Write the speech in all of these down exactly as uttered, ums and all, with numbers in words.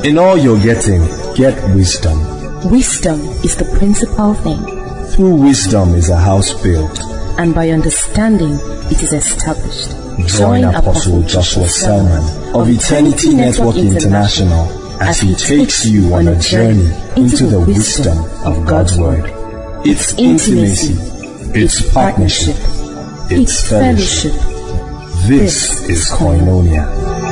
In all you're getting, get wisdom. Wisdom is the principal thing. Through wisdom is a house built, and by understanding it is established. Join Apostle Joshua Selman of Eternity Network International as he takes you on a journey into the wisdom of God's Word. It's intimacy, it's partnership, it's fellowship. This is Koinonia.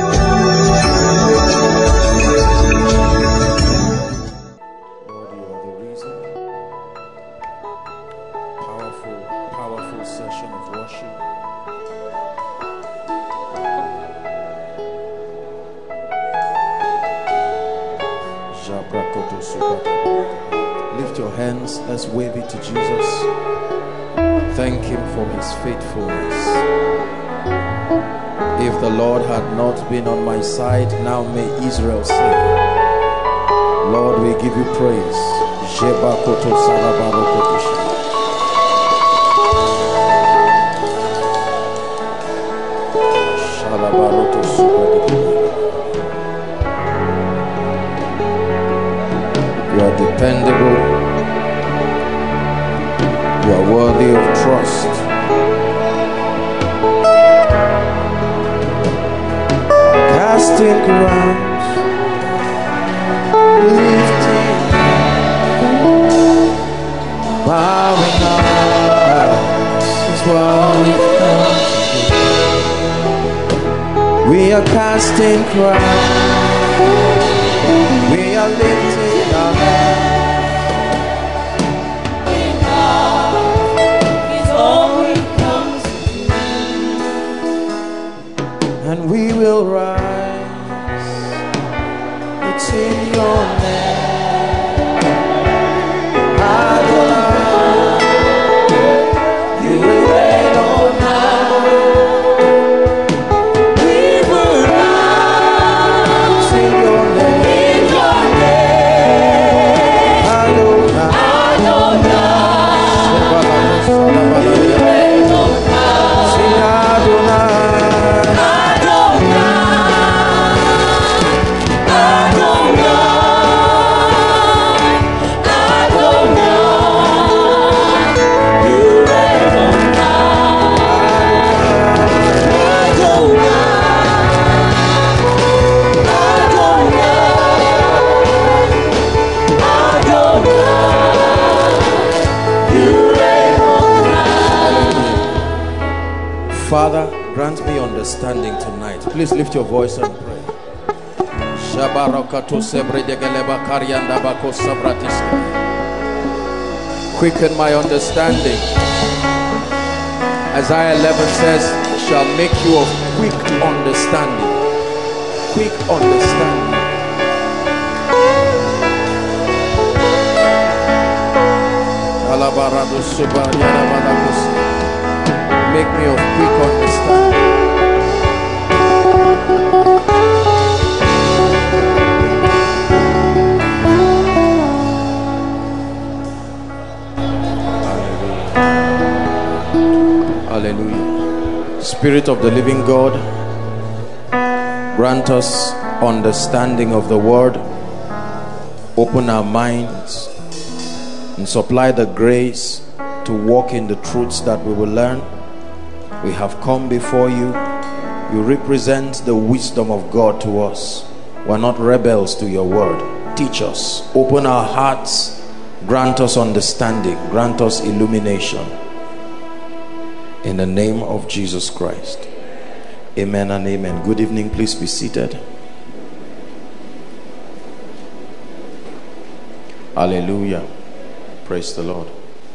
Lift your hands, let's wave it to Jesus. Thank him for his faithfulness. If the Lord had not been on my side, now may Israel say, Lord, we give you praise. You are dependable. You are worthy of trust. Casting crowns, lifting, bowing down is what we come to do. We are casting crowns. We are lifting our hands. And we will rise. It's in your name, Adonai. You will reign on high. We will rise in your name, in your name, Adonai. Adonai. You reign on high. Sing Adonai. Father, grant me understanding tonight. Please lift your voice and pray. Quicken my understanding. Isaiah eleven says, shall make you of quick understanding. Quick understanding. Make me of quick understanding. Hallelujah. Hallelujah. Spirit of the living God, grant us understanding of the word. Open our minds and supply the grace to walk in the truths that we will learn. We have come before you. You represent the wisdom of God to us. We're not rebels to your word. Teach us. Open our hearts. Grant us understanding. Grant us illumination. In the name of Jesus Christ. Amen and amen. Good evening. Please be seated. Hallelujah. Praise the Lord.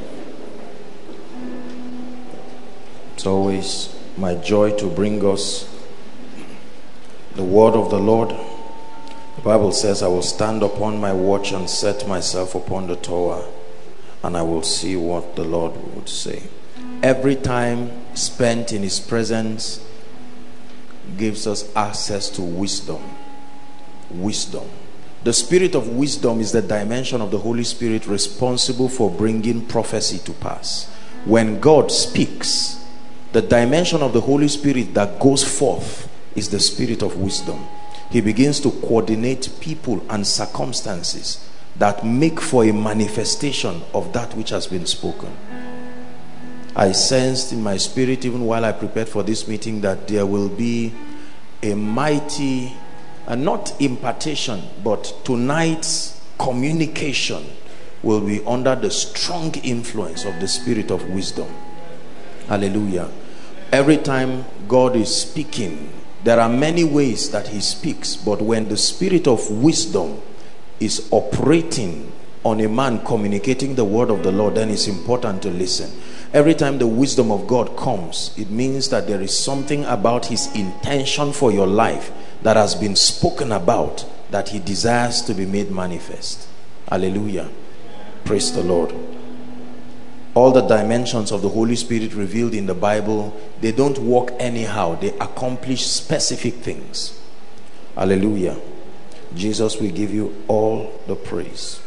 It's always my joy to bring us the word of the Lord. The Bible says, I will stand upon my watch and set myself upon the tower, and I will see what the Lord would say. Every time spent in his presence gives us access to wisdom. Wisdom. The spirit of wisdom is the dimension of the Holy Spirit responsible for bringing prophecy to pass. When God speaks, the dimension of the Holy Spirit that goes forth is the spirit of wisdom. He begins to coordinate people and circumstances that make for a manifestation of that which has been spoken. I sensed in my spirit, even while I prepared for this meeting, that there will be a mighty, and not impartation, but tonight's communication will be under the strong influence of the spirit of wisdom. Hallelujah. Every time God is speaking, there are many ways that he speaks, but when the spirit of wisdom is operating on a man communicating the word of the Lord, then it's important to listen. Every time the wisdom of God comes, it means that there is something about his intention for your life that has been spoken about, that he desires to be made manifest. Hallelujah. Praise the Lord. All the dimensions of the Holy Spirit revealed in the Bible, they don't work anyhow. They accomplish specific things. Hallelujah. Jesus, we give you all the praise.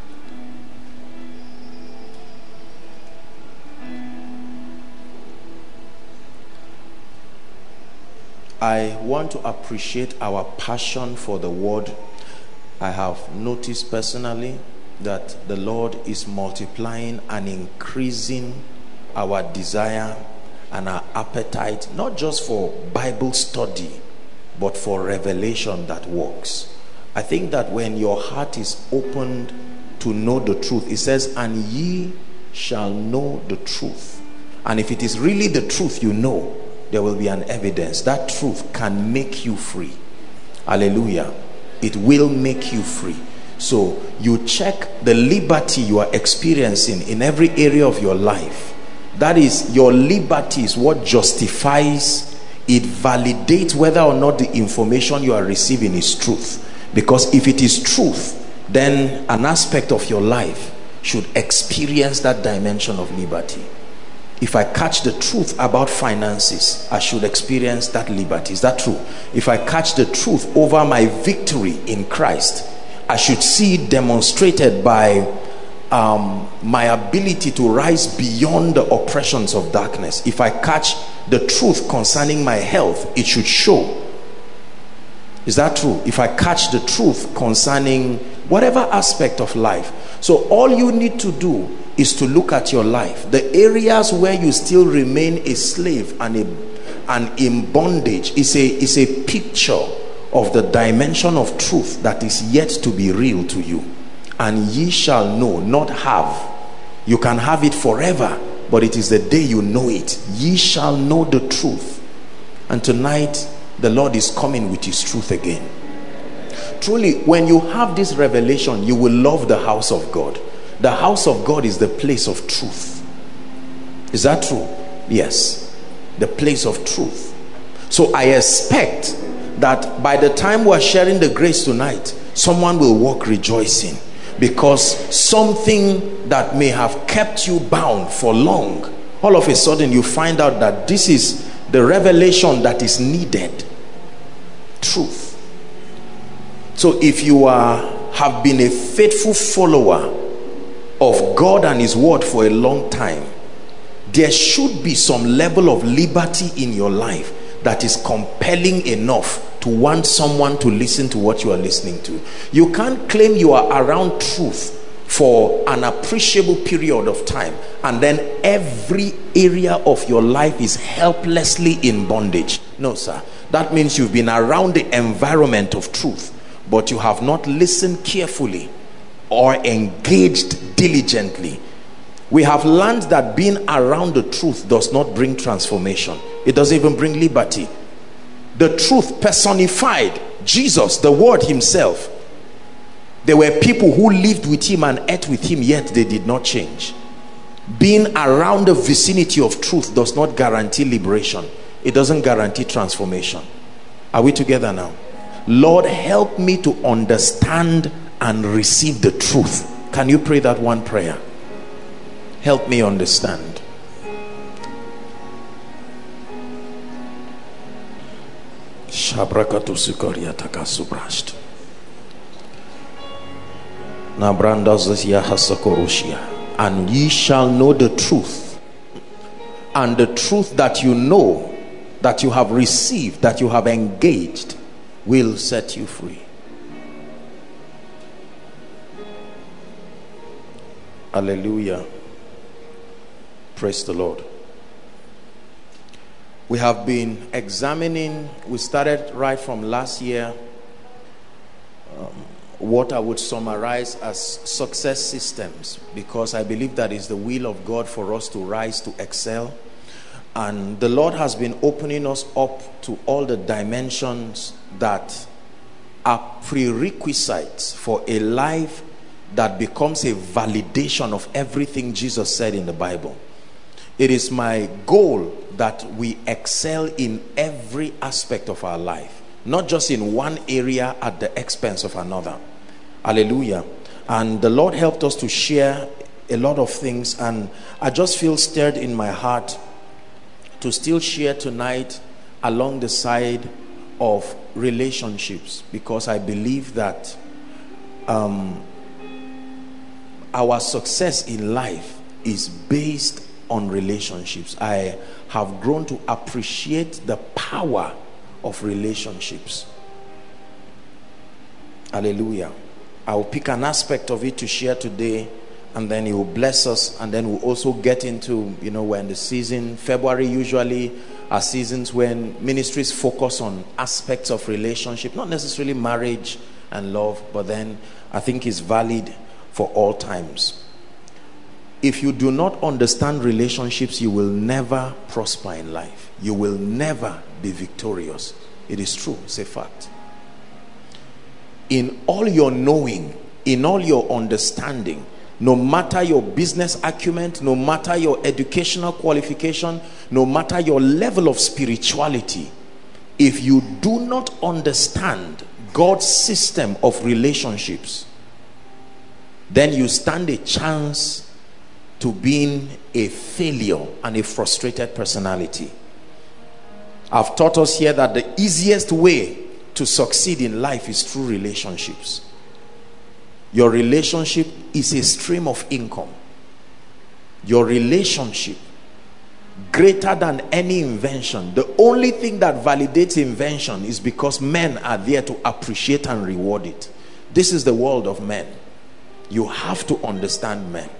I want to appreciate our passion for the word. I have noticed personally that the Lord is multiplying and increasing our desire and our appetite, not just for Bible study, but for revelation that works. I think that when your heart is opened to know the truth, it says, and ye shall know the truth. And if it is really the truth you know, there will be an evidence. That truth can make you free. Hallelujah. It will make you free. So you check the liberty you are experiencing in every area of your life. That is, your liberty is what justifies, it validates whether or not the information you are receiving is truth. Because if it is truth, then an aspect of your life should experience that dimension of liberty. If I catch the truth about finances, I should experience that liberty. Is that true? If I catch the truth over my victory in Christ, I should see it demonstrated by um, my ability to rise beyond the oppressions of darkness. If I catch the truth concerning my health, it should show. Is that true? If I catch the truth concerning whatever aspect of life. So all you need to do is to look at your life. The areas where you still remain a slave and, a, and in bondage is a, is a picture of the dimension of truth that is yet to be real to you. And ye shall know, not have. You can have it forever, but it is the day you know it. Ye shall know the truth. And tonight, the Lord is coming with his truth again. Truly, when you have this revelation, you will love the house of God. The house of God is the place of truth. Is that true? Yes. The place of truth. So I expect that by the time we are sharing the grace tonight, someone will walk rejoicing, because something that may have kept you bound for long, all of a sudden you find out that this is the revelation that is needed. Truth. So if you are have been a faithful follower of God and his word for a long time, there should be some level of liberty in your life that is compelling enough to want someone to listen to what you are listening to. You can't claim you are around truth for an appreciable period of time and then every area of your life is helplessly in bondage. No, sir. That means you've been around the environment of truth, but you have not listened carefully or engaged diligently. We have learned that being around the truth does not bring transformation. It doesn't even bring liberty. The truth personified Jesus, the word himself. There were people who lived with him and ate with him, yet they did not change. Being around the vicinity of truth does not guarantee liberation. It doesn't guarantee transformation. Are we together now? Lord, help me to understand and receive the truth. Can you pray that one prayer? Help me understand. And ye shall know the truth, and the truth that you know, that you have received, that you have engaged, will set you free. Hallelujah. Praise the Lord. We have been examining, we started right from last year, um, what I would summarize as success systems, because I believe that is the will of God for us to rise, to excel. And the Lord has been opening us up to all the dimensions that are prerequisites for a life that becomes a validation of everything Jesus said in the Bible. It is my goal that we excel in every aspect of our life, not just in one area at the expense of another. Hallelujah. And the Lord helped us to share a lot of things, and I just feel stirred in my heart to still share tonight along the side of relationships, because I believe that um, our success in life is based on relationships. I have grown to appreciate the power of relationships. Hallelujah. I will pick an aspect of it to share today, and then He will bless us, and then we'll also get into, you know, we're in the season. February usually are seasons when ministries focus on aspects of relationship, not necessarily marriage and love, but then I think it's valid for all times. If you do not understand relationships, you will never prosper in life. You will never be victorious. It is true. It's a fact. In all your knowing, in all your understanding, no matter your business acumen, no matter your educational qualification, no matter your level of spirituality, if you do not understand God's system of relationships, then you stand a chance to being a failure and a frustrated personality. I've taught us here that the easiest way to succeed in life is through relationships. Your relationship is a stream of income. Your relationship, greater than any invention. The only thing that validates invention is because men are there to appreciate and reward it. This is the world of men. You have to understand men.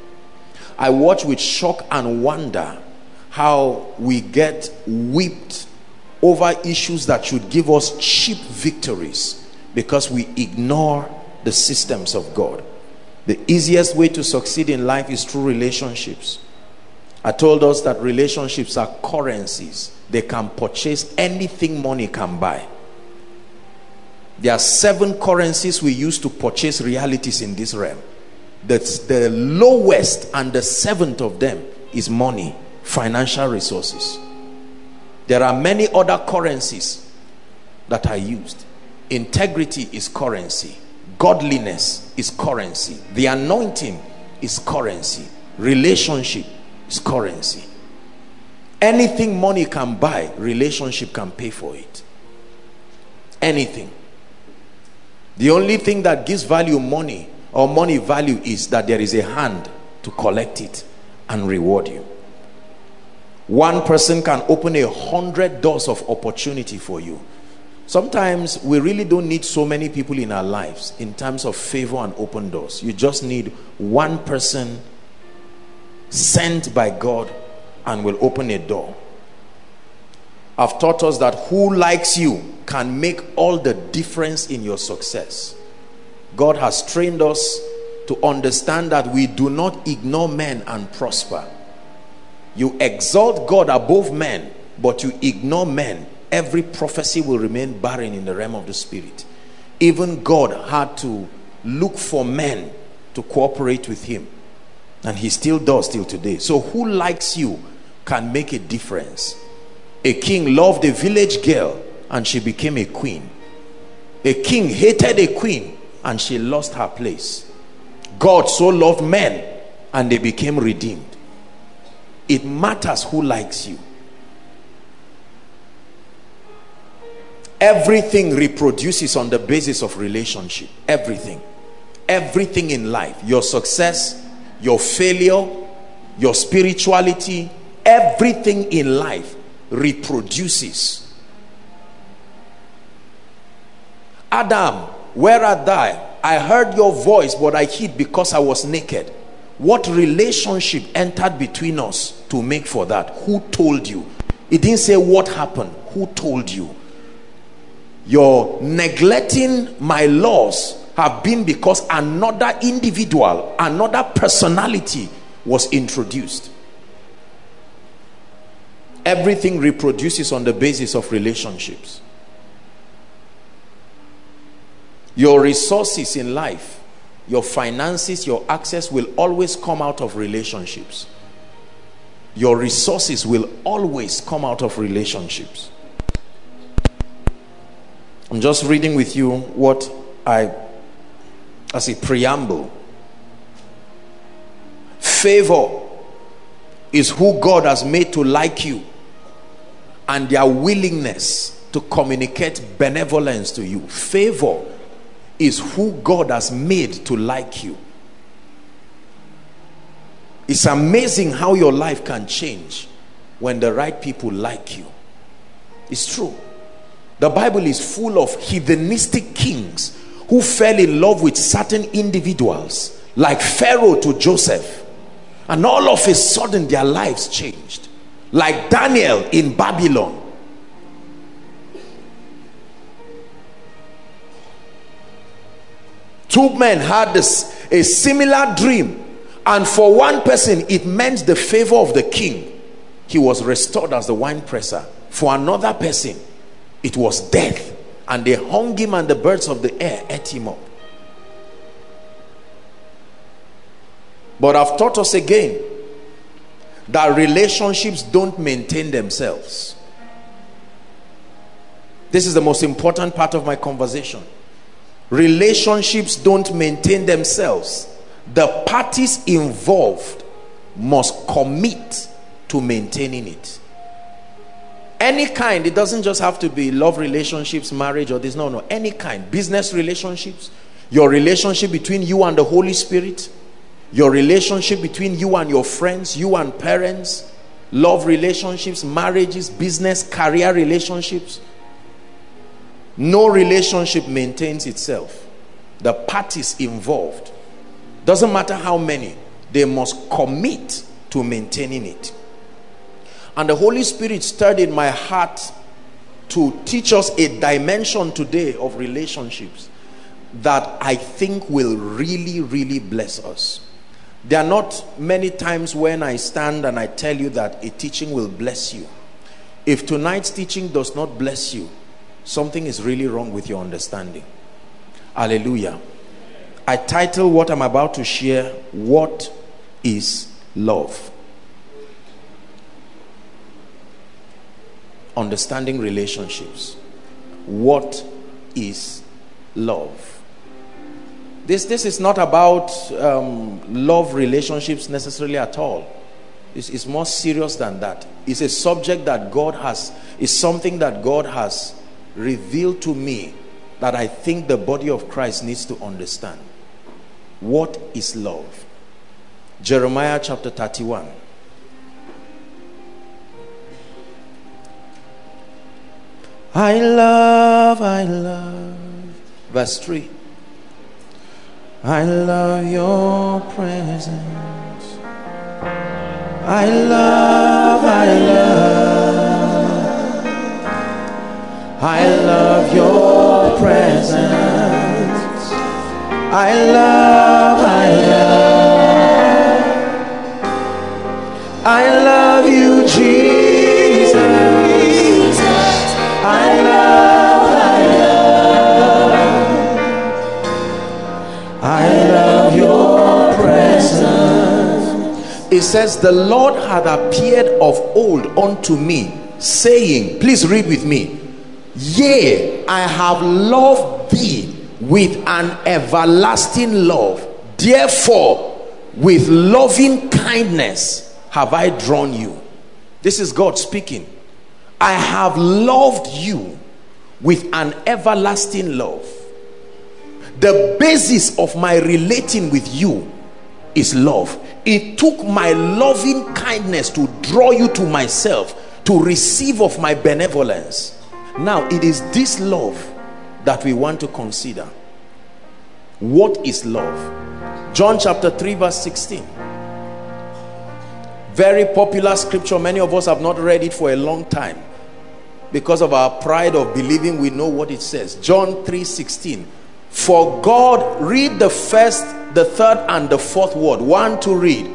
I watch with shock and wonder how we get whipped over issues that should give us cheap victories because we ignore the systems of God. The easiest way to succeed in life is through relationships. I told us that relationships are currencies. They can purchase anything money can buy. There are seven currencies we use to purchase realities in this realm. That's the lowest and the seventh of them is money, financial resources. There are many other currencies that are used. Integrity is currency. Godliness is currency. The anointing is currency. Relationship is currency. Anything money can buy, relationship can pay for it. Anything. The only thing that gives value money or money value is that there is a hand to collect it and reward you. One person can open a hundred doors of opportunity for you. Sometimes we really don't need so many people in our lives in terms of favor and open doors. You just need one person sent by God and will open a door. I've taught us that who likes you can make all the difference in your success. God has trained us to understand that we do not ignore men and prosper. You exalt God above men, but you ignore men, every prophecy will remain barren in the realm of the spirit. Even God had to look for men to cooperate with him, and he still does till today. So who likes you can make a difference. A king loved a village girl and she became a queen. A king hated a queen and she lost her place. God so loved men and they became redeemed. It matters who likes you. Everything reproduces on the basis of relationship. Everything. Everything in life. Your success, your failure, your spirituality, everything in life reproduces Adam, where art thou? I heard your voice, but I hid because I was naked. What relationship entered between us to make for that? Who told you? It didn't say what happened. Who told you? Your neglecting my laws have been because another individual, another personality was introduced. Everything reproduces on the basis of relationships. Your resources in life, your finances, your access will always come out of relationships. Your resources will always come out of relationships. I'm just reading with you what I, as a preamble. Favor is who God has made to like you, and their willingness to communicate benevolence to you. Favor is who God has made to like you. It's amazing how your life can change when the right people like you. It's true. The Bible is full of heathenistic kings who fell in love with certain individuals, like Pharaoh to Joseph, and all of a sudden their lives changed. Like Daniel in Babylon. Two men had this, a similar dream, and for one person it meant the favor of the king. He was restored as the wine presser. For another person it was death, and they hung him, and the birds of the air ate him up. But I've taught us again that relationships don't maintain themselves. This is the most important part of my conversation. Relationships don't maintain themselves. The parties involved must commit to maintaining it. Any kind. It doesn't just have to be love relationships, marriage, or this. No, no. Any kind. Business relationships. Your relationship between you and the Holy Spirit. Your relationship between you and your friends, you and parents. Love relationships, marriages, business, career relationships. No relationship maintains itself. The parties involved, doesn't matter how many, they must commit to maintaining it. And the Holy Spirit stirred in my heart to teach us a dimension today of relationships that I think will really, really bless us. There are not many times when I stand and I tell you that a teaching will bless you. If tonight's teaching does not bless you, something is really wrong with your understanding. Hallelujah. I title what I'm about to share, What is Love? Understanding relationships. What is love? This, this is not about um, love relationships necessarily at all. It's, it's more serious than that. It's a subject that God has, it's something that God has revealed to me that I think the body of Christ needs to understand. What is love? Jeremiah chapter thirty-one. I love, I love. Verse three. I love your presence. I love, I love. I love your presence. I love, I love. I love you, Jesus. I love, I love. I love your presence. It says, the Lord had appeared of old unto me, saying, please read with me, yea, I have loved thee with an everlasting love. Therefore, with loving kindness have I drawn you. This is God speaking. I have loved you with an everlasting love. The basis of my relating with you is love. It took my loving kindness to draw you to myself, to receive of my benevolence. Now it is this love that we want to consider. What is love? John chapter three verse sixteen. Very popular scripture. Many of us have not read it for a long time because of our pride of believing we know what it says. John three sixteen. For God, read the first, the third and the fourth word. One to read.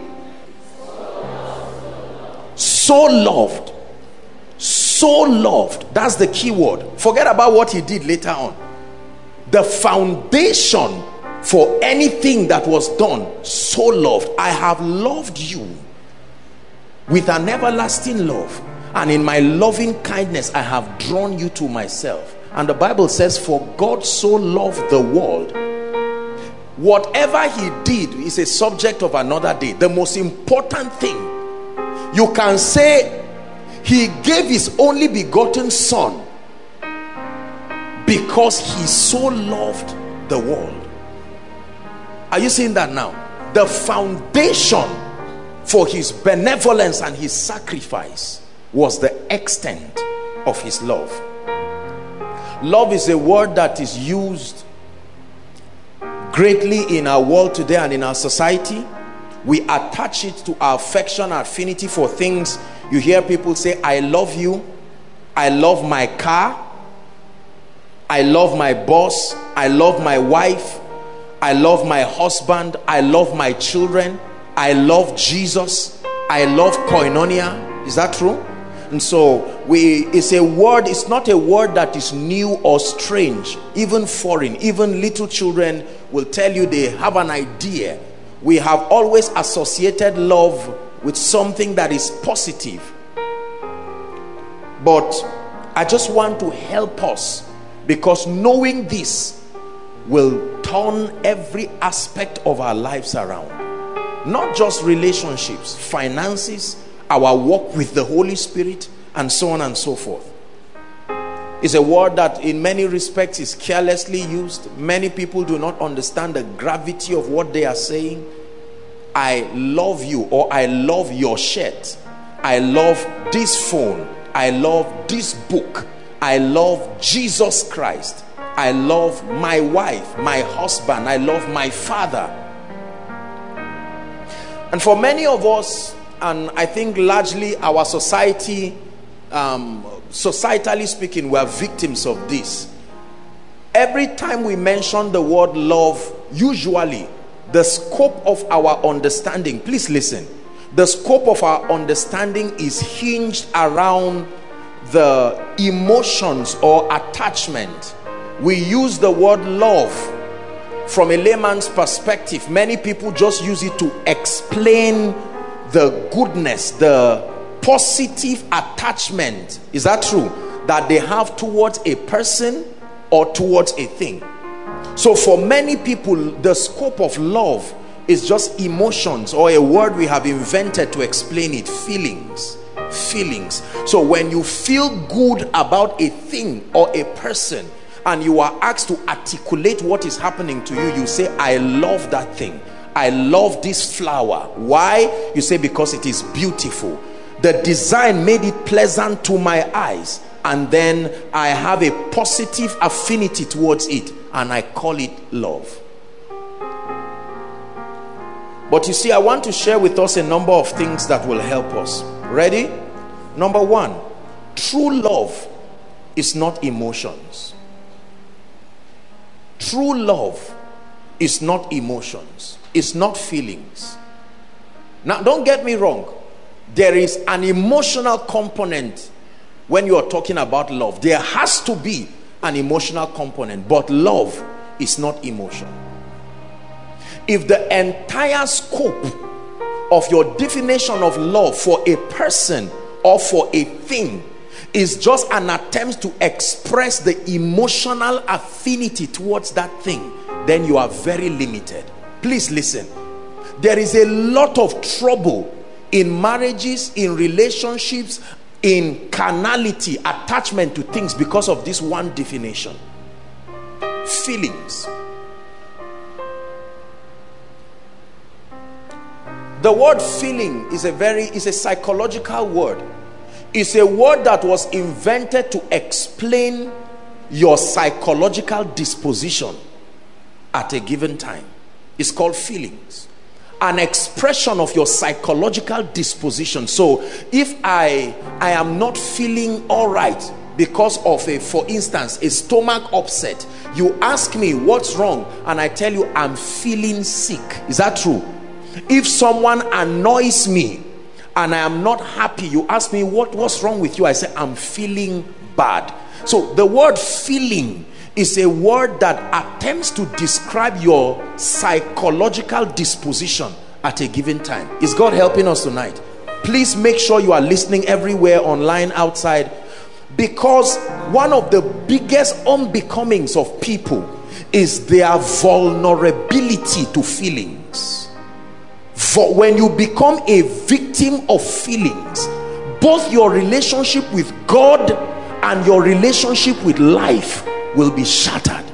So loved. So loved. That's the key word. Forget about what he did later on. The foundation for anything that was done. So loved. I have loved you with an everlasting love, and in my loving kindness I have drawn you to myself. And the Bible says, for God so loved the world. Whatever he did is a subject of another day. The most important thing, you can say he gave his only begotten son because he so loved the world. Are you seeing that now? The foundation for his benevolence and his sacrifice was the extent of his love. Love is a word that is used greatly in our world today and in our society. We attach it to our affection, our affinity for things. You hear people say, I love you, I love my car, I love my boss, I love my wife, I love my husband, I love my children, I love Jesus, I love koinonia. Is that true? And so we, it's a word, it's not a word that is new or strange, even foreign. Even little children will tell you they have an idea. We have always associated love with something that is positive. But I just want to help us, because knowing this will turn every aspect of our lives around. Not just relationships, finances, our walk with the Holy Spirit, and so on and so forth. It's a word that in many respects is carelessly used. Many people do not understand the gravity of what they are saying. I love you, or I love your shirt, I love this phone, I love this book, I love Jesus Christ, I love my wife, my husband, I love my father. And for many of us, and I think largely our society, um, societally speaking, we are victims of this. Every time we mention the word love, usually the scope of our understanding, please listen, the scope of our understanding is hinged around the emotions or attachment. We use the word love from a layman's perspective. Many people just use it to explain the goodness, the positive attachment, is that true, that they have towards a person or towards a thing. So for many people, the scope of love is just emotions, or a word we have invented to explain it, feelings. Feelings. So when you feel good about a thing or a person, and you are asked to articulate what is happening to you, you say, I love that thing, I love this flower. Why? You say, because it is beautiful, the design made it pleasant to my eyes, and then I have a positive affinity towards it, and I call it love. But you see, I want to share with us a number of things that will help us. Ready? Number one, true love is not emotions. True love is not emotions. It's not feelings. Now, don't get me wrong. There is an emotional component when you are talking about love. There has to be an emotional component, but love is not emotion. If the entire scope of your definition of love for a person or for a thing is just an attempt to express the emotional affinity towards that thing, then you are very limited. Please listen. There is a lot of trouble in marriages, in relationships, in carnality, attachment to things because of this one definition. Feelings. The word feeling is a very is a psychological word. It's a word that was invented to explain your psychological disposition at a given time. It's called feelings. An expression of your psychological disposition. So if I I am not feeling all right because of a, for instance, a stomach upset, you ask me what's wrong and I tell you I'm feeling sick. Is that true? If someone annoys me and I am not happy, you ask me what what's wrong with you, I say I'm feeling bad. So the word feeling is a word that attempts to describe your psychological disposition at a given time. Is God helping us tonight? Please make sure you are listening everywhere, online, outside, because one of the biggest unbecomings of people is their vulnerability to feelings. For when you become a victim of feelings, both your relationship with God and your relationship with life will be shattered.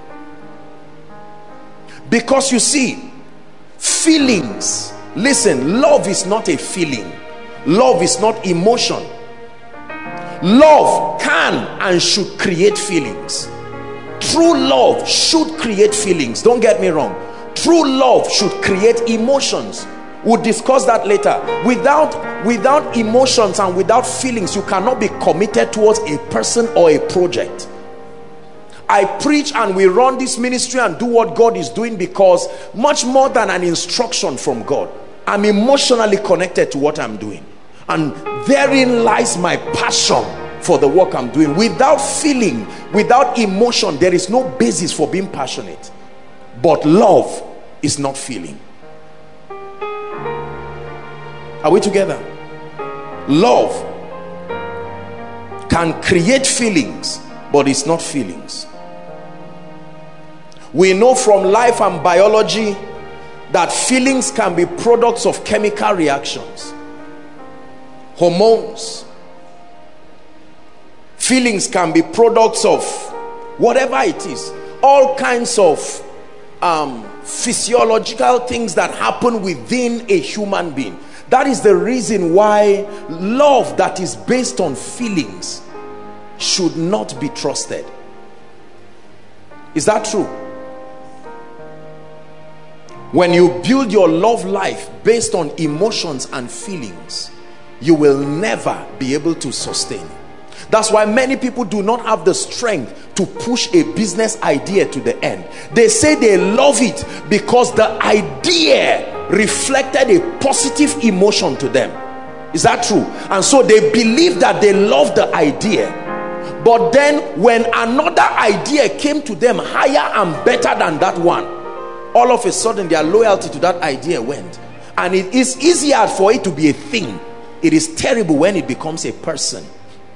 Because you see, feelings, listen, love is not a feeling. Love is not emotion. Love can and should create feelings. True love should create feelings. Don't get me wrong. True love should create emotions. We'll discuss that later. Without, without emotions and without feelings, you cannot be committed towards a person or a project. I preach and we run this ministry and do what God is doing because much more than an instruction from God, I'm emotionally connected to what I'm doing. And therein lies my passion for the work I'm doing. Without feeling, without emotion, there is no basis for being passionate. But love is not feeling. Are we together? Love can create feelings, but it's not feelings. We know from life and biology that feelings can be products of chemical reactions, hormones. Feelings can be products of whatever it is, all kinds of um, physiological things that happen within a human being. That is the reason why love that is based on feelings should not be trusted. Is that true? When you build your love life based on emotions and feelings, you will never be able to sustain. That's why many people do not have the strength to push a business idea to the end. They say they love it because the idea reflected a positive emotion to them. Is that true? And so they believe that they love the idea. But then when another idea came to them higher and better than that one, all of a sudden their loyalty to that idea went. And it is easier for it to be a thing. It is terrible when it becomes a person.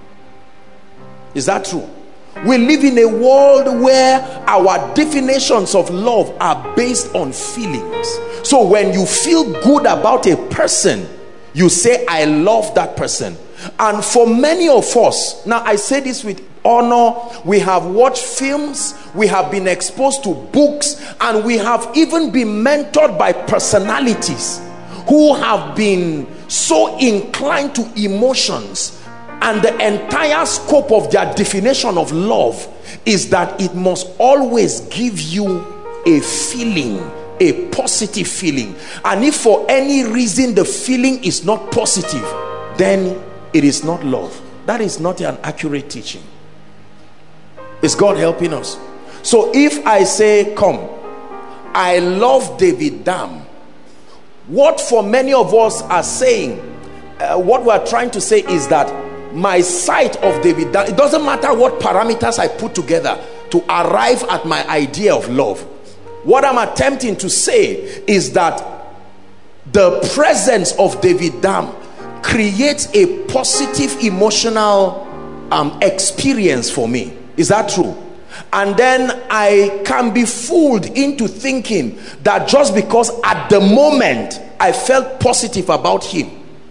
Is that true? We live in a world where our definitions of love are based on feelings. So when you feel good about a person, you say, I love that person. And for many of us, now I say this with honor, we have watched films, we have been exposed to books, and we have even been mentored by personalities who have been so inclined to emotions, and the entire scope of their definition of love is that it must always give you a feeling, a positive feeling. And if for any reason the feeling is not positive, then it is not love. That is not an accurate teaching. Is God helping us? So if I say, come, I love David Dam, what for many of us are saying, uh, what we are trying to say is that my sight of David Dam, it doesn't matter what parameters I put together to arrive at my idea of love. What I'm attempting to say is that the presence of David Dam creates a positive emotional um, experience for me. Is that true? And then I can be fooled into thinking that just because at the moment I felt positive about him,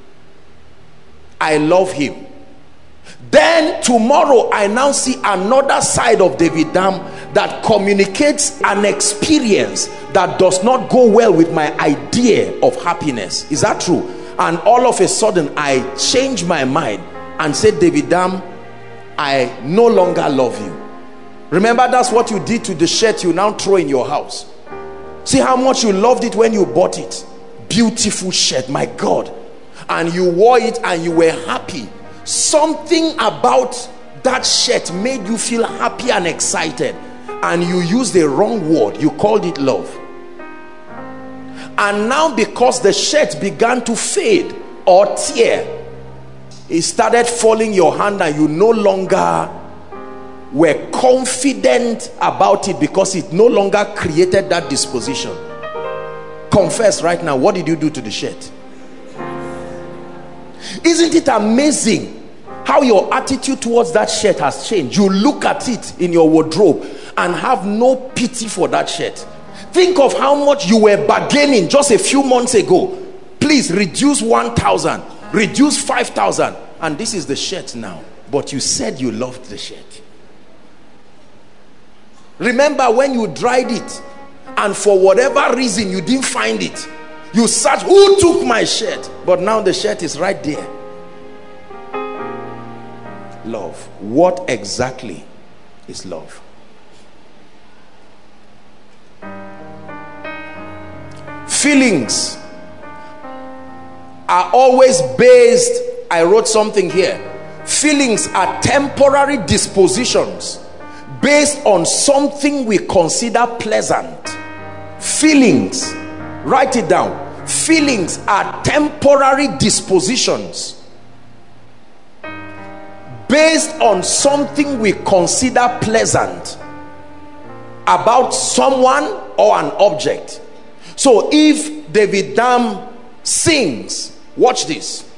I love him. Then tomorrow I now see another side of David Dam that communicates an experience that does not go well with my idea of happiness. Is that true? And all of a sudden I change my mind and say, David Dam, I no longer love you. Remember, that's what you did to the shirt you now throw in your house. See how much you loved it when you bought it. Beautiful shirt, my God. And you wore it and you were happy. Something about that shirt made you feel happy and excited, and you used the wrong word. You called it love. And now, because the shirt began to fade or tear, it started falling your hand, and you no longer were confident about it because it no longer created that disposition. Confess right now, what did you do to the shirt? Isn't it amazing how your attitude towards that shirt has changed? You look at it in your wardrobe and have no pity for that shirt. Think of how much you were bargaining just a few months ago. Please reduce one thousand, reduce five thousand, and this is the shirt now. But you said you loved the shirt. Remember when you dried it and for whatever reason you didn't find it. You searched, who took my shirt? But now the shirt is right there. Love. What exactly is love? Feelings are always based, I wrote something here. Feelings are temporary dispositions based on something we consider pleasant. Feelings, write it down. Feelings are temporary dispositions based on something we consider pleasant about someone or an object. So if David Dam sings, watch this.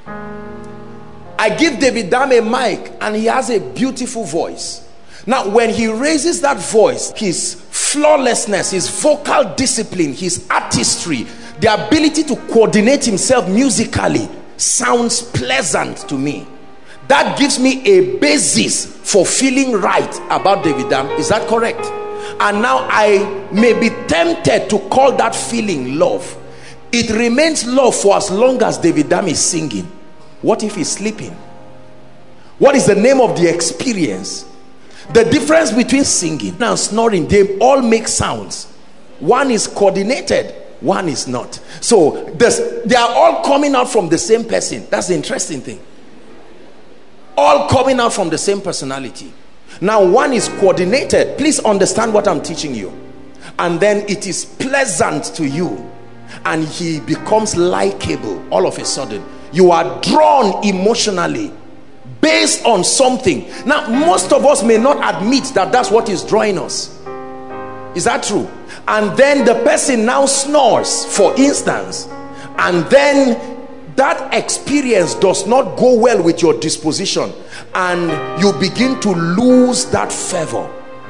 I give David Dam a mic and he has a beautiful voice. Now when he raises that voice, his flawlessness, his vocal discipline, his artistry, the ability to coordinate himself musically sounds pleasant to me. That gives me a basis for feeling right about David Dam. Is that correct? And now I may be tempted to call that feeling love. It remains love for as long as David Dam is singing. What if he's sleeping? What is the name of the experience? The difference between singing and snoring, they all make sounds. One is coordinated, one is not. So this, they are all coming out from the same person. That's the interesting thing. All coming out from the same personality. Now one is coordinated. Please understand what I'm teaching you. And then it is pleasant to you, and he becomes likable all of a sudden. You are drawn emotionally based on something. Now most of us may not admit that that's what is drawing us. Is that true? And then the person now snores, for instance, and then that experience does not go well with your disposition, and you begin to lose that fervor.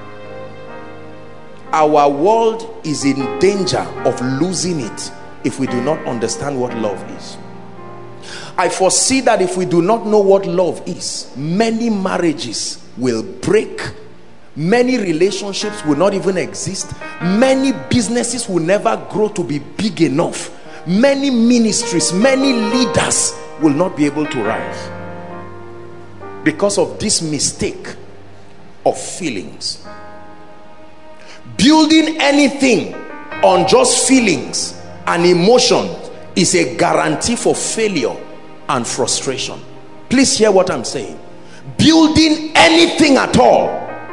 Our world is in danger of losing it if we do not understand what love is. I foresee that if we do not know what love is, many marriages will break, many relationships will not even exist, many businesses will never grow to be big enough, many ministries, many leaders will not be able to rise because of this mistake of feelings. Building anything on just feelings and emotion is a guarantee for failure and frustration. Please hear what I'm saying. Building anything at all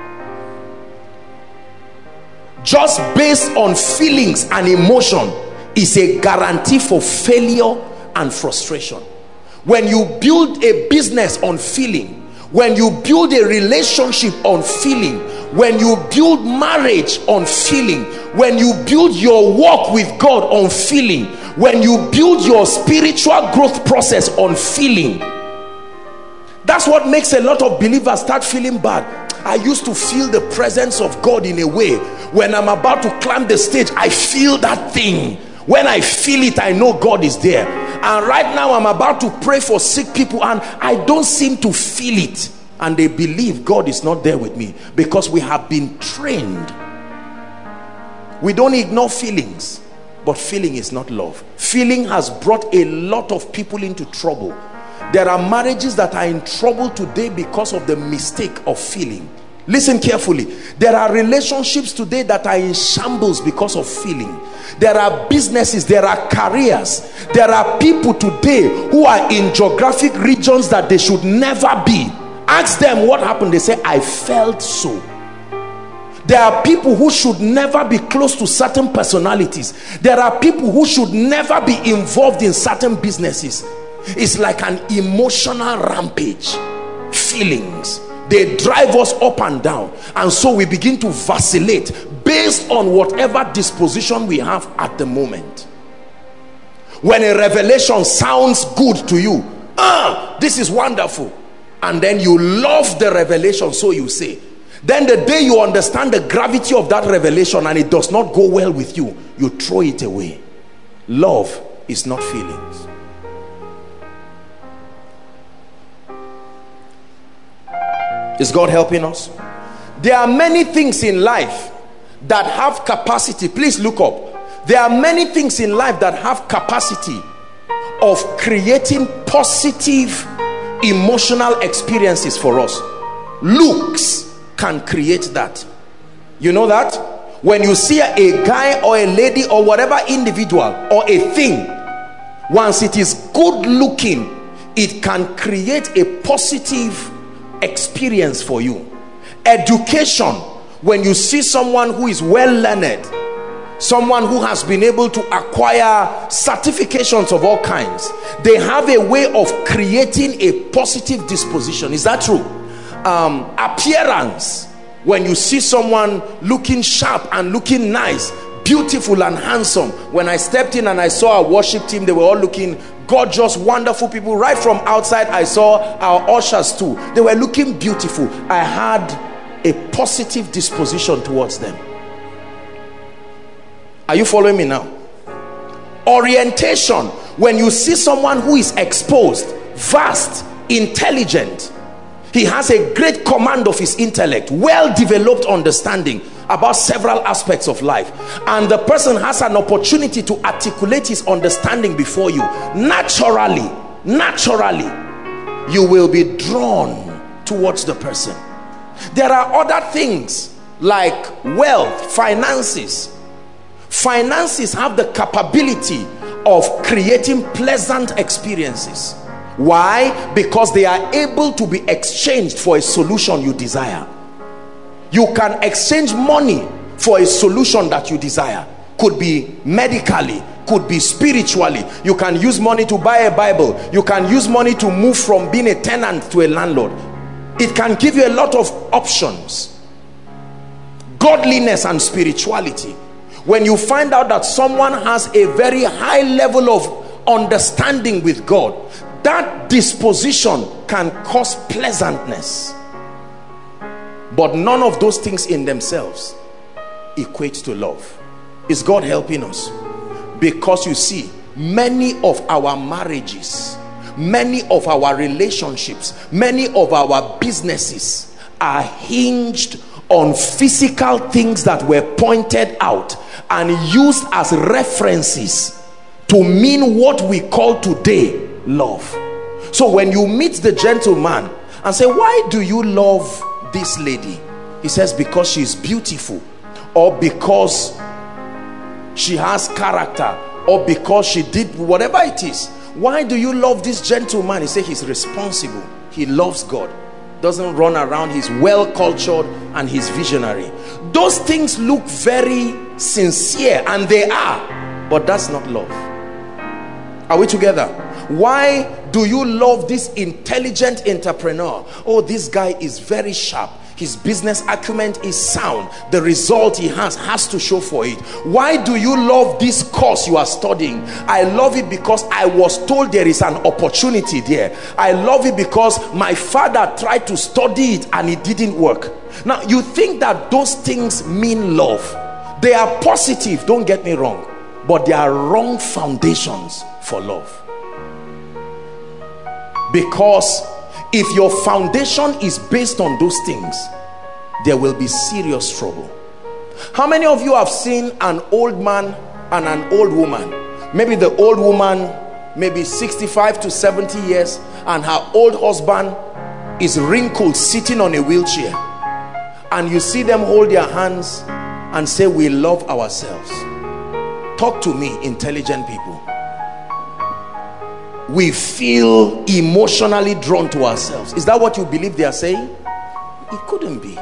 just based on feelings and emotion is a guarantee for failure and frustration. When you build a business on feeling, when you build a relationship on feeling, when you build marriage on feeling, when you build your walk with God on feeling, when you build your spiritual growth process on feeling, that's what makes a lot of believers start feeling bad. I used to feel the presence of God in a way. When I'm about to climb the stage, I feel that thing. When I feel it, I know God is there. And right now I'm about to pray for sick people and I don't seem to feel it, and they believe God is not there with me because we have been trained. We don't ignore feelings, but feeling is not love. Feeling has brought a lot of people into trouble. There are marriages that are in trouble today because of the mistake of feeling. Listen carefully. There are relationships today that are in shambles because of feeling. There are businesses, there are careers, there are people today who are in geographic regions that they should never be. Ask them what happened. They say, I felt so. There are people who should never be close to certain personalities. There are people who should never be involved in certain businesses. It's like an emotional rampage. Feelings, they drive us up and down, and so we begin to vacillate based on whatever disposition we have at the moment. When a revelation sounds good to you, ah, this is wonderful, and then you love the revelation, so you say. Then the day you understand the gravity of that revelation and it does not go well with you, you throw it away. Love is not feelings. Is God helping us? There are many things in life that have capacity. Please look up. There are many things in life that have capacity of creating positive emotional experiences for us. Looks can create that. You know that? When you see a guy or a lady or whatever individual or a thing, once it is good looking, it can create a positive experience for you. Education, when you see someone who is well learned, someone who has been able to acquire certifications of all kinds, they have a way of creating a positive disposition. Is that true? Um, appearance, when you see someone looking sharp and looking nice, beautiful and handsome. When I stepped in and I saw our worship team, they were all looking gorgeous, wonderful people. Right from outside, I saw our ushers too. They were looking beautiful. I had a positive disposition towards them. Are you following me now? Orientation, when you see someone who is exposed, vast, intelligent, he has a great command of his intellect, well-developed understanding about several aspects of life, and the person has an opportunity to articulate his understanding before you, naturally naturally you will be drawn towards the person. There are other things like wealth, finances. Finances have the capability of creating pleasant experiences. Why? Because they are able to be exchanged for a solution you desire. You can exchange money for a solution that you desire. Could be medically, could be spiritually. You can use money to buy a Bible. You can use money to move from being a tenant to a landlord. It can give you a lot of options. Godliness and spirituality. When you find out that someone has a very high level of understanding with God, that disposition can cause pleasantness. But none of those things in themselves equate to love. Is God helping us? Because you see, many of our marriages, many of our relationships, many of our businesses are hinged on physical things that were pointed out and used as references to mean what we call today love. So when you meet the gentleman and say, why do you love this lady? He says, because she's beautiful, or because she has character, or because she did whatever it is. Why do you love this gentleman? He says he's responsible, he loves God, doesn't run around, he's well cultured, and he's visionary. Those things look very sincere, and they are, but that's not love. Are we together? Why do you love this intelligent entrepreneur? Oh, this guy is very sharp, his business acumen is sound, the result he has has to show for it. Why do you love this course you are studying? I love it because I was told there is an opportunity there. I love it because my father tried to study it and it didn't work. Now you think that those things mean love. They are positive, don't get me wrong, but they are wrong foundations for love. Because if your foundation is based on those things, there will be serious trouble. How many of you have seen an old man and an old woman? Maybe the old woman, maybe sixty-five to seventy years, and her old husband is wrinkled, sitting on a wheelchair. and you see them hold their hands and say, we love ourselves. Talk to me, intelligent people. We feel emotionally drawn to ourselves. Is that what you believe they are saying? It couldn't be.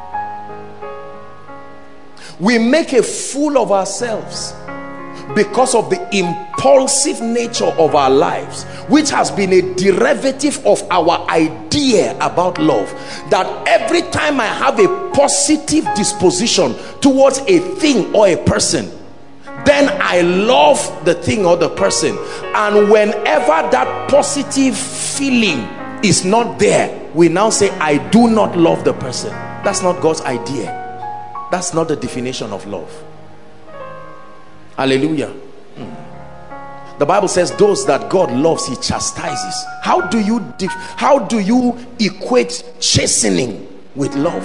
We make a fool of ourselves because of the impulsive nature of our lives, which has been a derivative of our idea about love. That every time I have a positive disposition towards a thing or a person, then I love the thing or the person. And whenever that positive feeling is not there, we now say, I do not love the person. That's not God's idea. That's not the definition of love. Hallelujah. Hmm. The Bible says those that God loves, he chastises. How do you how do you equate chastening with love?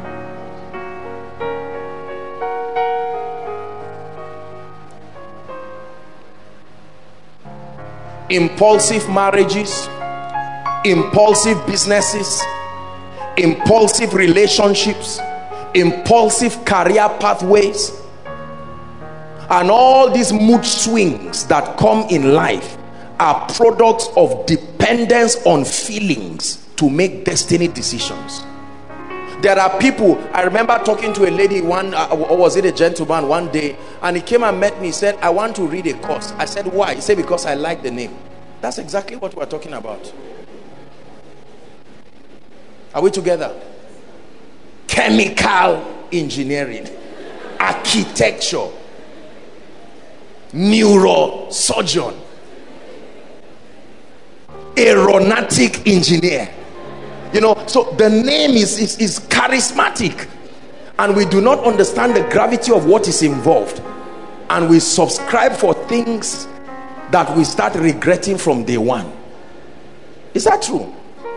Impulsive marriages, impulsive businesses, impulsive relationships, impulsive career pathways, and all these mood swings that come in life are products of dependence on feelings to make destiny decisions. There are people, I remember talking to a lady one, uh, or was it a gentleman one day, and he came and met me. He said, I want to read a course. I said, why? He said, because I like the name. That's exactly what we're talking about. Are we together? Chemical engineering, architecture, neurosurgeon, aeronautic engineer. You know, so the name is, is, is charismatic, and we do not understand the gravity of what is involved, and we subscribe for things that we start regretting from day one. Is that true?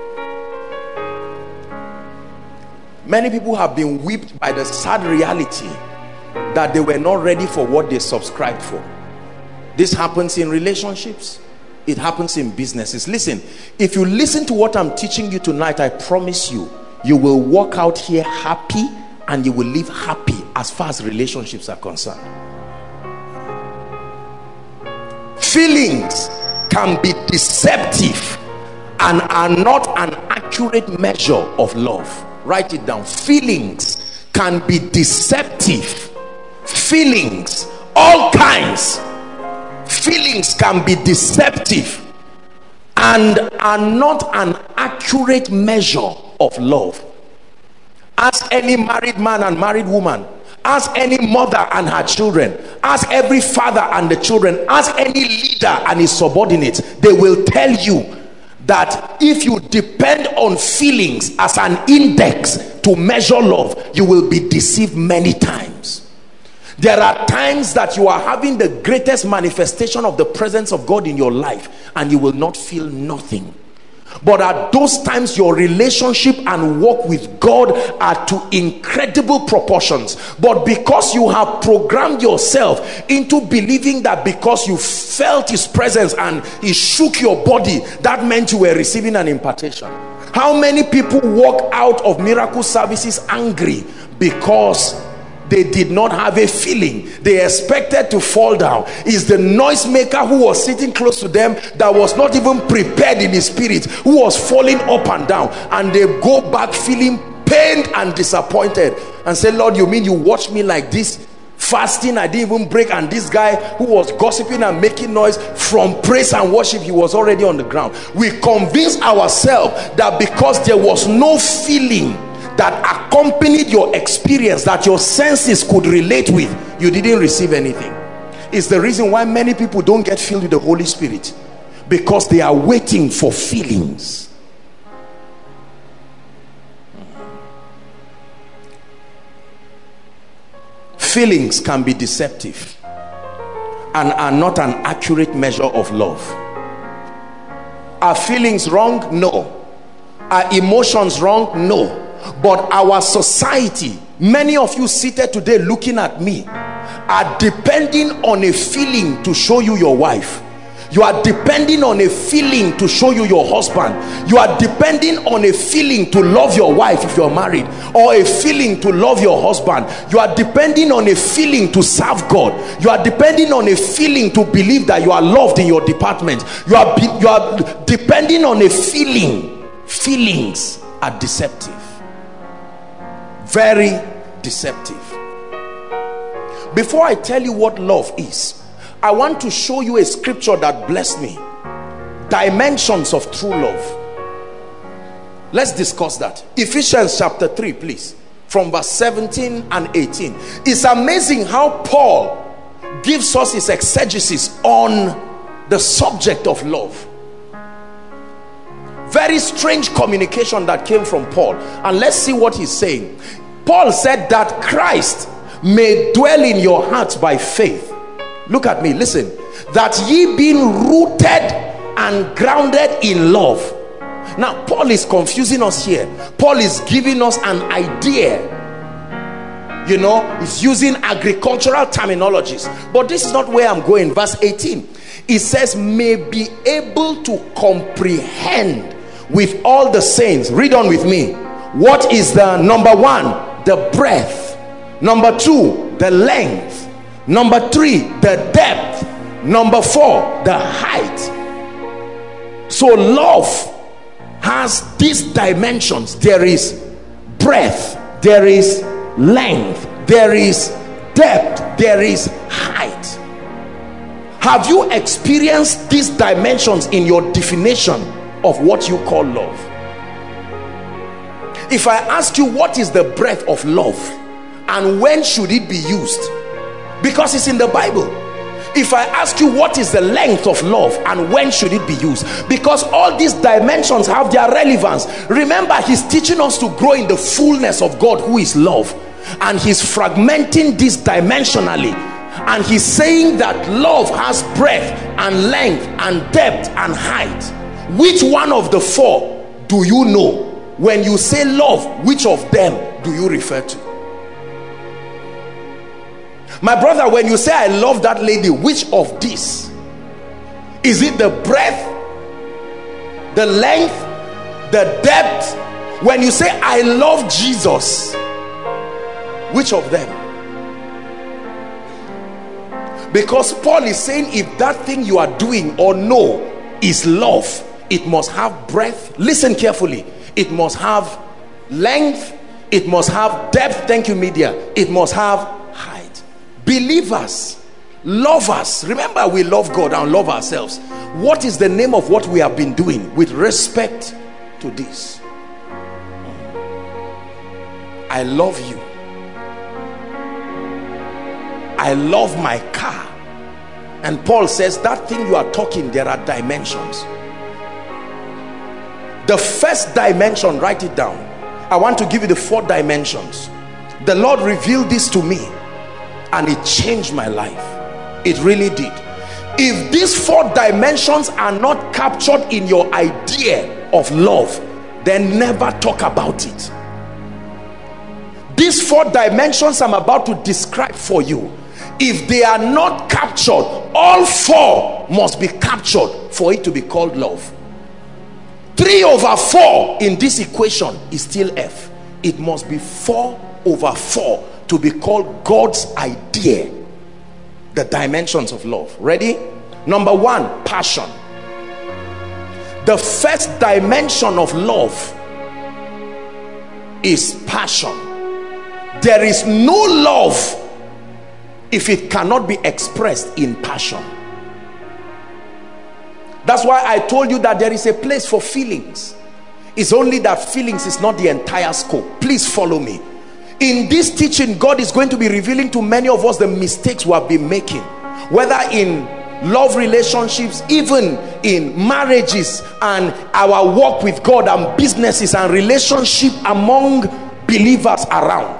Many people have been whipped by the sad reality that they were not ready for what they subscribed for. This happens in relationships. It happens in businesses. Listen, if you listen to what I'm teaching you tonight, I promise you, you will walk out here happy, and you will live happy as far as relationships are concerned. Feelings can be deceptive and are not an accurate measure of love. Write it down. Feelings can be deceptive. Feelings, all kinds. Feelings can be deceptive and are not an accurate measure of love. Ask any married man and married woman. Ask any mother and her children. Ask every father and the children. Ask any leader and his subordinates. They will tell you that if you depend on feelings as an index to measure love, you will be deceived many times. There are times that you are having the greatest manifestation of the presence of God in your life, and you will not feel nothing. But at those times, your relationship and walk with God are to incredible proportions. But because you have programmed yourself into believing that because you felt his presence and he shook your body, that meant you were receiving an impartation. How many people walk out of miracle services angry because they did not have a feeling? They expected to fall down. Is the noisemaker who was sitting close to them that was not even prepared in his spirit, who was falling up and down, and they go back feeling pained and disappointed and say, Lord, you mean you watched me like this fasting? I didn't even break, and this guy who was gossiping and making noise, from praise and worship he was already on the ground. We convince ourselves that because there was no feeling that accompanied your experience, that your senses could relate with, you didn't receive anything. It's the reason why many people don't get filled with the Holy Spirit, because they are waiting for feelings. Feelings can be deceptive and are not an accurate measure of love. Are feelings wrong? No. Are emotions wrong? No. But our society, many of you seated today looking at me, are depending on a feeling to show you your wife. You are depending on a feeling to show you your husband. You are depending on a feeling to love your wife if you're married, or a feeling to love your husband. You are depending on a feeling to serve God. You are depending on a feeling to believe that you are loved in your department. You are, be, you are depending on a feeling. Feelings are deceptive. Very deceptive. Before I tell you what love is, I want to show you a scripture that blessed me. Dimensions of true love. Let's discuss that. Ephesians chapter three, please, from verse seventeen and eighteen. It's amazing how Paul gives us his exegesis on the subject of love. Very strange communication that came from Paul. And let's see what he's saying. Paul said that Christ may dwell in your hearts by faith. Look at me, listen. That ye being rooted and grounded in love. Now Paul is confusing us here. Paul is giving us an idea. You know, he's using agricultural terminologies. But this is not where I'm going. Verse eighteen. It says, may be able to comprehend with all the saints. Read on with me. What is the number one? The breadth. Number two, the length. Number three, the depth. Number four, the height. So love has these dimensions. There is breadth, there is length, there is depth, there is height. Have you experienced these dimensions in your definition of what you call love? If I ask you what is the breadth of love and when should it be used, because it's in the Bible. If I ask you what is the length of love and when should it be used, because all these dimensions have their relevance. Remember, he's teaching us to grow in the fullness of God who is love, and he's fragmenting this dimensionally, and he's saying that love has breadth and length and depth and height. Which one of the four do you know? When you say love, which of them do you refer to? My brother, when you say I love that lady, which of these? Is it the breadth, the length, the depth? When you say I love Jesus, which of them? Because Paul is saying if that thing you are doing or know is love, it must have breadth. Listen carefully. It must have length. It must have depth. Thank you, media. It must have height. Believers, lovers, remember we love God and love ourselves. What is the name of what we have been doing with respect to this? I love you. I love my car. And Paul says that thing you are talking, there are dimensions. The first dimension, write it down. I want to give you the four dimensions. The Lord revealed this to me and it changed my life. It really did. If these four dimensions are not captured in your idea of love, then never talk about it. These four dimensions I'm about to describe for you, if they are not captured, all four must be captured for it to be called love. Three over four in this equation is still F. It must be four over four to be called God's idea. The dimensions of love. Ready? Number one, passion. The first dimension of love is passion. There is no love if it cannot be expressed in passion. That's why I told you that there is a place for feelings. It's only that feelings is not the entire scope. Please follow me. In this teaching, God is going to be revealing to many of us the mistakes we have been making, whether in love relationships, even in marriages, and our work with God, and businesses and relationship among believers around.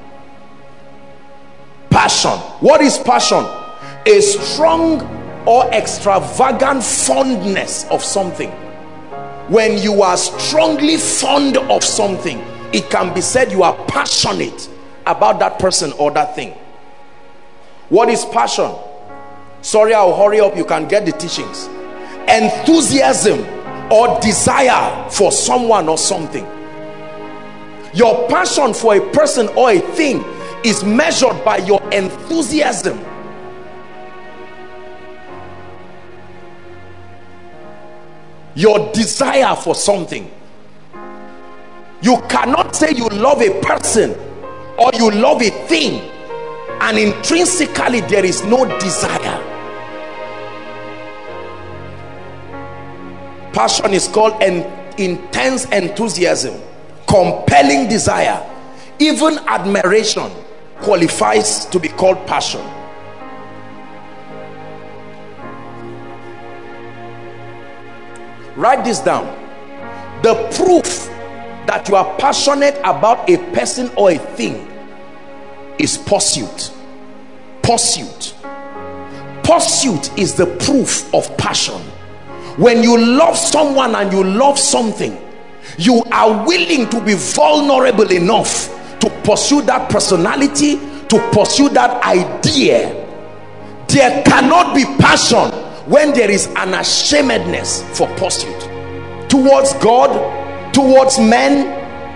Passion. What is passion? A strong or extravagant fondness of something. When you are strongly fond of something, it can be said you are passionate about that person or that thing. What is passion? Sorry, I'll hurry up. You can get the teachings. enthusiasm or desire for someone or something. Your passion for a person or a thing is measured by your enthusiasm. Your desire for something. You cannot say you love a person or you love a thing and intrinsically there is no desire. Passion is called an intense enthusiasm, compelling desire. Even admiration qualifies to be called passion. Write this down. The proof that you are passionate about a person or a thing is pursuit. Pursuit. Pursuit is the proof of passion. When you love someone and you love something, you are willing to be vulnerable enough to pursue that personality, to pursue that idea. There cannot be passion when there is an ashamedness for pursuit towards God, towards men.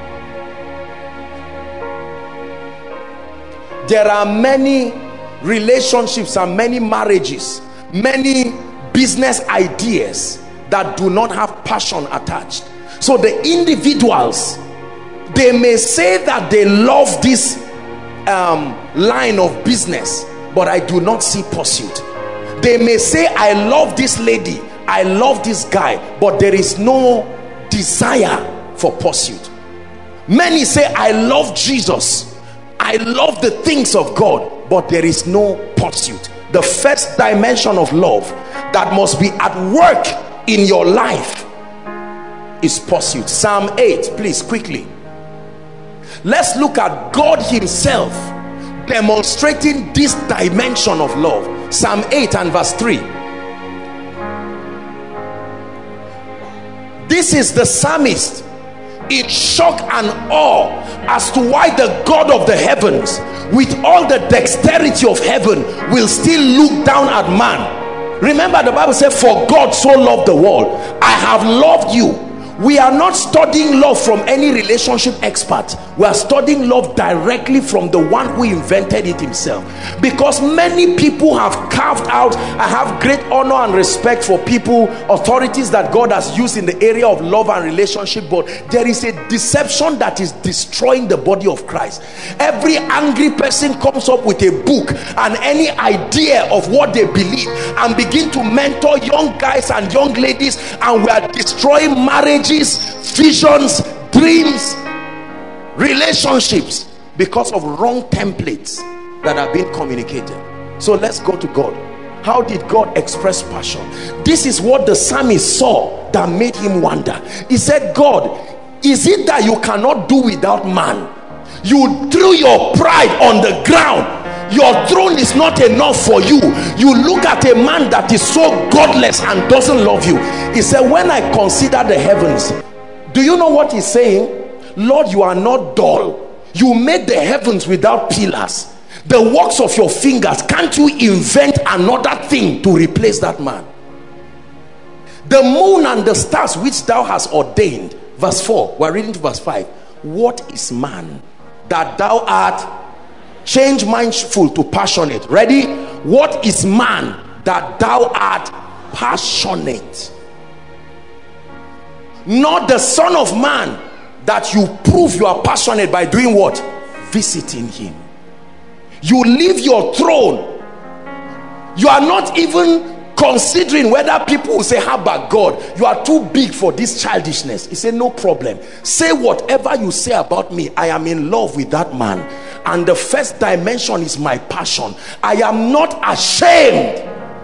There are many relationships and many marriages, many business ideas that do not have passion attached. So the individuals, they may say that they love this um, line of business, but I do not see pursuit. They may say I love this lady, I love this guy, but there is no desire for pursuit. Many say I love Jesus, I love the things of God, but there is no pursuit. The first dimension of love that must be at work in your life is pursuit. Psalm eight, please, quickly. Let's look at God himself demonstrating this dimension of love. Psalm eight and verse three. This is the psalmist in shock and awe as to why the God of the heavens, with all the dexterity of heaven, will still look down at man. Remember, the Bible said, for God so loved the world, I have loved you. We are not studying love from any relationship expert. We are studying love directly from the one who invented it himself. Because many people have carved out, I have great honor and respect for people, authorities that God has used in the area of love and relationship, but there is a deception that is destroying the body of Christ. Every angry person comes up with a book and any idea of what they believe and begin to mentor young guys and young ladies, and we are destroying marriage, visions, dreams, relationships because of wrong templates that have been communicated. So let's go to God. How did God express passion? This is what the psalmist saw that made him wonder. He said, God, is it that you cannot do without man? You threw your pride on the ground. Your throne is not enough for you. You look at a man that is so godless and doesn't love you. He said, when I consider the heavens, do you know what he's saying? Lord, you are not dull. You made the heavens without pillars. The works of your fingers, can't you invent another thing to replace that man? The moon and the stars which thou hast ordained. Verse four, we're reading to verse five. What is man that thou art? Change mindful to passionate. Ready? What is man that thou art passionate? Not the son of man that you prove you are passionate by doing what? Visiting him. You leave your throne. You are not even considering whether people will say, how about God? You are too big for this childishness. He said, no problem. Say whatever you say about me. I am in love with that man. And the first dimension is my passion. I am not ashamed.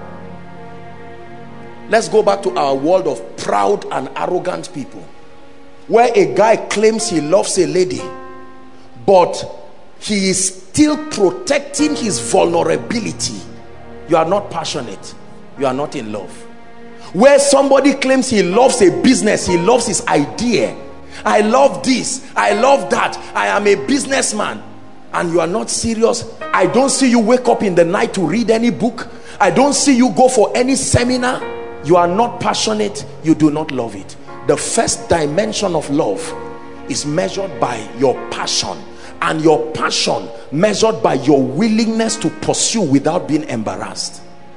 Let's go back to our world of proud and arrogant people, where a guy claims he loves a lady, but he is still protecting his vulnerability. You are not passionate. You are not in love. Where somebody claims he loves a business, he loves his idea. I love this, I love that, I am a businessman. And you are not serious. I don't see you wake up in the night to read any book. I don't see you go for any seminar. you are not passionate, you do not love it. The first dimension of love is measured by your passion, and your passion measured by your willingness to pursue without being embarrassed.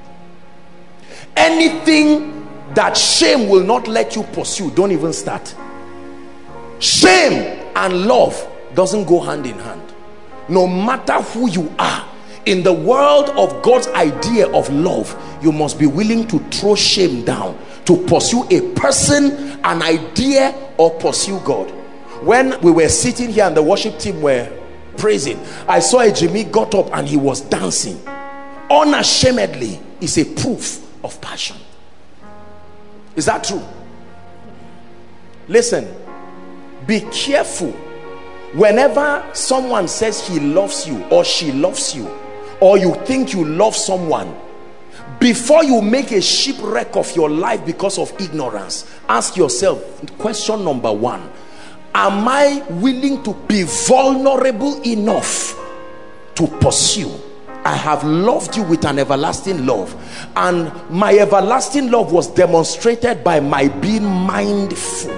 Anything that shame will not let you pursue, don't even start. Shame and love doesn't go hand in hand. No matter who you are, in the world of God's idea of love, you must be willing to throw shame down to pursue a person, an idea, or pursue God. When we were sitting here and the worship team were praising, I saw a Jimmy got up and he was dancing unashamedly. It's a proof of passion. Is that true? Listen, be careful. Whenever someone says he loves you or she loves you, or you think you love someone, before you make a shipwreck of your life because of ignorance, ask yourself question number one: am I willing to be vulnerable enough to pursue? I have loved you with an everlasting love, and my everlasting love was demonstrated by my being mindful.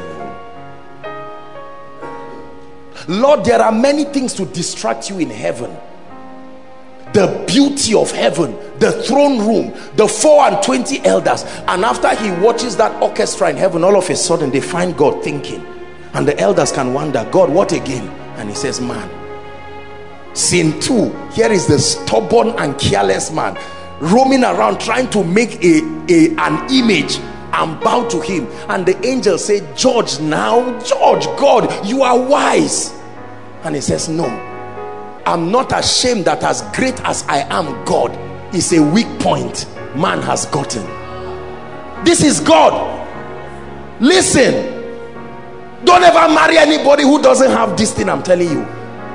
Lord, there are many things to distract you in heaven. The beauty of heaven, the throne room, the four and twenty elders. And after he watches that orchestra in heaven, all of a sudden they find God thinking, and the elders can wonder, God, what again? And he says, man. Scene two, here is the stubborn and careless man roaming around trying to make a, a an image and bow to him. And the angel said, Judge now, judge, God, you are wise. And he says, no, I'm not ashamed that as great as I am, God is a weak point man has gotten. This is God. Listen, don't ever marry anybody who doesn't have this thing I'm telling you.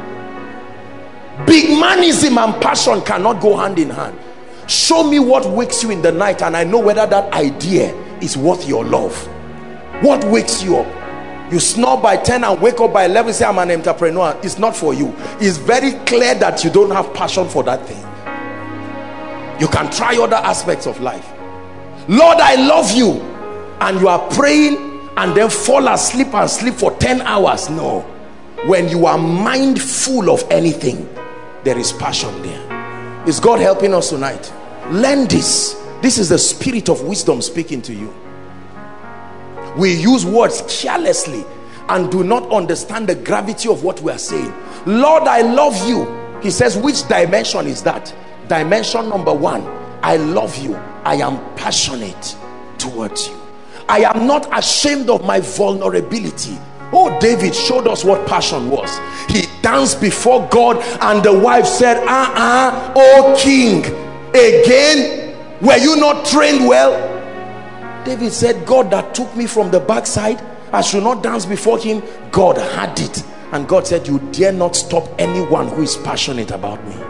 Big manism and passion cannot go hand in hand. Show me what wakes you in the night and I know whether that idea is worth your love. What wakes you up? You snore by ten and wake up by eleven, say I'm an entrepreneur. It's not for you. It's very clear that you don't have passion for that thing. You can try other aspects of life. Lord, I love you, and you are praying and then fall asleep and sleep for ten hours. No. When you are mindful of anything, there is passion there. Is God helping us tonight? Learn this. This is the spirit of wisdom speaking to you. We use words carelessly and do not understand the gravity of what we are saying. Lord, I love you. He says, which dimension is that? Dimension number one, I love you. I am passionate towards you. I am not ashamed of my vulnerability. Oh, David showed us what passion was. He danced before God, and the wife said, uh-uh, oh king, again, were you not trained well? David said, God that took me from the backside, I should not dance before him. God had it. And God said, you dare not stop anyone who is passionate about me.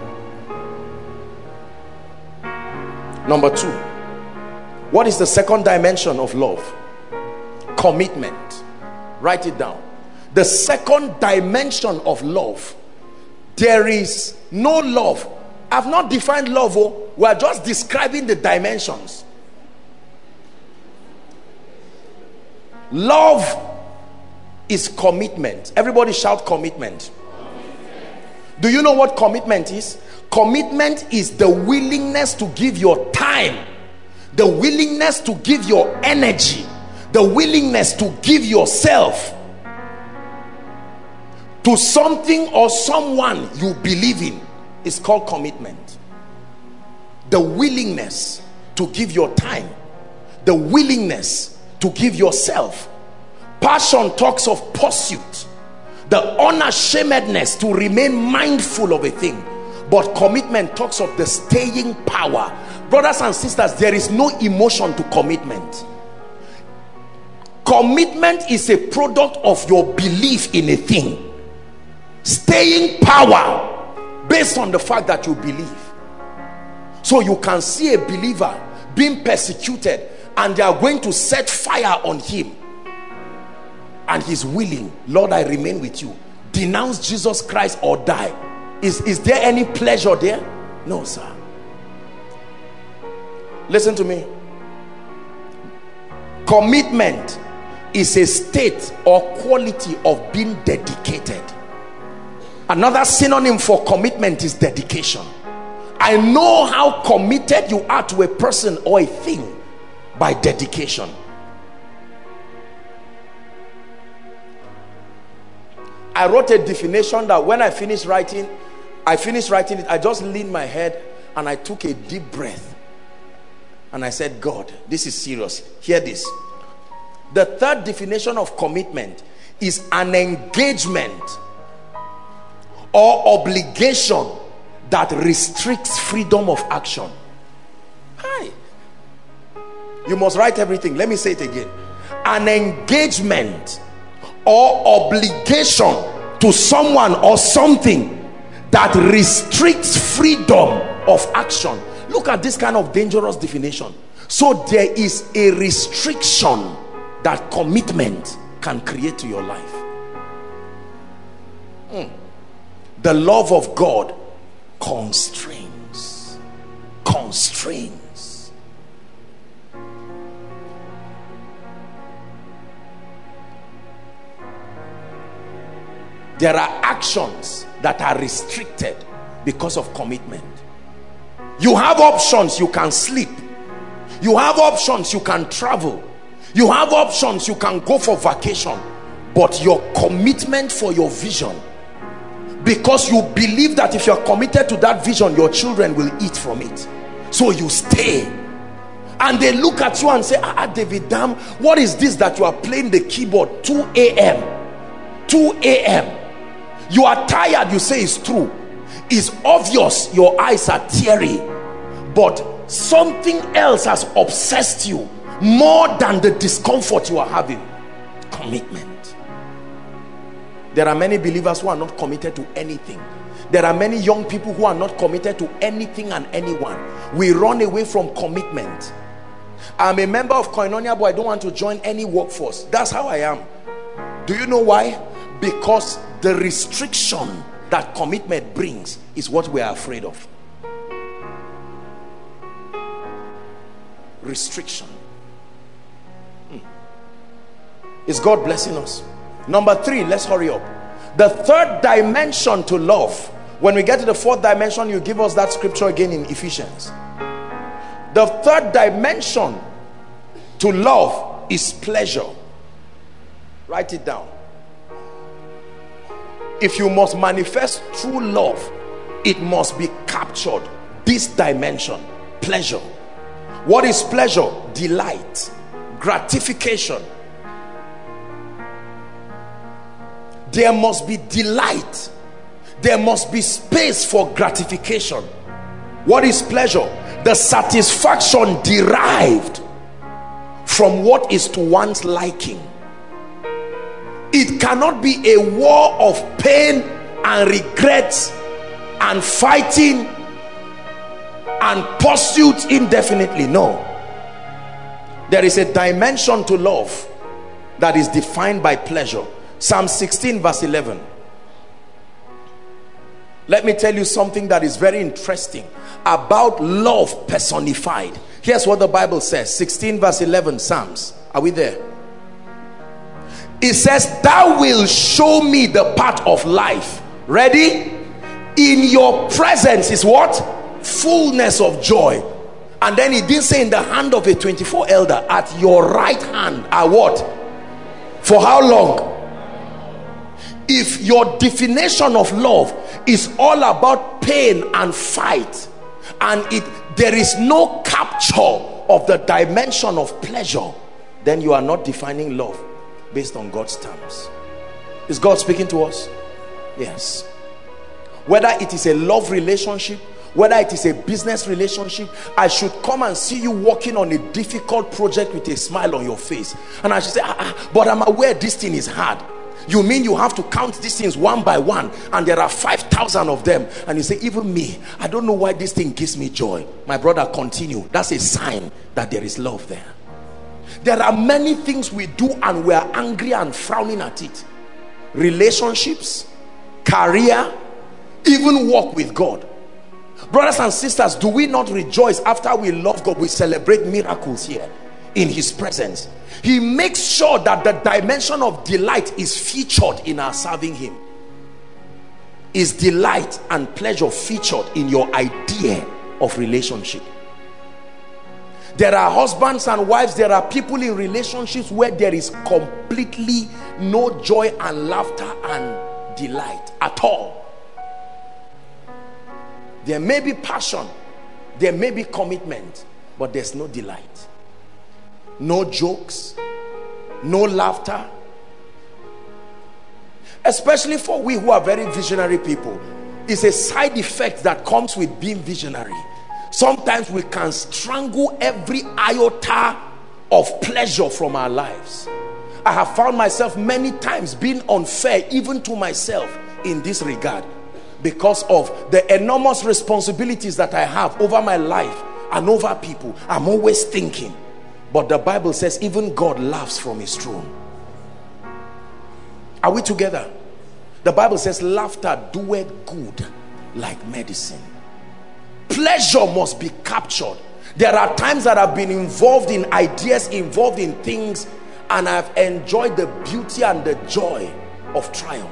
Number two, what is the second dimension of love? Commitment. Write it down. The second dimension of love. There is no love. I've not defined love. Oh, we are just describing the dimensions. Love is commitment. Everybody shout commitment. Commitment. Do you know what commitment is? Commitment is the willingness to give your time, the willingness to give your energy, the willingness to give yourself to something or someone you believe in. Is called commitment. The willingness to give your time, the willingness to give yourself. Passion talks of pursuit, the unashamedness to remain mindful of a thing. But commitment talks of the staying power. Brothers and sisters, there is no emotion to commitment. Commitment is a product of your belief in a thing. Staying power based on the fact that you believe. So you can see a believer being persecuted and they are going to set fire on him, and he's willing. Lord, I remain with you. Denounce Jesus Christ or die. Is, is there any pleasure there? No, sir. Listen to me. Commitment is a state or quality of being dedicated. Another synonym for commitment is dedication. I know how committed you are to a person or a thing by dedication. I wrote a definition that when I finished writing, I finished writing it, I just leaned my head and I took a deep breath. And I said, God, this is serious. Hear this. The third definition of commitment is an engagement or obligation that restricts freedom of action. Hi. You must write everything. Let me say it again. An engagement or obligation to someone or something that restricts freedom of action. Look at this kind of dangerous definition. So there is a restriction that commitment can create to your life. Mm. The love of God constrains. Constrains. There are actions that are restricted because of commitment. You have options. You can sleep. You have options. You can travel. You have options. You can go for vacation. But your commitment for your vision, because you believe that if you're committed to that vision, your children will eat from it, so you stay. And they look at you and say, ah, David, damn, what is this that you are playing the keyboard two A M two A M You are tired. You say it's true. It's obvious your eyes are teary, but something else has obsessed you more than the discomfort you are having. Commitment. There are many believers who are not committed to anything. There are many young people who are not committed to anything and anyone. We run away from commitment. I'm a member of Koinonia, but I don't want to join any workforce. That's how I am. Do you know why? Because the restriction that commitment brings is what we are afraid of. Restriction. Hmm. Is God blessing us? Number three, let's hurry up. The third dimension to love. When we get to the fourth dimension, you give us that scripture again in Ephesians. The third dimension to love is pleasure. Write it down. If you must manifest true love, it must be captured. This dimension, pleasure. What is pleasure? Delight, gratification. There must be delight. There must be space for gratification. What is pleasure? The satisfaction derived from what is to one's liking. It cannot be a war of pain and regrets and fighting and pursuit indefinitely. No. There is a dimension to love that is defined by pleasure. Psalm sixteen verse eleven. Let me tell you something that is very interesting about love personified. Here's what the Bible says. sixteen verse eleven, Psalms. Are we there? It says, thou wilt show me the path of life. Ready? In your presence is what? Fullness of joy. And then he didn't say in the hand of a twenty-four elder. At your right hand are what? For how long? If your definition of love is all about pain and fight, and it there is no capture of the dimension of pleasure, then you are not defining love based on God's terms. Is God speaking to us? Yes. Whether it is a love relationship, whether it is a business relationship, I should come and see you working on a difficult project with a smile on your face, and I should say, ah, ah, but I'm aware this thing is hard. You mean you have to count these things one by one, and there are five thousand of them, and you say, even me, I don't know why this thing gives me joy. My brother, continue. That's a sign that there is love there. There are many things we do and we are angry and frowning at it. Relationships, career, even walk with God. Brothers and sisters, do we not rejoice after we love God? We celebrate miracles here. in his presence. He makes sure that the dimension of delight is featured in our serving him. Is delight and pleasure featured in your idea of relationship? There are husbands and wives, there are people in relationships where there is completely no joy and laughter and delight at all. There may be passion, there may be commitment, but there's no delight. No jokes, no laughter. Especially for we who are very visionary people, it's a side effect that comes with being visionary. Sometimes we can strangle every iota of pleasure from our lives. I have found myself many times being unfair even to myself in this regard, because of the enormous responsibilities that I have over my life and over people. I'm always thinking, but the Bible says even God laughs from his throne. Are we together? The Bible says laughter doeth good like medicine. Pleasure must be captured. There are times that I've been involved in ideas, involved in things, and I've enjoyed the beauty and the joy of triumph.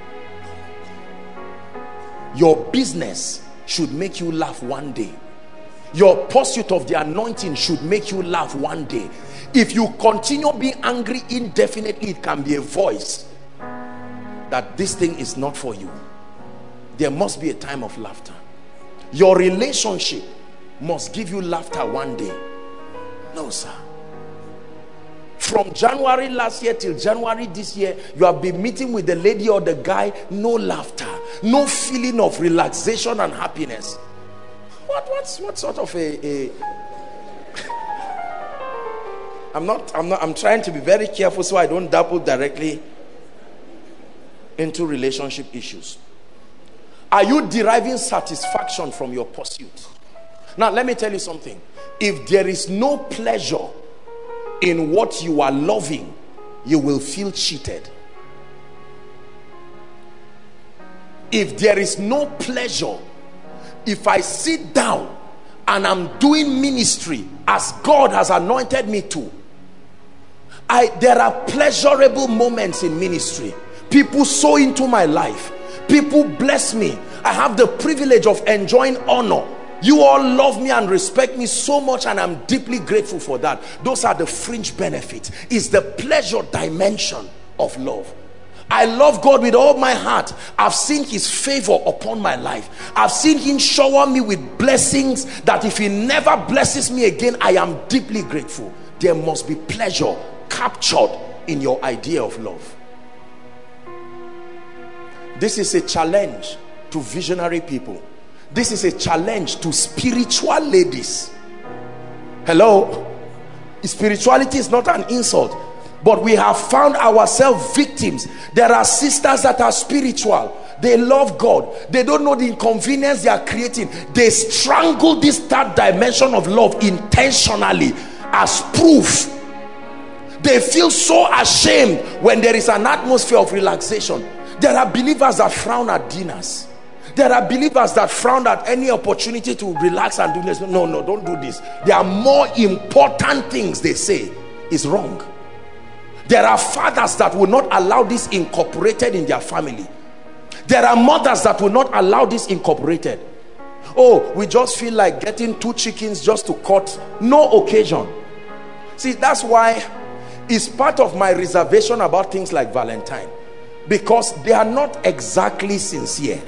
Your business should make you laugh one day. Your pursuit of the anointing should make you laugh one day. If you continue being angry indefinitely, it can be a voice that this thing is not for you. There must be a time of laughter. Your relationship must give you laughter one day. No, sir. From January last year till January this year, you have been meeting with the lady or the guy, no laughter, no feeling of relaxation and happiness. What what's what sort of a, a I'm not I'm not I'm trying to be very careful so I don't dabble directly into relationship issues. Are you deriving satisfaction from your pursuit? Now let me tell you something. If there is no pleasure in what you are loving, you will feel cheated. If there is no pleasure, if I sit down and I'm doing ministry as God has anointed me to, I there are pleasurable moments in ministry. People sow into my life. People bless me. I have the privilege of enjoying honor. You all love me and respect me so much, and I'm deeply grateful for that. Those are the fringe benefits. It's the pleasure dimension of love. I love God with all my heart. I've seen his favor upon my life. I've seen him shower me with blessings that if he never blesses me again, I am deeply grateful. There must be pleasure captured in your idea of love. This is a challenge to visionary people. This is a challenge to spiritual ladies. Hello? Spirituality is not an insult, but we have found ourselves victims. There are sisters that are spiritual. They love God. They don't know the inconvenience they are creating. They strangle this third dimension of love intentionally as proof. They feel so ashamed when there is an atmosphere of relaxation. There are believers that frown at dinners. There are believers that frown at any opportunity to relax and do this. No, no, don't do this. There are more important things they say is wrong. There are fathers that will not allow this incorporated in their family. There are mothers that will not allow this incorporated. Oh, we just feel like getting two chickens just to cut. No occasion. See, that's why it's part of my reservation about things like Valentine, because they are not exactly sincere.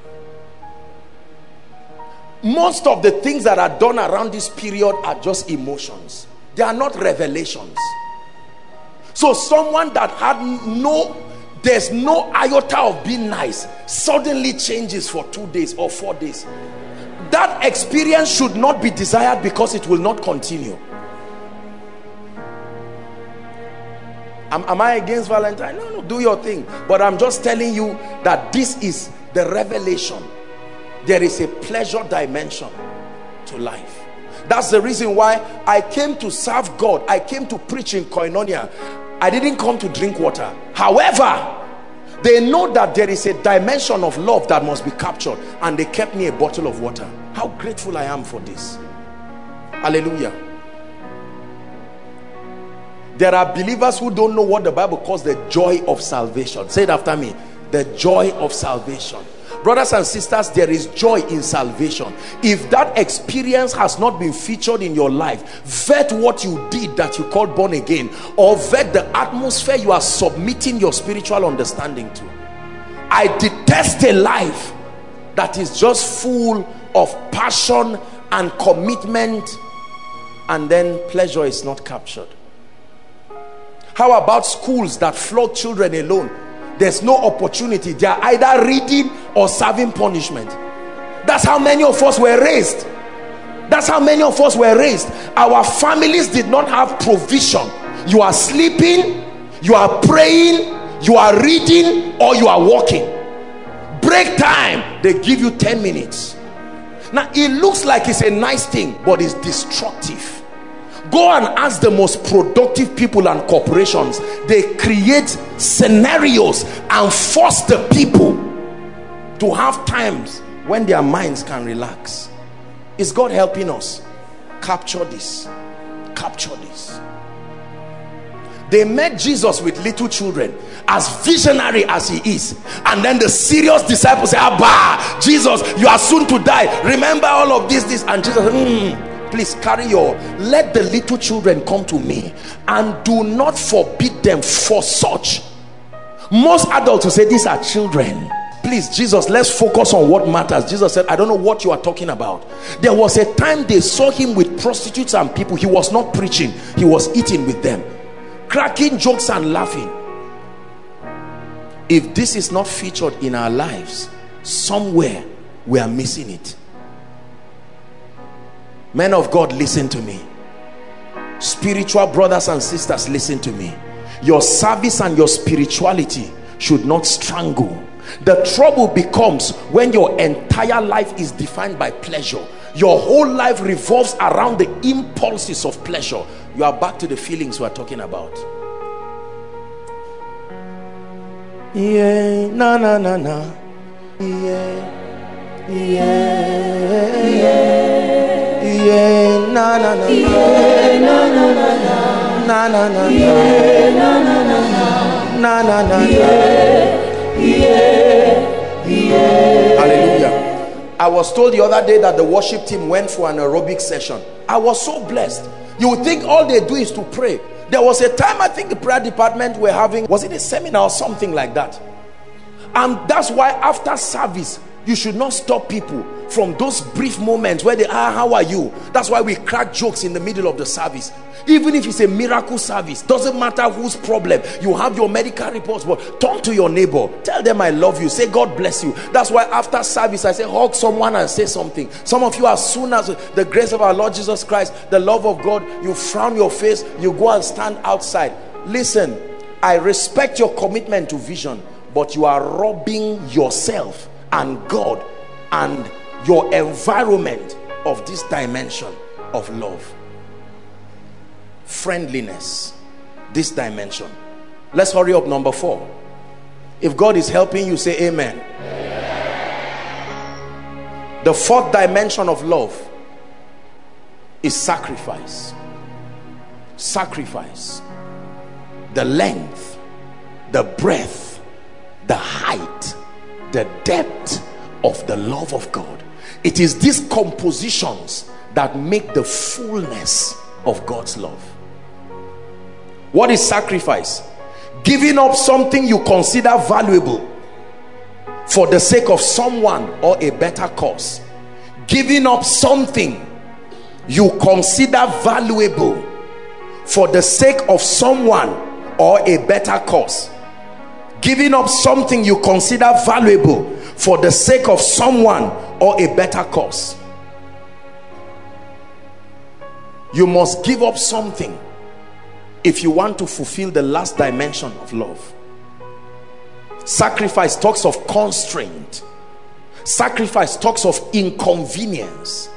Most of the things that are done around this period are just emotions. They are not revelations. So someone that had no, there's no iota of being nice, suddenly changes for two days or four days. That experience should not be desired, because it will not continue. Am, am I against Valentine? No, no, do your thing. But I'm just telling you that this is the revelation. There is a pleasure dimension to life. That's the reason why I came to serve God. I came to preach in Koinonia. I didn't come to drink water. However, they know that there is a dimension of love that must be captured, and they kept me a bottle of water. How grateful I am for this. Hallelujah. There are believers who don't know what the Bible calls the joy of salvation. Say it after me. The joy of salvation. Brothers and sisters, there is joy in salvation. If that experience has not been featured in your life, vet what you did that you called born again, or vet the atmosphere you are submitting your spiritual understanding to. I detest a life that is just full of passion and commitment, and then pleasure is not captured. How about schools that flog children alone? There's no opportunity. They are either reading or serving punishment. That's how many of us were raised. That's how many of us were raised. Our families did not have provision. You are sleeping, you are praying, you are reading, or you are walking. Break time, they give you ten minutes. Now it looks like it's a nice thing, but it's destructive. Go and ask the most productive people and corporations. They create scenarios and force the people to have times when their minds can relax. Is God helping us? Capture this. Capture this. They met Jesus with little children, as visionary as he is, and then the serious disciples say, Abba, Jesus, you are soon to die. Remember all of this, this, and Jesus, hmm. Please carry your, let the little children come to me, and do not forbid them for such. Most adults will say these are children. Please, Jesus, let's focus on what matters. Jesus said, I don't know what you are talking about. There was a time they saw him with prostitutes and people. He was not preaching, he was eating with them, cracking jokes and laughing. If this is not featured in our lives, somewhere we are missing it. Men of God, listen to me. Spiritual brothers and sisters, listen to me. Your service and your spirituality should not strangle. The trouble becomes when your entire life is defined by pleasure. Your whole life revolves around the impulses of pleasure. You are back to the feelings we are talking about. Yeah, na na na na. Yeah, yeah, yeah. Yeah, na na na, yeah, na na na, na na na, yeah, na na na, na na na, yeah, yeah, yeah. Hallelujah. I was told the other day that the worship team went for an aerobic session. I was so blessed. You would think all they do is to pray. There was a time, I think the prayer department were having, was it a seminar or something like that? And that's why after service, you should not stop people from those brief moments where they are, how are you? That's why we crack jokes in the middle of the service. Even if it's a miracle service, doesn't matter whose problem. You have your medical reports, but turn to your neighbor, tell them I love you, say God bless you. That's why after service I say hug someone and say something. Some of you, as soon as the grace of our Lord Jesus Christ, the love of God, you frown your face, you go and stand outside. Listen, I respect your commitment to vision, but you are robbing yourself and God and your environment of this dimension of love, friendliness, this dimension. Let's hurry up. Number four. If God is helping you, say amen. Amen. The fourth dimension of love is sacrifice. Sacrifice. The length, the breadth, the height, the depth of the love of God. It is these compositions that make the fullness of God's love. What is sacrifice? Giving up something you consider valuable for the sake of someone or a better cause. Giving up something you consider valuable for the sake of someone or a better cause. Giving up something you consider valuable for the sake of someone or a better cause. You must give up something if you want to fulfill the last dimension of love. Sacrifice talks of constraint. Sacrifice talks of inconvenience.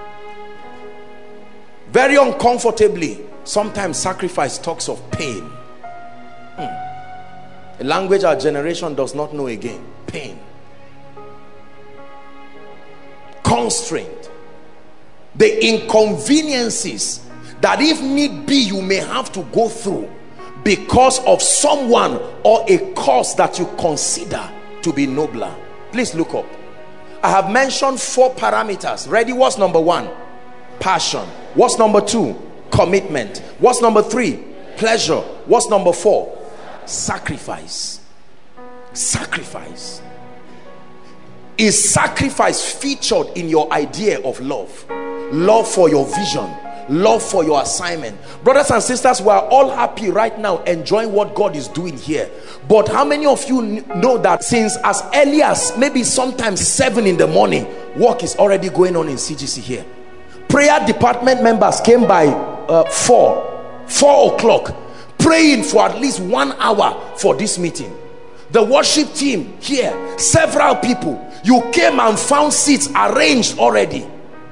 Very uncomfortably, sometimes sacrifice talks of pain. Hmm. A language our generation does not know again. Pain. Constraint. The inconveniences that if need be, you may have to go through because of someone or a cause that you consider to be nobler. Please look up. I have mentioned four parameters. Ready? What's number one? Passion. What's number two? Commitment. What's number three? Pleasure. What's number four? Sacrifice. Sacrifice. Is sacrifice featured in your idea of love? Love for your vision, love for your assignment. Brothers and sisters, we are all happy right now enjoying what God is doing here. But how many of you know that since as early as maybe sometimes seven in the morning, work is already going on in C G C here? Prayer department members came by uh, four, four o'clock, praying for at least one hour for this meeting. The worship team here, several people, you came and found seats arranged already.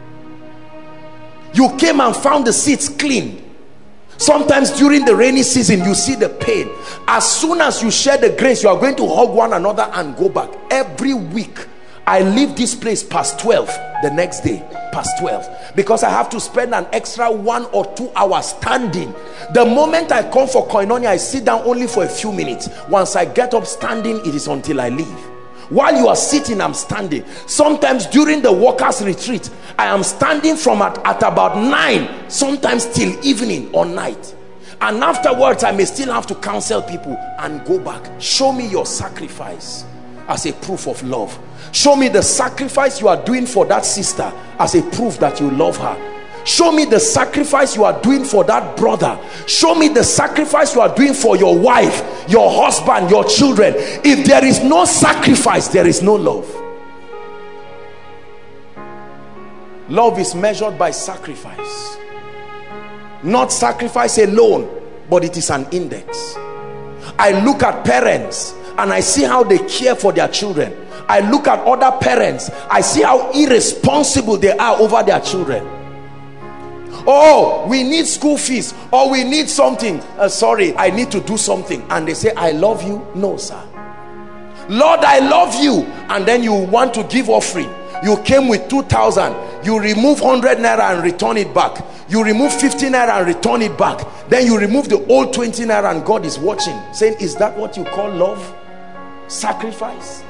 You came and found the seats clean. Sometimes during the rainy season, you see the pain. As soon as you share the grace, you are going to hug one another and go back. Every week, I leave this place past twelve the next day, past twelve, because I have to spend an extra one or two hours standing. The moment I come for koinonia, I sit down only for a few minutes. Once I get up standing, it is until I leave. While you are sitting, I'm standing. Sometimes during the workers retreat, I am standing from at, at about nine, sometimes till evening or night. And afterwards, I may still have to counsel people and go back. Show me your sacrifice as a proof of love. Show me the sacrifice you are doing for that sister as a proof that you love her. Show me the sacrifice you are doing for that brother. Show me the sacrifice you are doing for your wife, your husband, your children. If there is no sacrifice, there is no love. Love is measured by sacrifice. Not sacrifice alone, but it is an index. I look at parents and I see how they care for their children. I look at other parents, I see how irresponsible they are over their children. Oh, we need school fees, or we need something. Uh, sorry, I need to do something. And they say, I love you. No, sir. Lord, I love you. And then you want to give offering. You came with two thousand. You remove one hundred naira and return it back. You remove fifty naira and return it back. Then you remove the old twenty naira and God is watching, saying, is that what you call love? Sacrifice?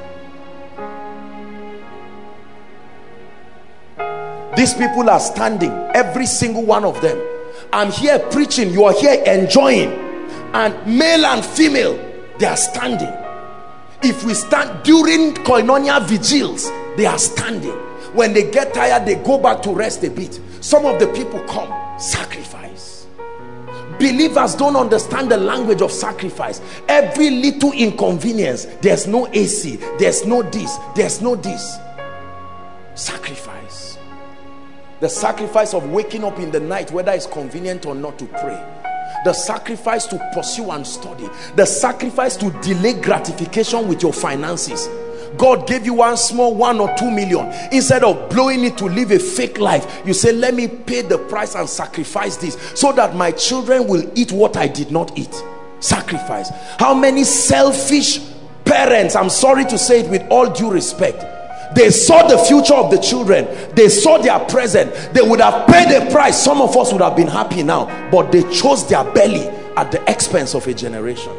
These people are standing, every single one of them. I'm here preaching, you are here enjoying. And male and female, they are standing. If we stand during koinonia vigils, they are standing. When they get tired, they go back to rest a bit. Some of the people come, sacrifice. Believers don't understand the language of sacrifice. Every little inconvenience, there's no A C, there's no this, there's no this. Sacrifice. The sacrifice of waking up in the night, whether it's convenient or not, to pray. The sacrifice to pursue and study. The sacrifice to delay gratification with your finances. God gave you one small one or two million. Instead of blowing it to live a fake life, you say, let me pay the price and sacrifice this so that my children will eat what I did not eat. Sacrifice. How many selfish parents, I'm sorry to say it with all due respect, they saw the future of the children, they saw their present, they would have paid the price. Some of us would have been happy now, but they chose their belly at the expense of a generation.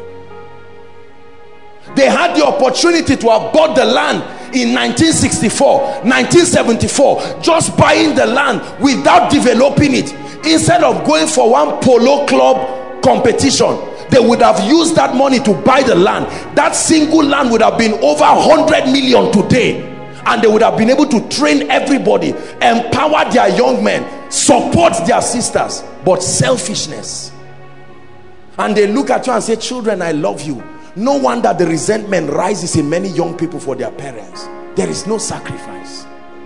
They had the opportunity to have bought the land in nineteen sixty-four, nineteen seventy-four, just buying the land without developing it. Instead of going for one polo club competition, they would have used that money to buy the land. That single land would have been over one hundred million today. And they would have been able to train everybody, empower their young men, support their sisters. But selfishness. And they look at you and say, children, I love you. No wonder the resentment rises in many young people for their parents. There is no sacrifice.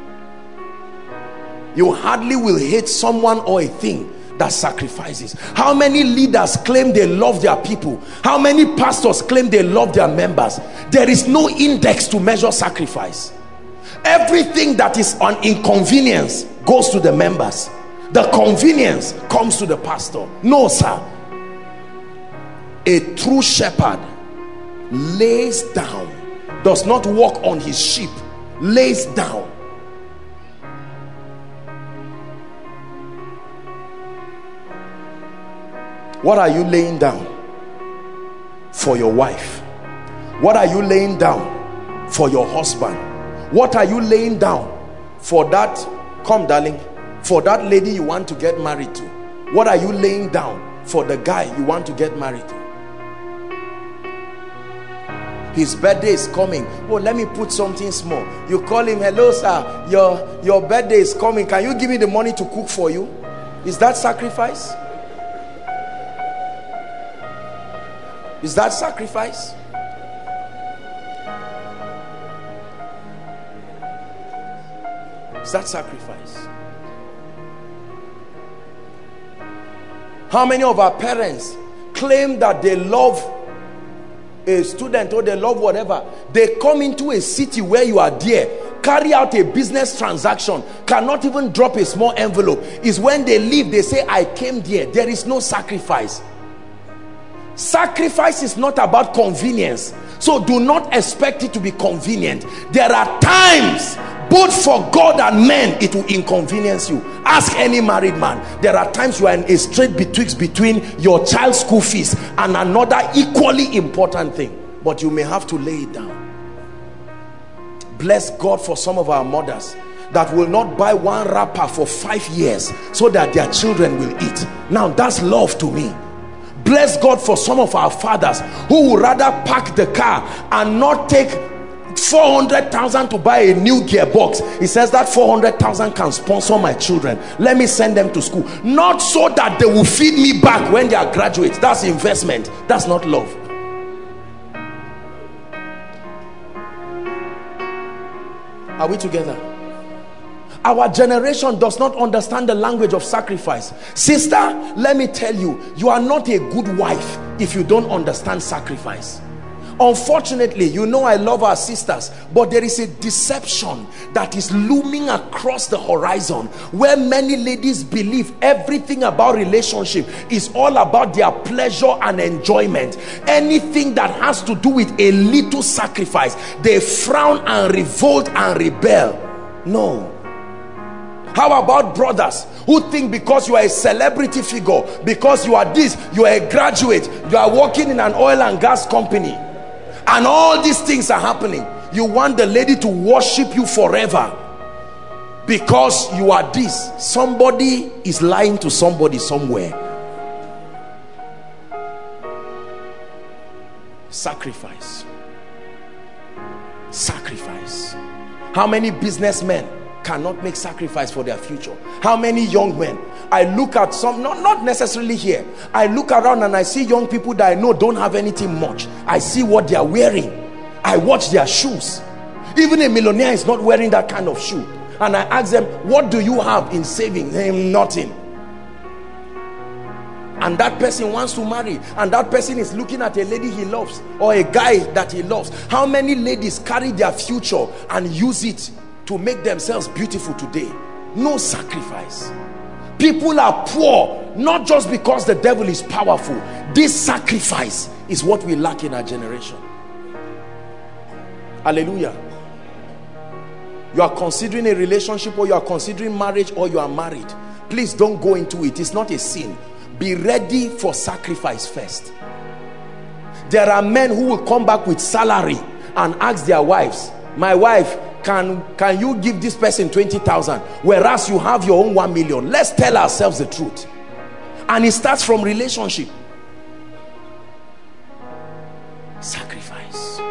You hardly will hate someone or a thing that sacrifices. How many leaders claim they love their people? How many pastors claim they love their members? There is no index to measure sacrifice. Everything that is an inconvenience goes to the members. The convenience comes to the pastor. No, sir. A true shepherd lays down, does not walk on his sheep, lays down. What are you laying down for your wife? What are you laying down for your husband? What are you laying down for that, come darling, for that lady you want to get married to? What are you laying down for the guy you want to get married to? His birthday is coming. Oh, let me put something small. You call him, hello sir, your your birthday is coming, can you give me the money to cook for you? Is that sacrifice? Is that sacrifice? Is that sacrifice? How many of our parents claim that they love a student or they love whatever? They come into a city where you are there, carry out a business transaction, cannot even drop a small envelope. Is when they leave, they say, I came there. There is no sacrifice. Sacrifice is not about convenience. So do not expect it to be convenient. There are times, both for God and men, it will inconvenience you. Ask any married man. There are times you are in a straight betwixt between your child's school fees and another equally important thing, but you may have to lay it down. Bless God for some of our mothers that will not buy one wrapper for five years so that their children will eat. Now that's love to me. Bless God for some of our fathers who would rather park the car and not take four hundred thousand to buy a new gearbox. He says that four hundred thousand can sponsor my children. Let me send them to school. Not so that they will feed me back when they are graduates. That's investment. That's not love. Are we together? Our generation does not understand the language of sacrifice. Sister, let me tell you, you are not a good wife if you don't understand sacrifice. Unfortunately, you know I love our sisters, but there is a deception that is looming across the horizon where many ladies believe everything about relationship is all about their pleasure and enjoyment. Anything that has to do with a little sacrifice, they frown and revolt and rebel. No. How about brothers who think because you are a celebrity figure, because you are this, you are a graduate, you are working in an oil and gas company, and all these things are happening, you want the lady to worship you forever because you are this? Somebody is lying to somebody somewhere. Sacrifice. Sacrifice. How many businessmen cannot make sacrifice for their future? How many young men? I look at some, not, not necessarily here, I look around and I see young people that I know don't have anything much. I see what they are wearing. I watch their shoes. Even a millionaire is not wearing that kind of shoe. And I ask them, what do you have in saving? Nothing. And that person wants to marry, and that person is looking at a lady he loves or a guy that he loves. How many ladies carry their future and use it to make themselves beautiful today? No sacrifice. People are poor not just because the devil is powerful. This sacrifice is what we lack in our generation. Hallelujah. You are considering a relationship, or you are considering marriage, or you are married, please don't go into it. It's not a sin. Be ready for sacrifice first. There are men who will come back with salary and ask their wives, my wife, Can, can you give this person twenty thousand, whereas you have your own one million? Let's tell ourselves the truth. And it starts from relationship. Sacrifice.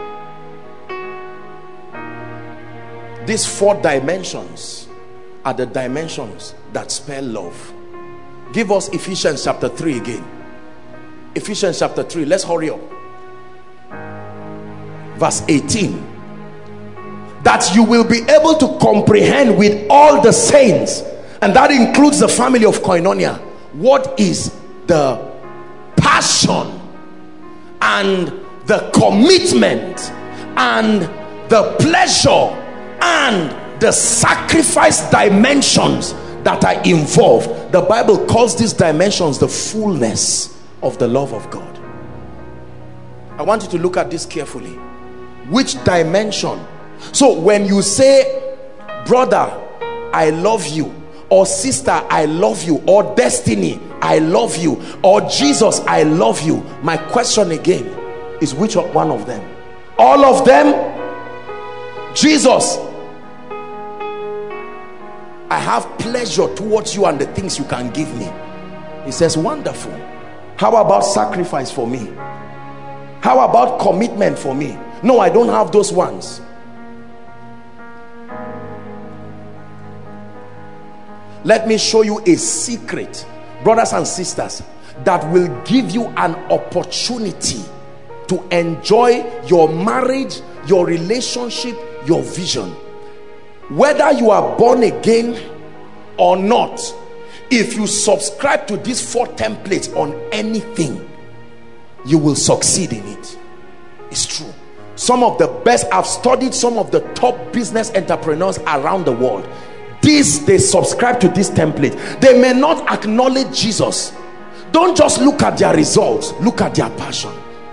These four dimensions are the dimensions that spell love. Give us Ephesians chapter three again. Ephesians chapter three. Let's hurry up. Verse eighteen. That you will be able to comprehend with all the saints, and that includes the family of Koinonia, what is the passion and the commitment and the pleasure and the sacrifice dimensions that are involved. The Bible calls these dimensions the fullness of the love of God. I want you to look at this carefully. Which dimension? So when you say, brother, I love you, or sister, I love you, or destiny, I love you, or Jesus, I love you. My question again is, which one of them? All of them? Jesus, I have pleasure towards you and the things you can give me. He says, wonderful. How about sacrifice for me? How about commitment for me? No, I don't have those ones. Let me show you a secret, brothers and sisters, that will give you an opportunity to enjoy your marriage, your relationship, your vision. Whether you are born again or not, if you subscribe to these four templates on anything, you will succeed in it. It's true. Some of the best, I've studied some of the top business entrepreneurs around the world. These, they subscribe to this template. They may not acknowledge Jesus. Don't just look at their results, look at their passion,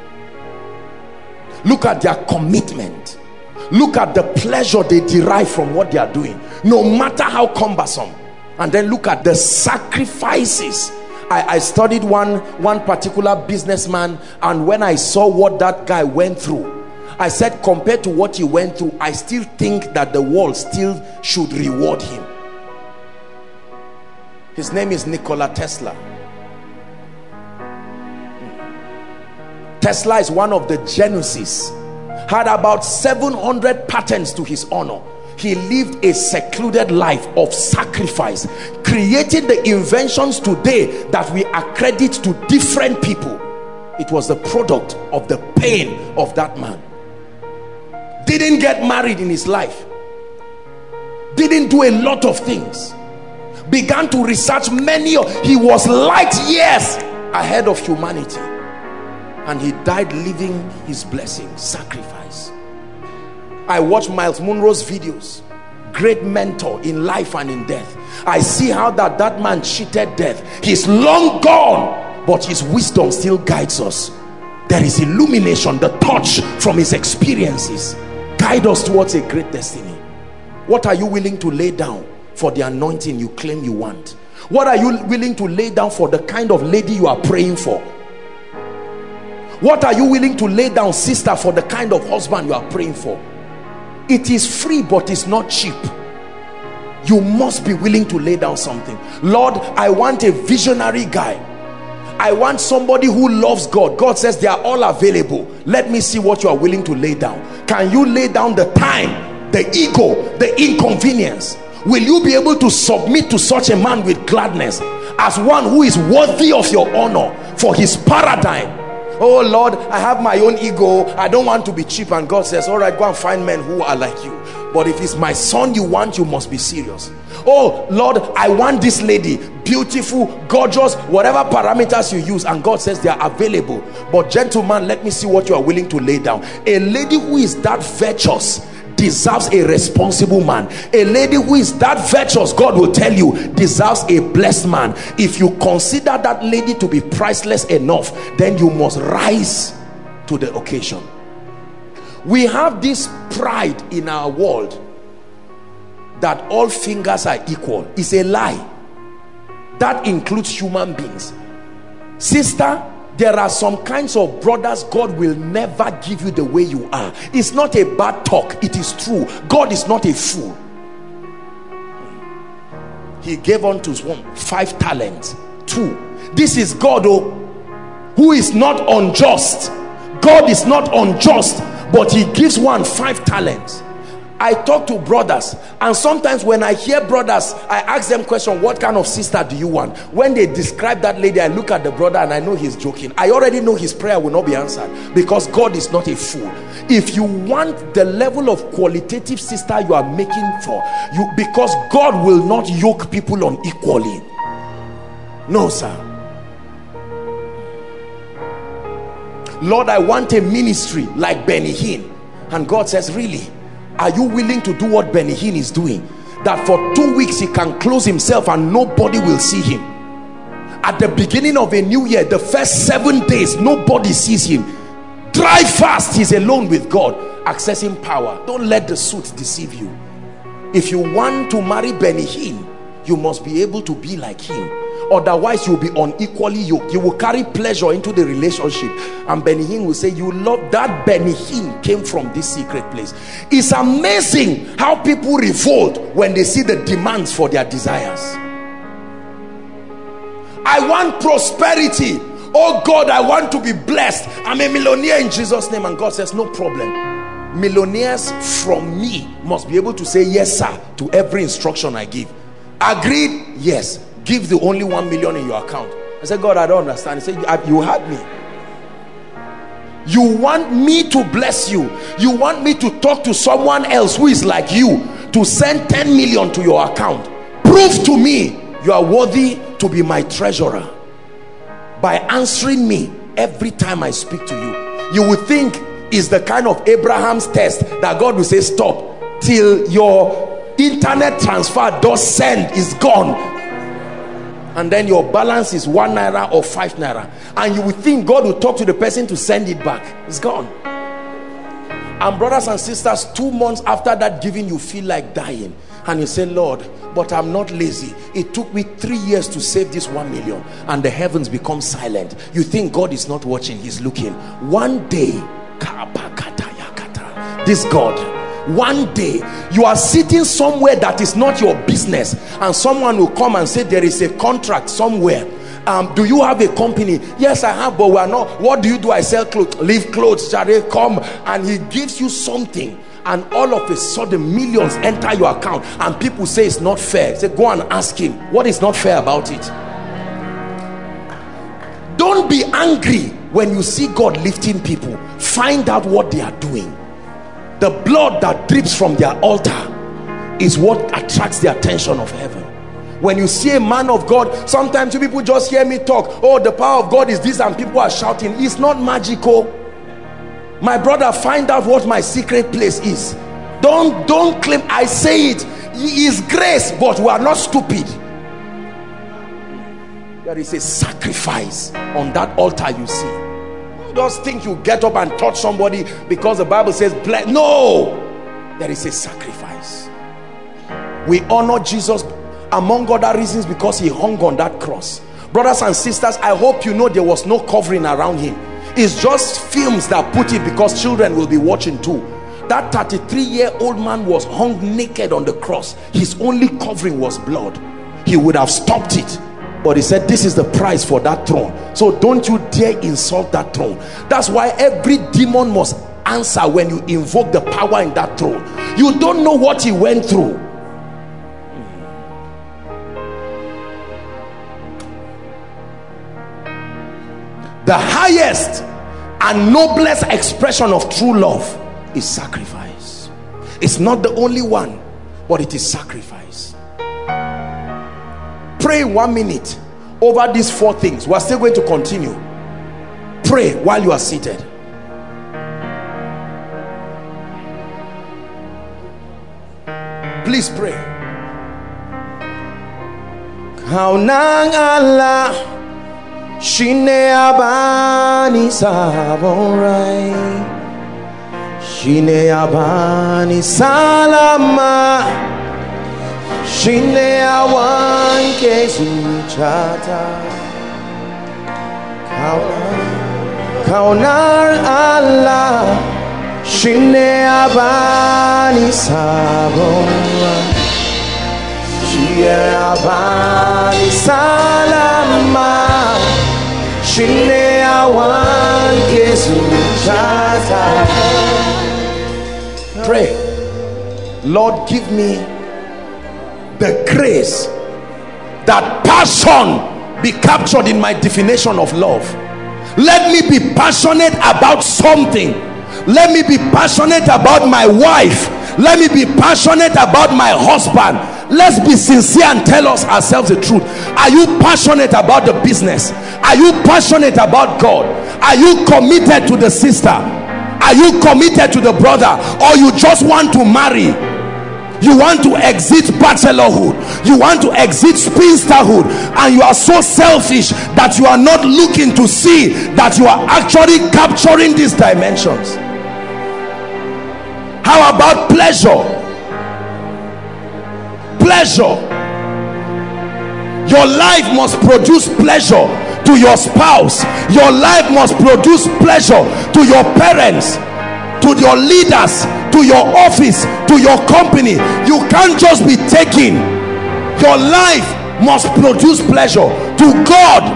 look at their commitment, look at the pleasure they derive from what they are doing, no matter how cumbersome. And then look at the sacrifices. I, I studied one one particular businessman, and when I saw what that guy went through, I said, compared to what he went through, I still think that the world still should reward him. His name is Nikola Tesla. Tesla is one of the geniuses. Had about seven hundred patents to his honor. He lived a secluded life of sacrifice, created the inventions today that we accredit to different people. It was the product of the pain of that man. Didn't get married in his life, didn't do a lot of things, began to research many of, he was light years ahead of humanity, and he died living his blessing, sacrifice. I watch Miles Monroe's videos, great mentor in life and in death. I see how that that man cheated death. He's long gone, but his wisdom still guides us. There is illumination, the touch from his experiences guide us towards a great destiny. What are you willing to lay down for the anointing you claim you want? What are you willing to lay down for the kind of lady you are praying for? What are you willing to lay down, sister, for the kind of husband you are praying for? It is free, but it's not cheap. You must be willing to lay down something. Lord, I want a visionary guy. I want somebody who loves God. God says they are all available. Let me see what you are willing to lay down. Can you lay down the time, the ego, the inconvenience? Will you be able to submit to such a man with gladness, as one who is worthy of your honor for his paradigm? Oh Lord, I have my own ego, I don't want to be cheap. And God says, all right, go and find men who are like you. But if it's my son you want, you must be serious. Oh Lord, I want this lady, beautiful, gorgeous, whatever parameters you use. And God says they are available. But gentlemen, let me see what you are willing to lay down. A lady who is that virtuous deserves a responsible man. A lady who is that virtuous, God will tell you, deserves a blessed man. If you consider that lady to be priceless enough, then you must rise to the occasion. We have this pride in our world that all fingers are equal. It's a lie. That includes human beings. Sister, there are some kinds of brothers God will never give you the way you are. It's not a bad talk, it is true. God is not a fool. He gave unto one five talents, two. This is God, oh, who is not unjust. God is not unjust, but he gives one five talents. I talk to brothers, and sometimes when I hear brothers, I ask them question, what kind of sister do you want? When they describe that lady, I look at the brother and I know he's joking. I already know his prayer will not be answered, because God is not a fool. If you want the level of qualitative sister you are making for you, because God will not yoke people unequally. No, sir. Lord, I want a ministry like Benny Hinn. And God says, really? Are you willing to do what Benny Hinn is doing? That for two weeks he can close himself and nobody will see him. At the beginning of a new year, the first seven days, nobody sees him. Drive fast, he's alone with God, accessing power. Don't let the suit deceive you. If you want to marry Benny Hinn, you must be able to be like him. Otherwise, you'll be unequally yoked. You will carry pleasure into the relationship. And Benny Hinn will say, you love that. Benny Hinn came from this secret place. It's amazing how people revolt when they see the demands for their desires. I want prosperity. Oh God, I want to be blessed. I'm a millionaire in Jesus' name. And God says, no problem. Millionaires from me must be able to say yes sir to every instruction I give. Agreed? Yes. Give the only one million in your account. I said, God, I don't understand. He said, you had me. You want me to bless you. You want me to talk to someone else who is like you to send ten million to your account. Prove to me you are worthy to be my treasurer by answering me every time I speak to you. You would think is the kind of Abraham's test that God will say, stop till your internet transfer does send is gone, and then your balance is one naira or five naira, and you would think God will talk to the person to send it back. It's gone. And brothers and sisters, two months after that giving, you feel like dying, and you say, Lord, but I'm not lazy. It took me three years to save this one million, and the heavens become silent. You think God is not watching, he's looking. One day, this God, one day you are sitting somewhere that is not your business, and someone will come and say there is a contract somewhere. Um, do you have a company? Yes, I have, but we are not. What do you do? I sell clothes. Leave clothes. Shall they come? And he gives you something, and all of a sudden millions enter your account, and people say it's not fair. Say, go and ask him what is not fair about it. Don't be angry when you see God lifting people. Find out what they are doing. The blood that drips from their altar is what attracts the attention of heaven. When you see a man of God, sometimes you people just hear me talk, oh, the power of God is this, and people are shouting. It's not magical. My brother, find out what my secret place is. Don't don't claim. I say it, it is grace, but we are not stupid. There is a sacrifice on that altar. You see, just think you get up and touch somebody because the Bible says bless. No, there is a sacrifice. We honor Jesus among other reasons because he hung on that cross. Brothers and sisters, I hope you know there was no covering around him. It's just films that put it because children will be watching too. That thirty-three year old man was hung naked on the cross. His only covering was blood. He would have stopped it, but he said, this is the price for that throne, so don't you dare insult that throne. That's why every demon must answer when you invoke the power in that throne. You don't know what he went through. The highest and noblest expression of true love is sacrifice. It's not the only one, but it is sacrifice. Pray one minute over these four things. We are still going to continue. Pray while you are seated. Please pray. Kaunang Allah Shine abani saborai, Shine abani salama, Shine awan kesuchata. Kaunar Allah, Shine abani saborai, Shine abani salama. Pray, Lord, give me the grace that passion be captured in my definition of love. Let me be passionate about something. Let me be passionate about my wife. Let me be passionate about my husband. Let's be sincere and tell us ourselves the truth. Are you passionate about the business? Are you passionate about God? Are you committed to the sister? Are you committed to the brother? Or you just want to marry? You want to exit bachelorhood, you want to exit spinsterhood, and you are so selfish that you are not looking to see that you are actually capturing these dimensions. How about pleasure? Pleasure. Your life must produce pleasure to your spouse. Your life must produce pleasure to your parents, to your leaders, to your office, to your company. You can't just be taking. Your life must produce pleasure to God.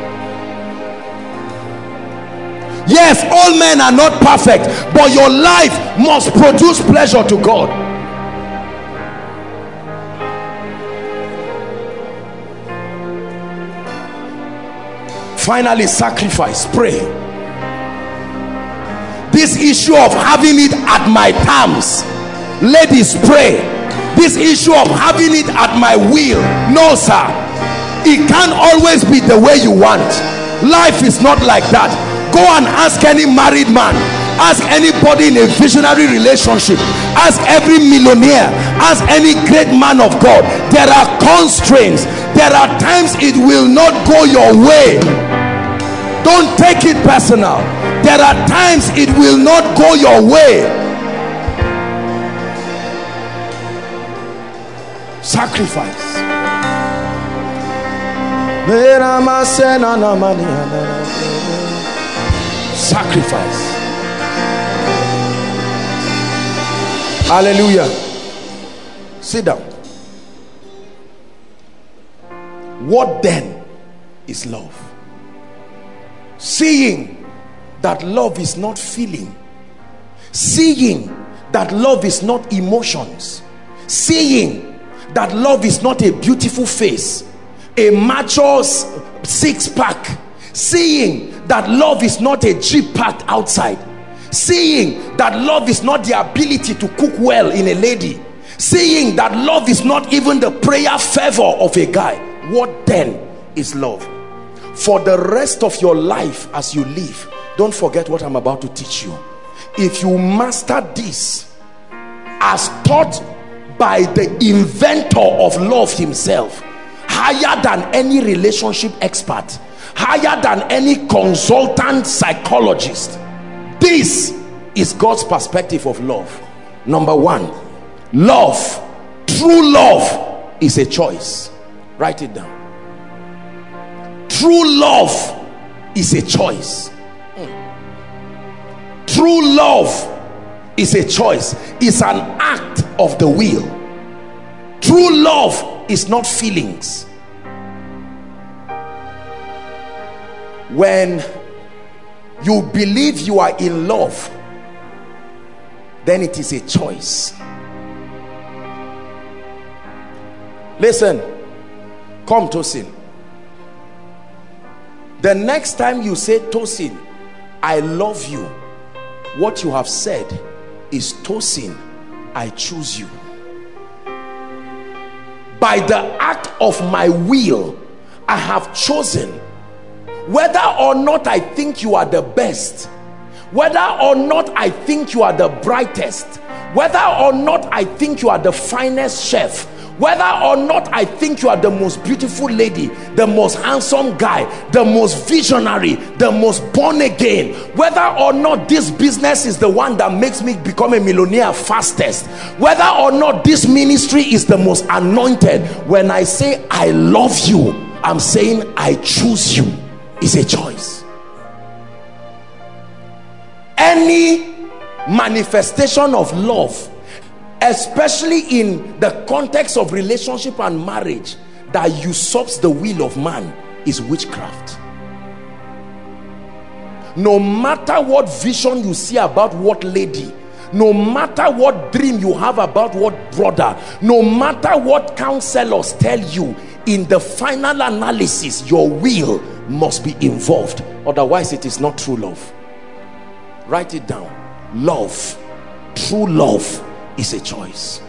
Yes, all men are not perfect, but your life must produce pleasure to God. Finally, sacrifice. Pray. This issue of having it at my terms, ladies, pray. This issue of having it at my will, no sir, it can't always be the way you want. Life is not like that. Go and ask any married man, ask anybody in a visionary relationship, ask every millionaire, ask any great man of God. There are constraints. There are times it will not go your way. Don't take it personal. There are times it will not go your way. Sacrifice. Sacrifice. Hallelujah. Sit down. What then is love? Seeing that love is not feeling, seeing that love is not emotions, seeing that love is not a beautiful face, a macho six-pack, seeing that love is not a jeep packed outside, seeing that love is not the ability to cook well in a lady, seeing that love is not even the prayer fervor of a guy. What then is love? For the rest of your life as you live, don't forget what I'm about to teach you. If you master this as taught by the inventor of love himself, higher than any relationship expert, higher than any consultant psychologist, this is God's perspective of love. Number one, love, true love is a choice. Write it down. True love is a choice. Mm. True love is a choice. It's an act of the will. True love is not feelings. When you believe you are in love, then it is a choice. Listen, come Tosin. The next time you say, Tosin, I love you, what you have said is, Tosin, I choose you. By the act of my will, I have chosen. Whether or not I think you are the best, whether or not I think you are the brightest, whether or not I think you are the finest chef, whether or not I think you are the most beautiful lady, the most handsome guy, the most visionary, the most born again, whether or not this business is the one that makes me become a millionaire fastest, whether or not this ministry is the most anointed, when I say I love you, I'm saying I choose you. It's a choice. Any manifestation of love, especially in the context of relationship and marriage, that usurps the will of man, is witchcraft. No matter what vision you see about what lady, no matter what dream you have about what brother, no matter what counselors tell you, in the final analysis your will must be involved, otherwise it is not true love. Write it down. Love, true love, is a choice.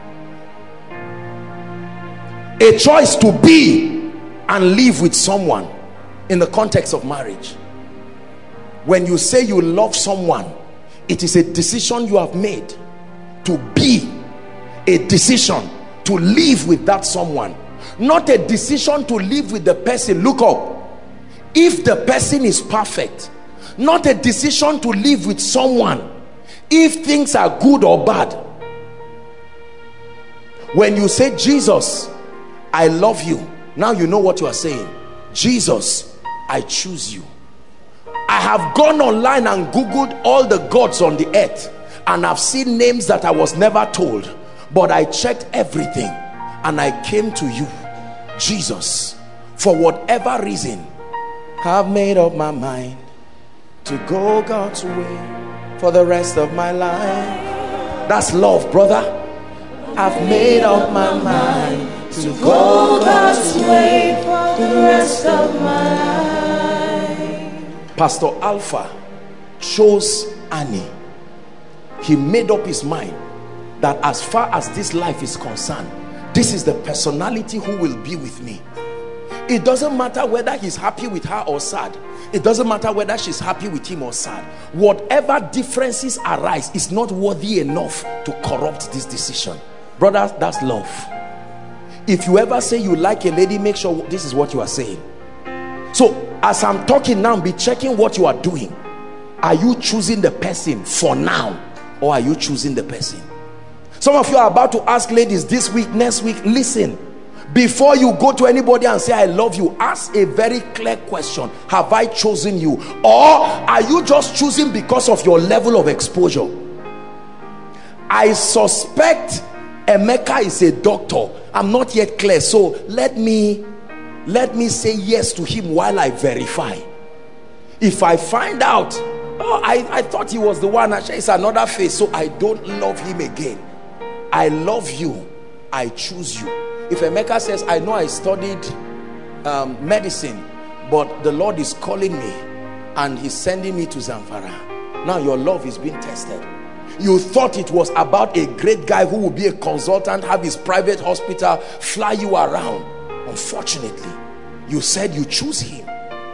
A choice to be and live with someone in the context of marriage. When you say you love someone, it is a decision you have made to be, a decision to live with that someone, not a decision to live with the person. Look up. If the person is perfect, not a decision to live with someone if things are good or bad. When you say, Jesus, I love you, Now you know what you are saying. Jesus, I choose you. I have gone online and googled all the gods on the earth, and I've seen names that I was never told, but I checked everything and I came to you, Jesus. For whatever reason, I've made up my mind to go God's way for the rest of my life. That's love, brother. I've made up my mind to go God's way for the rest of my life. Pastor Alpha chose Annie. He made up his mind that as far as this life is concerned, this is the personality who will be with me. It doesn't matter whether he's happy with her or sad. It doesn't matter whether she's happy with him or sad. Whatever differences arise is not worthy enough to corrupt this decision. Brothers, that's love. If you ever say you like a lady, make sure this is what you are saying. So as I'm talking now, be checking what you are doing. Are you choosing the person for now, or are you choosing the person? Some of you are about to ask ladies this week, next week. Listen, before you go to anybody and say I love you, ask a very clear question. Have I chosen you? Or are you just choosing because of your level of exposure? I suspect Emeka is a doctor. I'm not yet clear, so let me let me say yes to him while I verify. If I find out, oh, I, I thought he was the one, actually it's another face, so I don't love him again. I love you, I choose you. If Emeka says, I know I studied um, medicine, but the Lord is calling me and he's sending me to Zamfara. Now your love is being tested. You thought it was about a great guy who would be a consultant, have his private hospital, fly you around. Unfortunately, you said you choose him.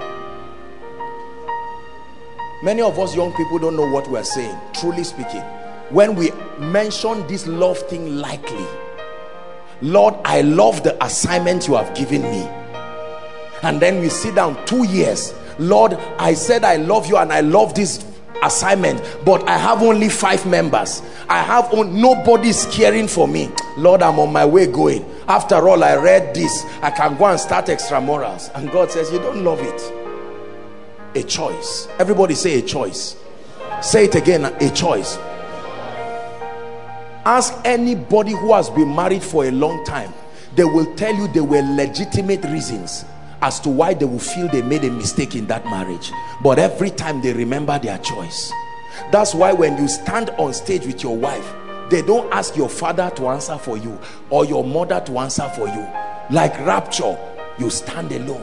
Many of us young people don't know what we are saying, truly speaking. When we mention this love thing lightly, Lord, I love the assignment you have given me. And then we sit down two years. Lord, I said I love you and I love this assignment, but I have only five members. I have on, nobody's caring for me. Lord, I'm on my way going. After all, I read this. I can go and start extramurals. And God says, you don't love it. A choice. Everybody say a choice. Say it again, a choice. Ask anybody who has been married for a long time. They will tell you there were legitimate reasons as to why they will feel they made a mistake in that marriage, but every time they remember their choice. That's why when you stand on stage with your wife, they don't ask your father to answer for you or your mother to answer for you. Like rapture, you stand alone.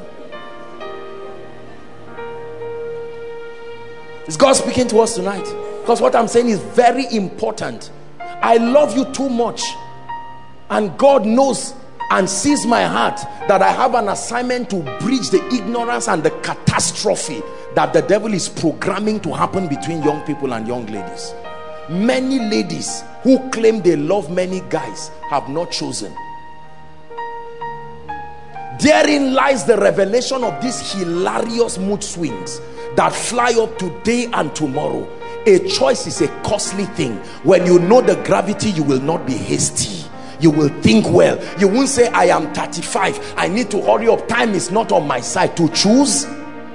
Is God speaking to us tonight? Because what I'm saying is very important. I love you too much, and God knows and sees my heart that I have an assignment to bridge the ignorance and the catastrophe that the devil is programming to happen between young people and young ladies. Many ladies who claim they love many guys have not chosen. Therein lies the revelation of these hilarious mood swings that fly up today and tomorrow. A choice is a costly thing. When you know the gravity, you will not be hasty. You will think well. You won't say, I am thirty-five, I need to hurry up, time is not on my side. To choose.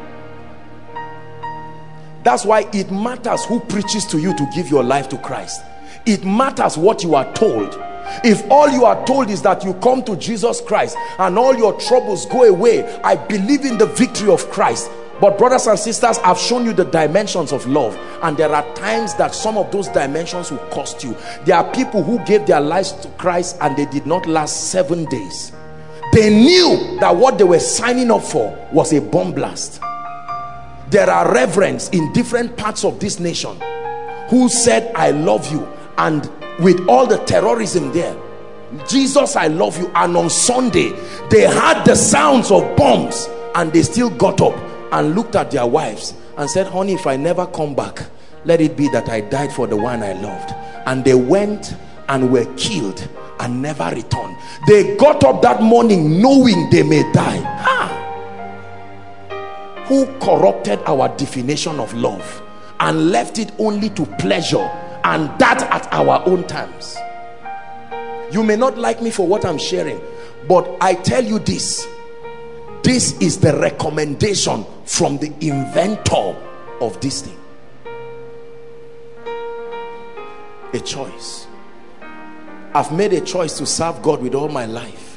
That's why it matters who preaches to you to give your life to Christ. It matters what you are told. If all you are told is that you come to Jesus Christ and all your troubles go away, I believe in the victory of Christ. But brothers and sisters, I've shown you the dimensions of love, and there are times that some of those dimensions will cost you. There are people who gave their lives to Christ and they did not last seven days. They knew that what they were signing up for was a bomb blast. There are reverends in different parts of this nation who said, I love you, and with all the terrorism there, Jesus, I love you, and on Sunday they heard the sounds of bombs and they still got up and looked at their wives and said, honey, if I never come back, let it be that I died for the one I loved. And they went and were killed and never returned. They got up that morning knowing they may die. Ha! Who corrupted our definition of love and left it only to pleasure, and that at our own terms? You may not like me for what I'm sharing, but I tell you this, This is the recommendation from the inventor of this thing. A choice. I've made a choice to serve God with all my life.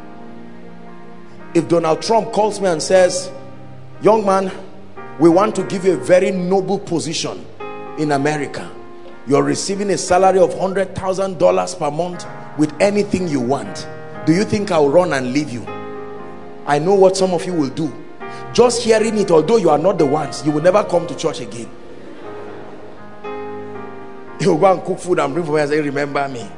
If Donald Trump calls me and says, young man, we want to give you a very noble position in America. You're receiving a salary of one hundred thousand dollars per month with anything you want. Do you think I'll run and leave you? I know what some of you will do. Just hearing it, although you are not the ones, you will never come to church again. You'll go and cook food and bring for me and say, remember me.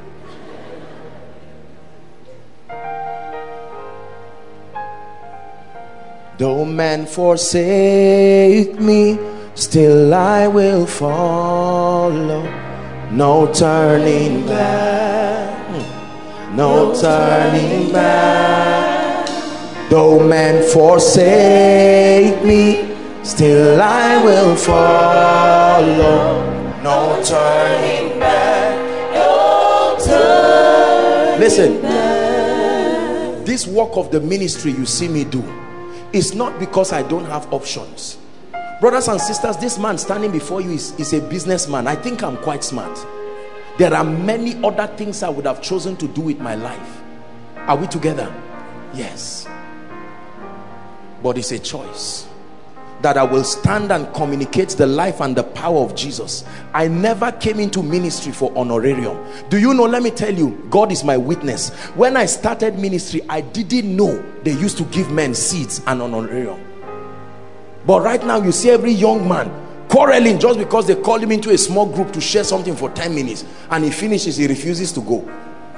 Though man forsake me, still I will follow. No turning back, no turning back. Though man forsake me, still I will follow. No turning back, no turning Listen, back. This work of the ministry you see me do, it's not because I don't have options. Brothers and sisters, this man standing before you is, is a businessman. I think I'm quite smart. There are many other things I would have chosen to do with my life. Are we together? Yes. But it's a choice that I will stand and communicate the life and the power of Jesus. I never came into ministry for honorarium. Do you know, let me tell you, God is my witness. When I started ministry, I didn't know they used to give men seeds and honorarium. But right now, you see every young man quarreling just because they call him into a small group to share something for ten minutes, and he finishes, he refuses to go.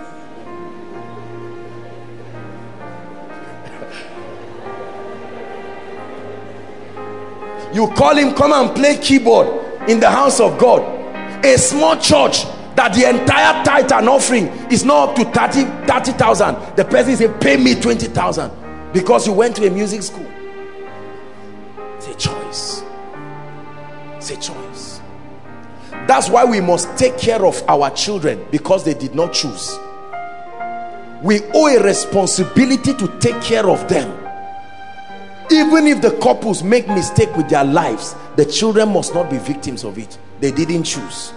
You call him, come and play keyboard in the house of God. A small church that the entire tithe and offering is not up to thirty thousand. The person says, pay me twenty thousand because you went to a music school. It's a choice. It's a choice. That's why we must take care of our children, because they did not choose. We owe a responsibility to take care of them. Even if the couples make mistake with their lives, the children must not be victims of it. They didn't choose.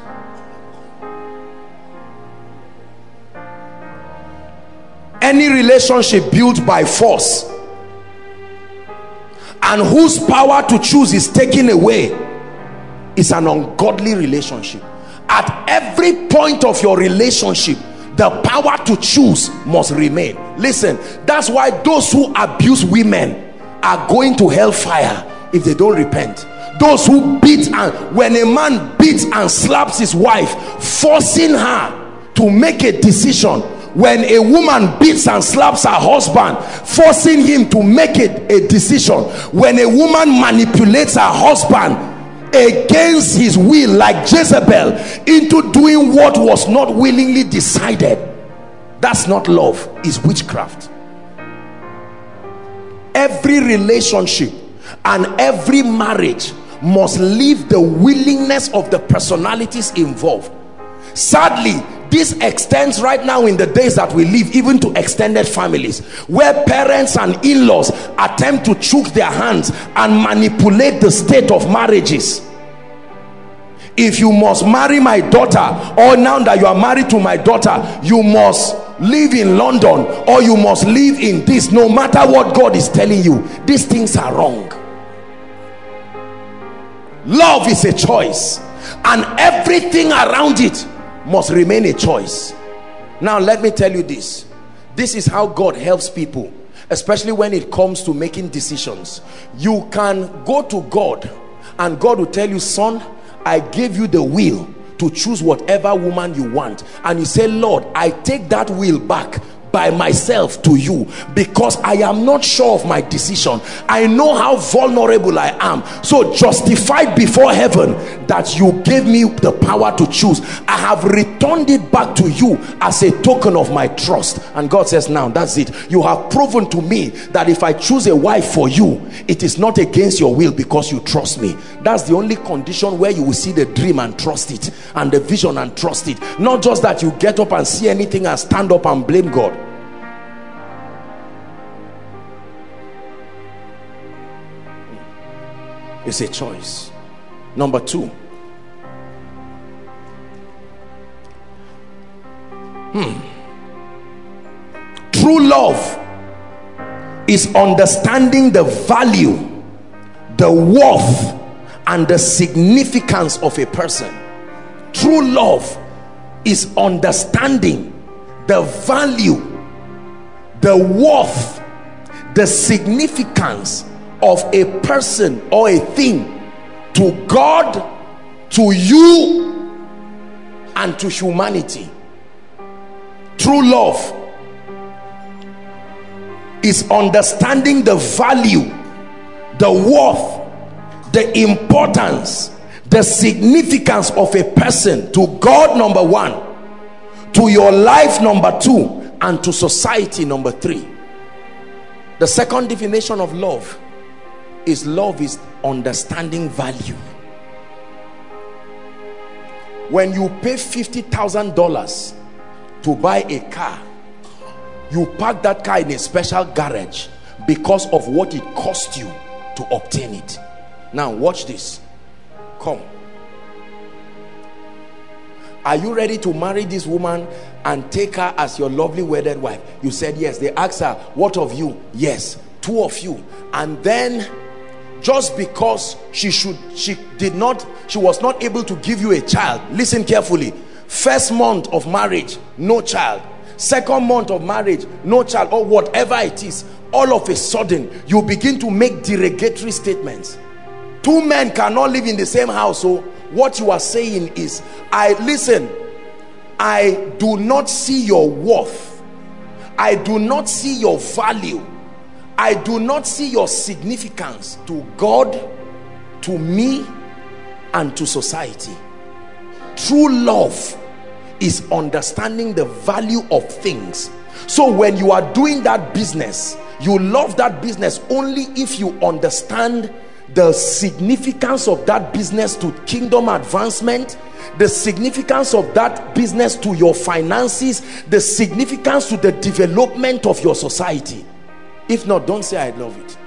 Any relationship built by force and whose power to choose is taken away is an ungodly relationship. At every point of your relationship, the power to choose must remain. Listen, that's why those who abuse women are going to hellfire if they don't repent. Those who beat, and when a man beats and slaps his wife, forcing her to make a decision. When a woman beats and slaps her husband, forcing him to make a, a decision. When a woman manipulates her husband against his will, like Jezebel, into doing what was not willingly decided, that's not love, it's witchcraft. Every relationship and every marriage must leave the willingness of the personalities involved. Sadly, this extends right now in the days that we live even to extended families, where parents and in-laws attempt to choke their hands and manipulate the state of marriages. If you must marry my daughter, or now that you are married to my daughter, you must live in London, or you must live in this. No matter what God is telling you, these things are wrong. Love is a choice, and everything around it must remain a choice. Now let me tell you this. This is how God helps people, especially when it comes to making decisions. You can go to God and God will tell you, son, I gave you the will to choose whatever woman you want, and you say, Lord, I take that will back by myself to you, because I am not sure of my decision. I know how vulnerable I am. So justify before heaven that you gave me the power to choose. I have returned it back to you as a token of my trust. And God says, now that's it. You have proven to me that if I choose a wife for you, it is not against your will, because you trust me. That's the only condition where you will see the dream and trust it, and the vision and trust it. Not just that you get up and see anything and stand up and blame God. It's a choice. Number two, hmm. true love is understanding the value, the worth, and the significance of a person. True love is understanding the value, the worth, the significance of a person or a thing to God, to you, and to humanity. True love is understanding the value, the worth, the importance, the significance of a person to God, number one, to your life, number two, and to society, number three. The second definition of love is love is understanding value. When you pay fifty thousand dollars to buy a car, you park that car in a special garage because of what it cost you to obtain it. Now watch this. Come. Are you ready to marry this woman and take her as your lovely wedded wife? You said yes. They asked her, what of you? Yes, two of you. And then just because she should she did not she was not able to give you a child, listen carefully. First month of marriage, no child. Second month of marriage, no child, or whatever it is. All of a sudden you begin to make derogatory statements. Two men cannot live in the same house. So what you are saying is, I listen, I do not see your worth, I do not see your value, I do not see your significance to God, to me, and to society. True love is understanding the value of things. So when you are doing that business, you love that business only if you understand the significance of that business to kingdom advancement, the significance of that business to your finances, the significance to the development of your society. If not, don't say I love it.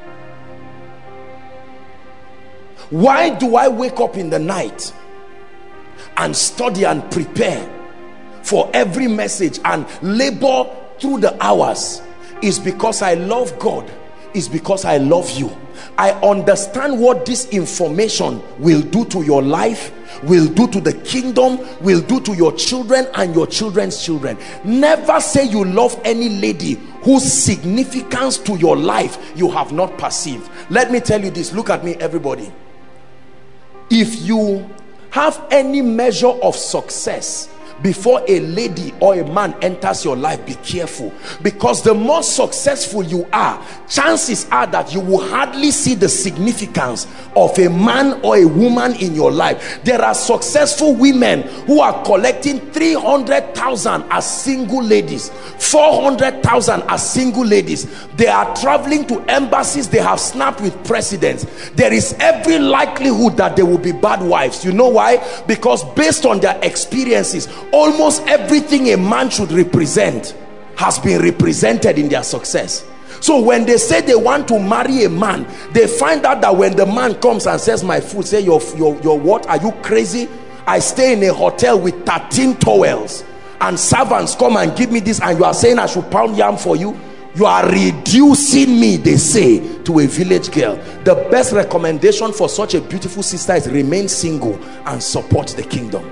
Why do I wake up in the night and study and prepare for every message and labor through the hours? Is because I love God. Is because I love you. I understand what this information will do to your life, will do to the kingdom, will do to your children and your children's children. Never say you love any lady whose significance to your life you have not perceived. Let me tell you this. Look at me, everybody. If you have any measure of success before a lady or a man enters your life, be careful, because the more successful you are, chances are that you will hardly see the significance of a man or a woman in your life. There are successful women who are collecting three hundred thousand as single ladies, four hundred thousand as single ladies. They are traveling to embassies, they have snapped with presidents. There is every likelihood that they will be bad wives. You know why? Because based on their experiences, almost everything a man should represent has been represented in their success. So when they say they want to marry a man, they find out that when the man comes and says, my food, say, your, your, your what? Are you crazy? I stay in a hotel with thirteen towels and servants come and give me this, and you are saying I should pound yam for you? You are reducing me, they say, to a village girl. The best recommendation for such a beautiful sister is remain single and support the kingdom.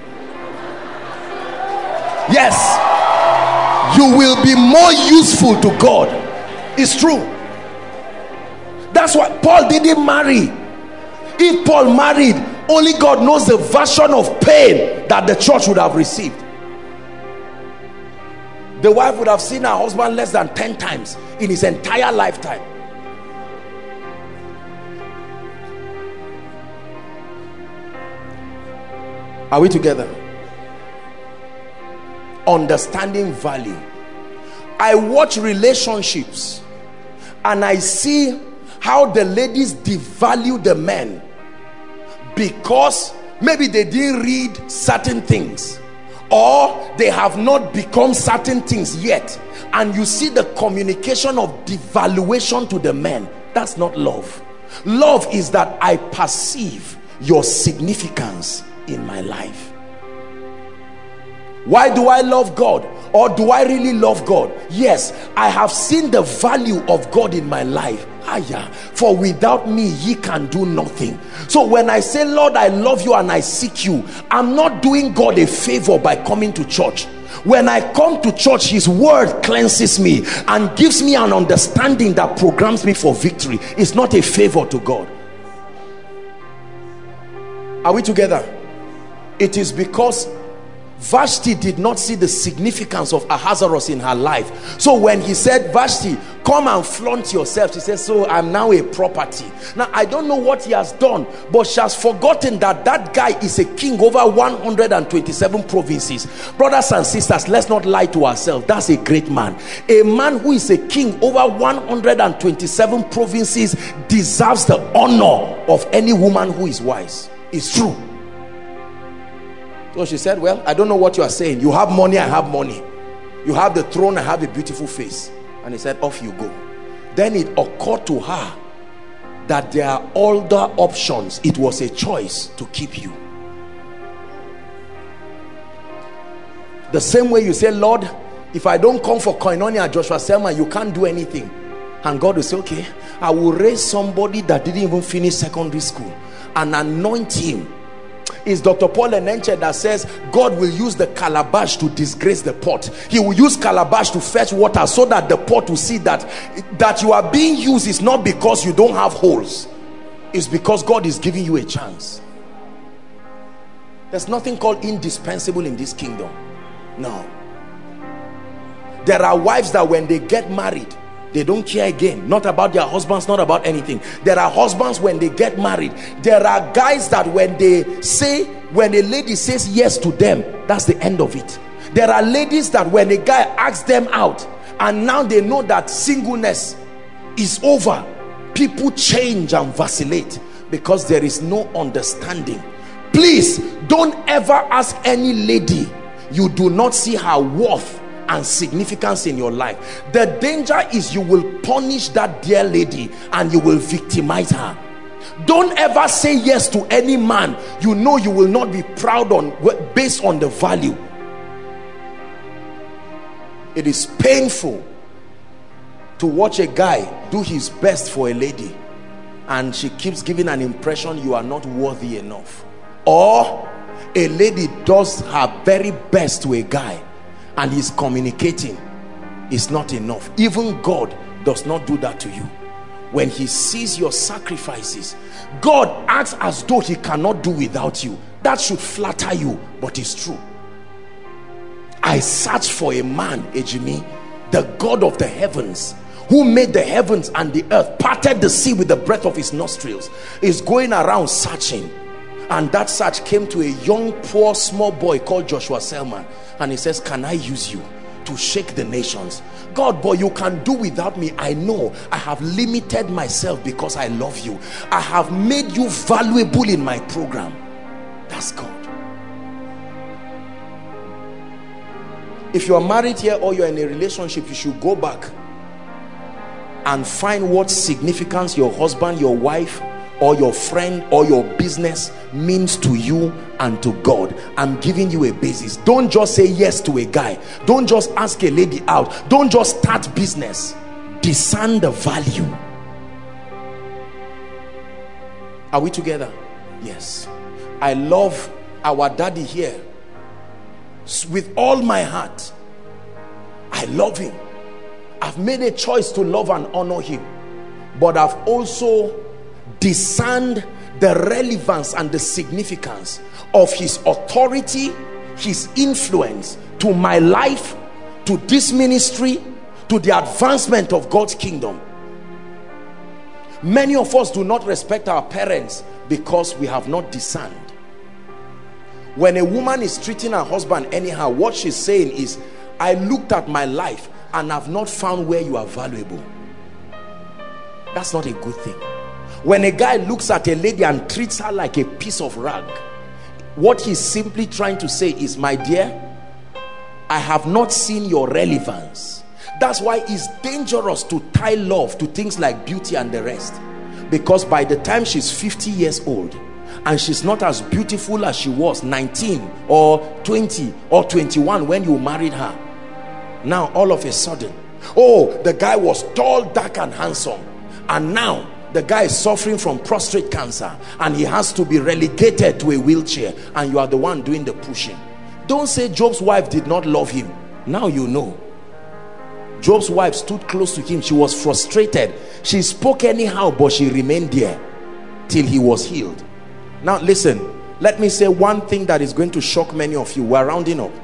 Yes, you will be more useful to God. It's true. That's why Paul didn't marry. If Paul married, only God knows the version of pain that the church would have received. The wife would have seen her husband less than ten times in his entire lifetime. Are we together? Understanding value. I watch relationships and I see how the ladies devalue the men because maybe they didn't read certain things, or they have not become certain things yet, and you see the communication of devaluation to the men. That's not love. Love is that I perceive your significance in my life. Why do I love God? Or do I really love God? Yes, I have seen the value of God in my life. Ah, yeah. For without me, ye can do nothing. So when I say, Lord, I love you and I seek you, I'm not doing God a favor by coming to church. When I come to church, his word cleanses me and gives me an understanding that programs me for victory. It's not a favor to God. Are we together? It is because Vashti did not see the significance of Ahasuerus in her life. So when he said, Vashti, come and flaunt yourself, she says, so I'm now a property. Now I don't know what he has done, but she has forgotten that that guy is a king over one hundred twenty-seven provinces. Brothers and sisters, let's not lie to ourselves. That's a great man. A man who is a king over one hundred twenty-seven provinces deserves the honor of any woman who is wise. It's true. So she said, well, I don't know what you are saying. You have money, I have money. You have the throne, I have a beautiful face. And he said, off you go. Then it occurred to her that there are other options. It was a choice to keep you. The same way you say, Lord, if I don't come for Koinonia, Joshua Selman, you can't do anything. And God will say, okay, I will raise somebody that didn't even finish secondary school and anoint him. It's Doctor Paul Enenche that says God will use the calabash to disgrace the pot. He will use calabash to fetch water so that the pot will see that that you are being used is not because you don't have holes. It's because God is giving you a chance. There's nothing called indispensable in this kingdom. No. There are wives that when they get married, they don't care again, not about their husbands, not about anything. There are husbands when they get married. There are guys that when they say, when a lady says yes to them, that's the end of it. There are ladies that when a guy asks them out and now they know that singleness is over, people change and vacillate because there is no understanding. Please don't ever ask any lady you do not see her worth and significance in your life. The danger is you will punish that dear lady and you will victimize her. Don't ever say yes to any man you know you will not be proud on based on the value. It is painful to watch a guy do his best for a lady and she keeps giving an impression you are not worthy enough, or a lady does her very best to a guy and he's communicating is not enough. Even God does not do that to you. When he sees your sacrifices, God acts as though he cannot do without you. That should flatter you, but it's true. I search for a man, Ejimi, the God of the heavens, who made the heavens and the earth, parted the sea with the breath of his nostrils, is going around searching. And that search came to a young, poor, small boy called Joshua Selman. And he says, can I use you to shake the nations? God, boy, you can do without me. I know I have limited myself because I love you. I have made you valuable in my program. That's God. If you are married here or you're in a relationship, you should go back and find what significance your husband, your wife, or your friend or your business means to you and to God. I'm giving you a basis. Don't just say yes to a guy. Don't just ask a lady out. Don't just start business. Discern the value. Are we together? Yes. I love our daddy here with all my heart. I love him. I've made a choice to love and honor him, but I've also discerned the relevance and the significance of his authority, his influence to my life, to this ministry, to the advancement of God's kingdom. Many of us do not respect our parents because we have not discerned. When a woman is treating her husband anyhow, what she's saying is, I looked at my life and have not found where you are valuable. That's not a good thing. When a guy looks at a lady and treats her like a piece of rag, what he's simply trying to say is, my dear, I have not seen your relevance. That's why it's dangerous to tie love to things like beauty and the rest. Because by the time she's fifty years old and she's not as beautiful as she was nineteen or twenty or twenty-one when you married her, now all of a sudden, oh, the guy was tall, dark and handsome, and now the guy is suffering from prostate cancer and he has to be relegated to a wheelchair, and you are the one doing the pushing. Don't say Job's wife did not love him. Now you know. Job's wife stood close to him. She was frustrated. She spoke anyhow, but she remained there till he was healed. Now listen, let me say one thing that is going to shock many of you. We're rounding up.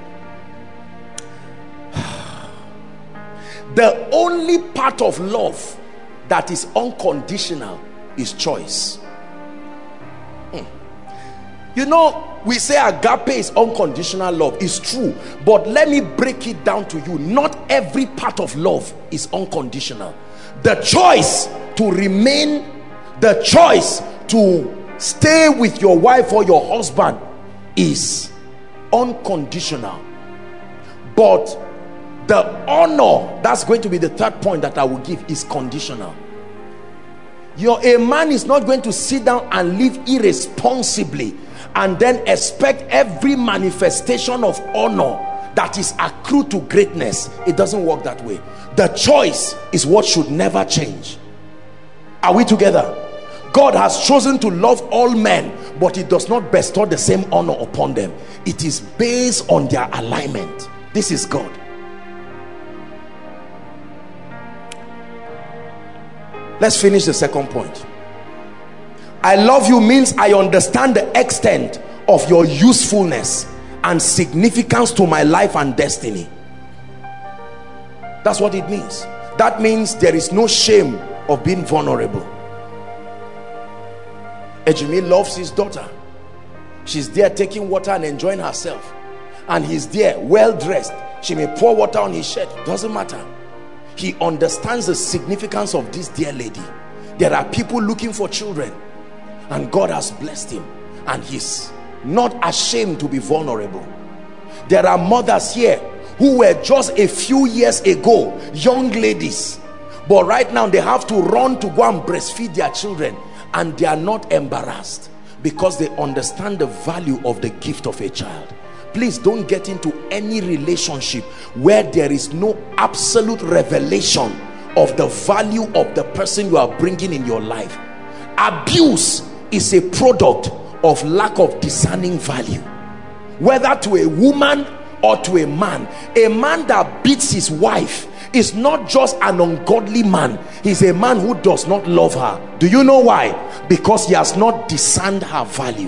The only part of love that is unconditional is choice. Hmm. You know, we say agape is unconditional love. It's true, but let me break it down to you. Not every part of love is unconditional. The choice to remain, the choice to stay with your wife or your husband is unconditional. But the honor, that's going to be the third point that I will give, is conditional. Your a man is not going to sit down and live irresponsibly and then expect every manifestation of honor that is accrued to greatness. It doesn't work that way. The choice is what should never change. Are we together? God has chosen to love all men, but he does not bestow the same honor upon them. It is based on their alignment. This is God. Let's finish the second point. I love you means I understand the extent of your usefulness and significance to my life and destiny. That's what it means. That means there is no shame of being vulnerable. Ejimi loves his daughter. She's there taking water and enjoying herself, and he's there well dressed. She may pour water on his shirt, doesn't matter. He understands the significance of this dear lady. There are people looking for children, and God has blessed him, and he's not ashamed to be vulnerable. There are mothers here who were just a few years ago young ladies, but right now they have to run to go and breastfeed their children, and they are not embarrassed because they understand the value of the gift of a child. Please don't get into any relationship where there is no absolute revelation of the value of the person you are bringing in your life. Abuse is a product of lack of discerning value, whether to a woman or to a man. A man that beats his wife is not just an ungodly man. He's a man who does not love her. Do you know why? Because he has not discerned her value.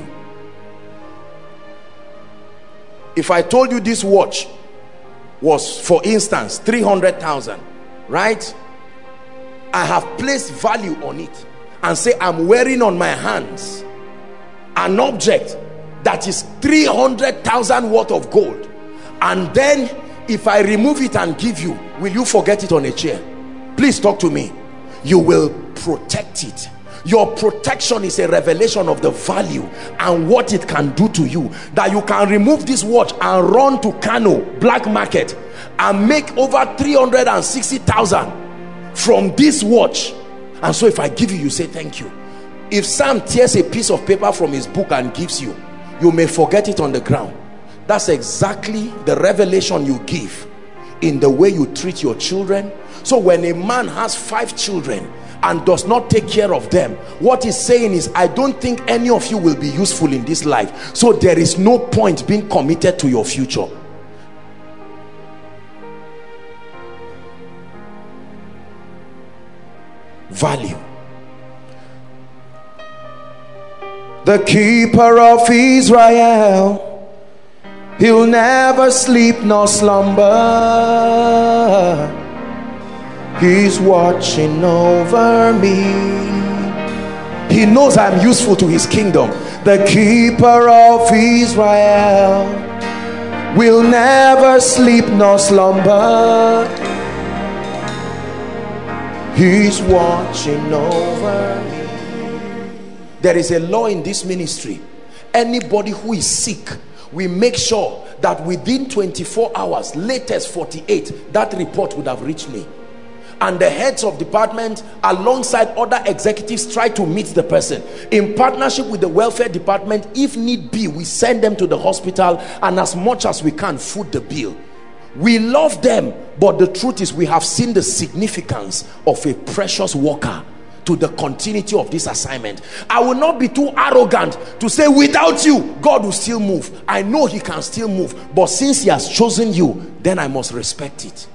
If I told you this watch was, for instance, three hundred thousand, right? I have placed value on it and say I'm wearing on my hands an object that is three hundred thousand worth of gold, and then if I remove it and give you, will you forget it on a chair? Please talk to me. You will protect it. Your protection is a revelation of the value and what it can do to you, that you can remove this watch and run to Kano black market and make over three hundred sixty thousand from this watch. And so if I give you, you say thank you. If Sam tears a piece of paper from his book and gives you, you may forget it on the ground. That's exactly the revelation you give in the way you treat your children. So when a man has five children and does not take care of them, what he's saying is, I don't think any of you will be useful in this life, so there is no point being committed to your future. Value. The keeper of Israel, he'll never sleep nor slumber. He's watching over me. He knows I'm useful to his kingdom. The keeper of Israel will never sleep nor slumber. He's watching over me. There is a law in this ministry. Anybody who is sick, we make sure that within twenty-four hours, latest forty-eight, that report would have reached me. and the heads of department alongside other executives try to meet the person. In partnership with the welfare department, if need be, we send them to the hospital, and as much as we can, foot the bill. We love them, but the truth is we have seen the significance of a precious worker to the continuity of this assignment. I will not be too arrogant to say without you God will still move. I know he can still move, but since he has chosen you, then I must respect it.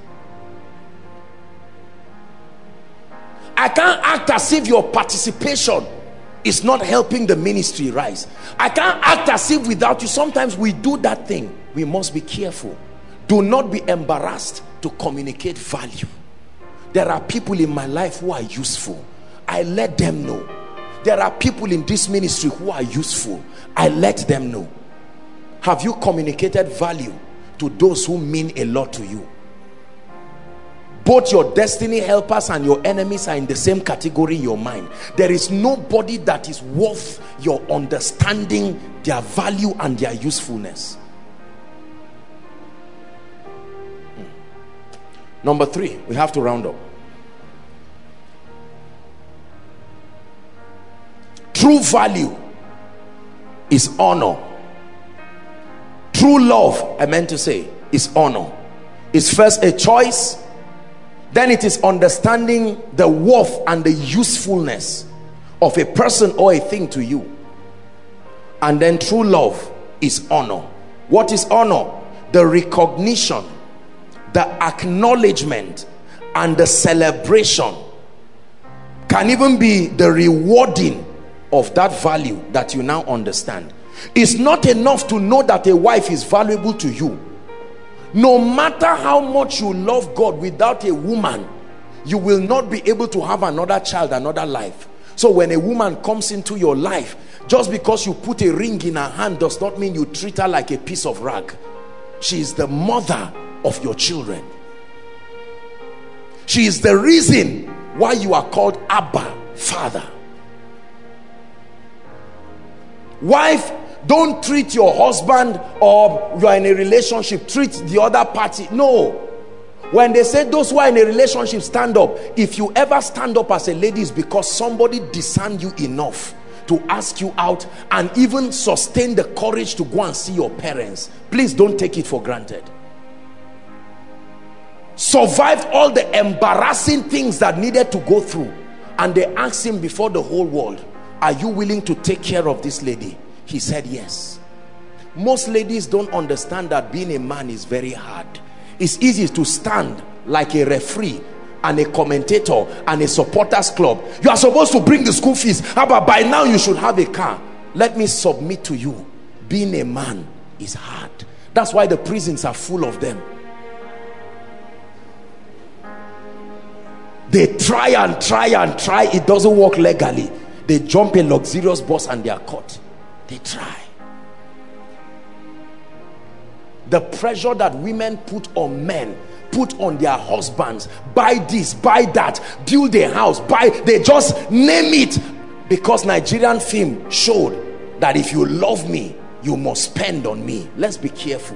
I can't act as if your participation is not helping the ministry rise. I can't act as if without you. Sometimes we do that thing. We must be careful. Do not be embarrassed to communicate value. There are people in my life who are useful. I let them know. There are people in this ministry who are useful. I let them know. Have you communicated value to those who mean a lot to you? Both your destiny helpers and your enemies are in the same category in your mind. There is nobody that is worth your understanding their value and their usefulness. Number three, we have to round up. True value is honor. True love, I meant to say, is honor. It's first a choice, then it is understanding the worth and the usefulness of a person or a thing to you. And then true love is honor. What is honor? The recognition, the acknowledgement, and the celebration. Can even be the rewarding of that value that you now understand. It's not enough to know that a wife is valuable to you. No matter how much you love God, without a woman you will not be able to have another child, another life. So when a woman comes into your life, just because you put a ring in her hand does not mean you treat her like a piece of rag. She is the mother of your children. She is the reason why you are called Abba, Father. Wife, don't treat your husband, or you are in a relationship, treat the other party. No. When they say those who are in a relationship stand up, if you ever stand up as a lady, it's because somebody discerned you enough to ask you out and even sustain the courage to go and see your parents. Please don't take it for granted. Survived all the embarrassing things that needed to go through, and they asked him before the whole world, are you willing to take care of this lady? He said yes. Most ladies don't understand that being a man is very hard. It's easy to stand like a referee and a commentator and a supporters club. You are supposed to bring the school fees, but by now you should have a car. Let me submit to you, being a man is hard. That's why the prisons are full of them. They try and try and try, it doesn't work legally. They jump a luxurious bus and they are caught. They try. The pressure that women put on men, put on their husbands, buy this, buy that, build a house, buy, they just name it, because Nigerian film showed that if you love me, you must spend on me. Let's be careful.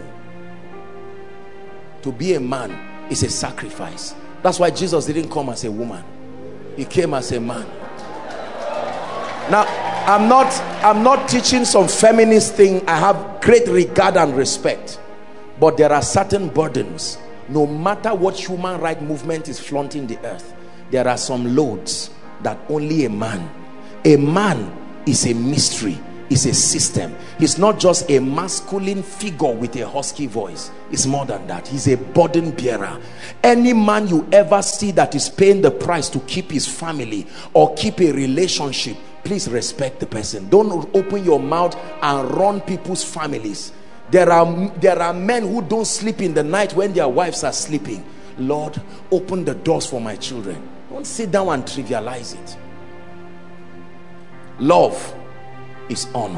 To be a man is a sacrifice. That's why Jesus didn't come as a woman. He came as a man. Now, I'm not, I'm not teaching some feminist thing. I have great regard and respect. But there are certain burdens. No matter what human rights movement is flaunting the earth, there are some loads that only a man. A man is a mystery, is a system. He's not just a masculine figure with a husky voice. It's more than that. He's a burden bearer. Any man you ever see that is paying the price to keep his family or keep a relationship, please respect the person. Don't open your mouth and run people's families. There are, there are men who don't sleep in the night when their wives are sleeping. Lord, open the doors for my children. Don't sit down and trivialize it. Love is honor.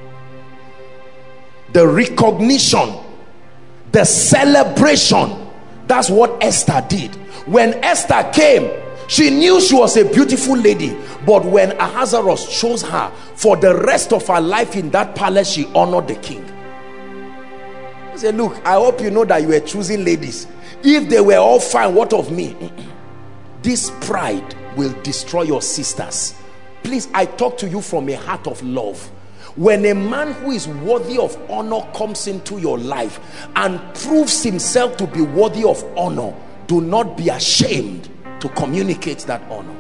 The recognition, the celebration. That's what Esther did. When Esther came, she knew she was a beautiful lady, but when Ahasuerus chose her, for the rest of her life in that palace, she honored the king. I said, look, I hope you know that you were choosing ladies. If they were all fine, what of me? This pride will destroy your sisters. Please, I talk to you from a heart of love. When a man who is worthy of honor comes into your life and proves himself to be worthy of honor, do not be ashamed to communicate that honor.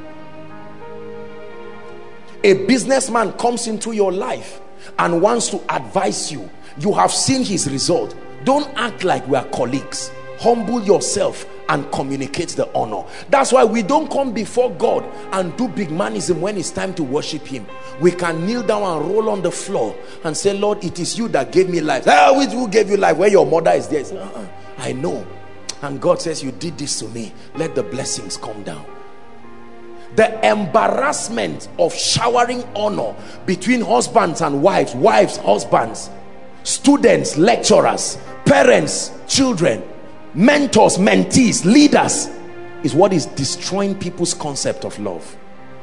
A businessman comes into your life and wants to advise you. You have seen his result. Don't act like we are colleagues. Humble yourself and communicate the honor. That's why we don't come before God and do big manism when it's time to worship him. We can kneel down and roll on the floor and say, Lord, it is you that gave me life. Ah, who gave you life? Where your mother is there. Say, uh-uh, I know. And God says, you did this to me. Let the blessings come down. The embarrassment of showering honor between husbands and wives, wives, husbands, students, lecturers, parents, children, mentors, mentees, leaders, is what is destroying people's concept of love.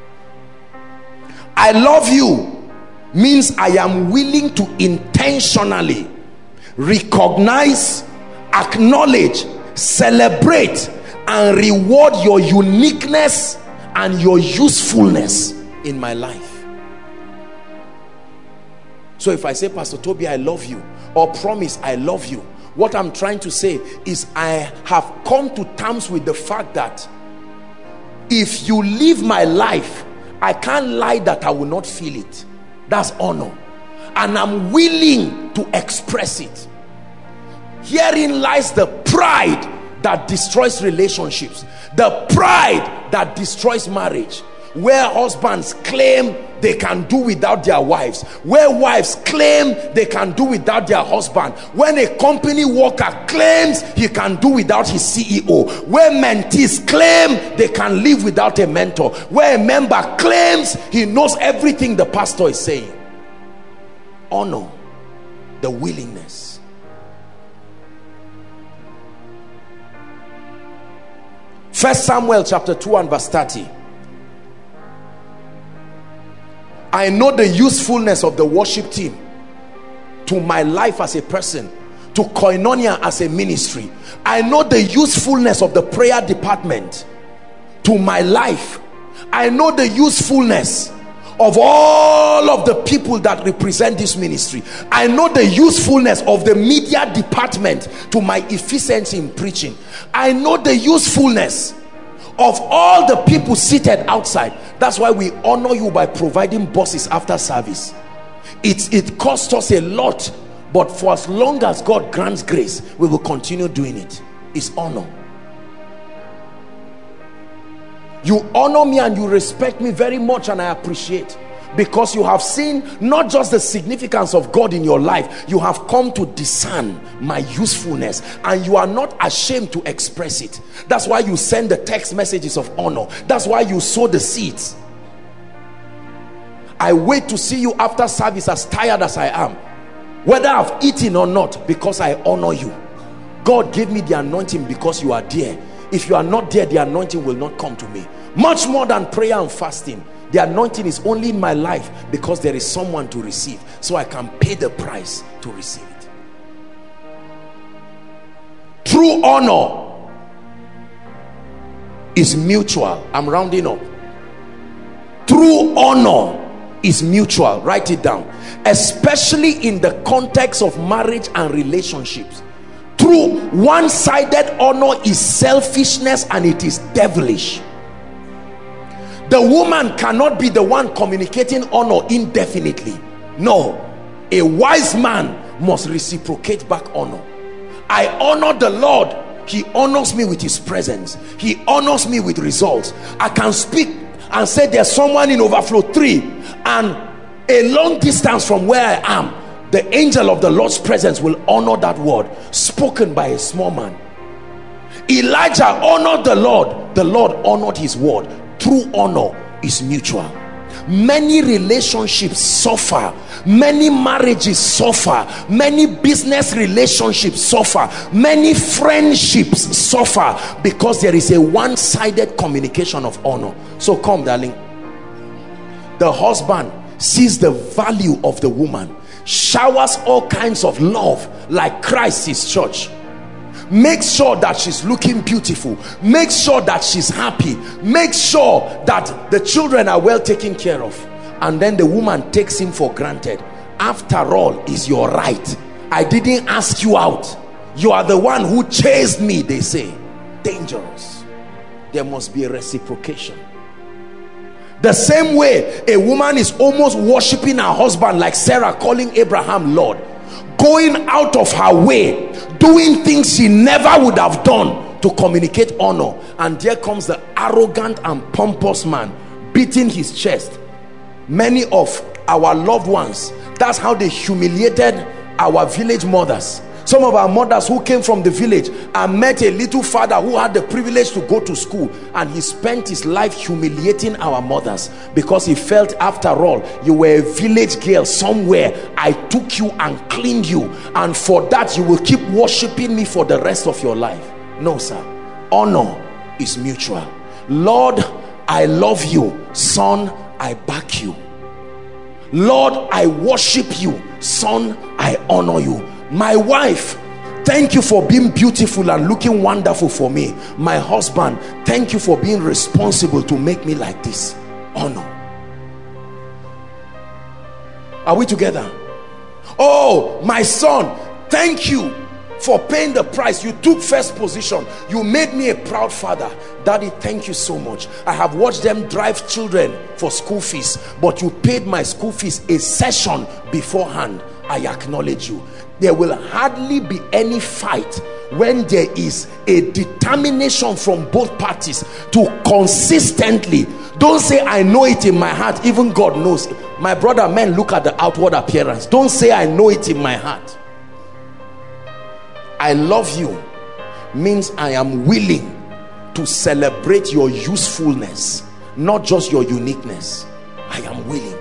I love you means I am willing to intentionally recognize, acknowledge, celebrate, and reward your uniqueness and your usefulness in my life. So if I say, Pastor Toby, I love you, or promise I love you, what I'm trying to say is I have come to terms with the fact that if you live my life, I can't lie that I will not feel it. That's honor. And I'm willing to express it. Herein lies the pride that destroys relationships. The pride that destroys marriage. Where husbands claim they can do without their wives, where wives claim they can do without their husband, when a company worker claims he can do without his C E O, where mentees claim they can live without a mentor, where a member claims he knows everything the pastor is saying. Honor the willingness. First Samuel chapter two and verse thirty. I know the usefulness of the worship team to my life as a person, to Koinonia as a ministry. I know the usefulness of the prayer department to my life. I know the usefulness of all of the people that represent this ministry. I know the usefulness of the media department to my efficiency in preaching. I know the usefulness of all the people seated outside. That's why we honor you by providing buses after service. It, it costs us a lot, but for as long as God grants grace, we will continue doing it. It's honor. You honor me and you respect me very much, and I appreciate, because you have seen not just the significance of God in your life, you have come to discern my usefulness, and you are not ashamed to express it. That's why you send the text messages of honor. That's why you sow the seeds. I wait to see you after service, as tired as I am, whether I've eaten or not, because I honor you. God gave me the anointing because you are there. If you are not there, the anointing will not come to me. Much more than prayer and fasting, the anointing is only in my life because there is someone to receive, so I can pay the price to receive it. True honor is mutual. I'm rounding up. True honor is mutual. Write it down. Especially in the context of marriage and relationships. True one-sided honor is selfishness, and it is devilish. The woman cannot be the one communicating honor indefinitely. No, a wise man must reciprocate back honor. I honor the Lord, he honors me with his presence. He honors me with results. I can speak and say there's someone in overflow three, and a long distance from where I am, the angel of the Lord's presence will honor that word spoken by a small man. Elijah honored the Lord, the Lord honored his word. True honor is mutual. Many relationships suffer, many marriages suffer, many business relationships suffer, many friendships suffer because there is a one-sided communication of honor. So come, darling. The husband sees the value of the woman, showers all kinds of love like Christ, his church. Make sure that she's looking beautiful. Make sure that she's happy. Make sure that the children are well taken care of. And then the woman takes him for granted. After all, it's your right. I didn't ask you out. You are the one who chased me, they say. Dangerous. There must be a reciprocation. The same way a woman is almost worshiping her husband, like Sarah calling Abraham Lord, going out of her way, doing things she never would have done to communicate honor. And there comes the arrogant and pompous man beating his chest. Many of our loved ones, that's how they humiliated our village mothers. Some of our mothers who came from the village and met a little father who had the privilege to go to school, and he spent his life humiliating our mothers because he felt, after all, you were a village girl somewhere. I took you and cleaned you, and for that you will keep worshiping me for the rest of your life. No, sir. Honor is mutual. Lord, I love you. Son, I back you. Lord, I worship you. Son, I honor you. My wife, thank you for being beautiful and looking wonderful for me. My husband, thank you for being responsible to make me like this. Honor. Are we together? Oh, my son, thank you for paying the price. You took first position. You made me a proud father. Daddy, thank you so much. I have watched them drive children for school fees, but you paid my school fees a session beforehand. I acknowledge you. There will hardly be any fight when there is a determination from both parties to consistently. Don't say I know it in my heart. Even God knows. My brother, men look at the outward appearance. Don't say I know it in my heart. I love you means I am willing to celebrate your usefulness, not just your uniqueness. I am willing.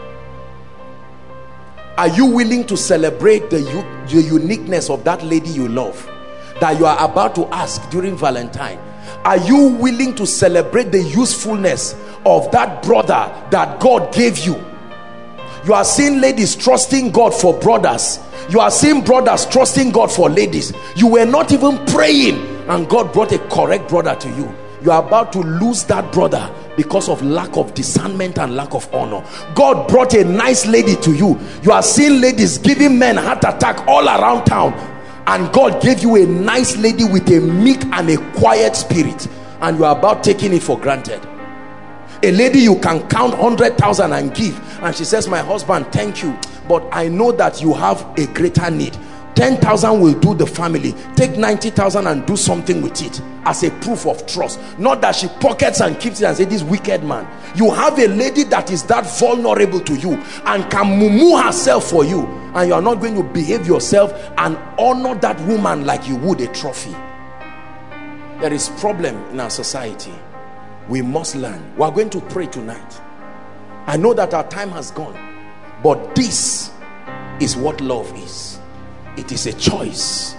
Are you willing to celebrate the, the uniqueness of that lady you love that you are about to ask during Valentine? Are you willing to celebrate the usefulness of that brother that God gave you? You are seeing ladies trusting God for brothers. You are seeing brothers trusting God for ladies. You were not even praying and God brought a correct brother to you. You are about to lose that brother because of lack of discernment and lack of honor. God brought a nice lady to you. You are seeing ladies giving men heart attack all around town, and God gave you a nice lady with a meek and a quiet spirit, and you are about taking it for granted. A lady you can count one hundred thousand and give, and she says, my husband, thank you, but I know that you have a greater need. ten thousand will do the family. Take ninety thousand and do something with it as a proof of trust. Not that she pockets and keeps it and say, this wicked man. You have a lady that is that vulnerable to you and can mumu herself for you, and you are not going to behave yourself and honor that woman like you would a trophy. There is problem in our society. We must learn. We are going to pray tonight. I know that our time has gone, but this is what love is. It is a choice.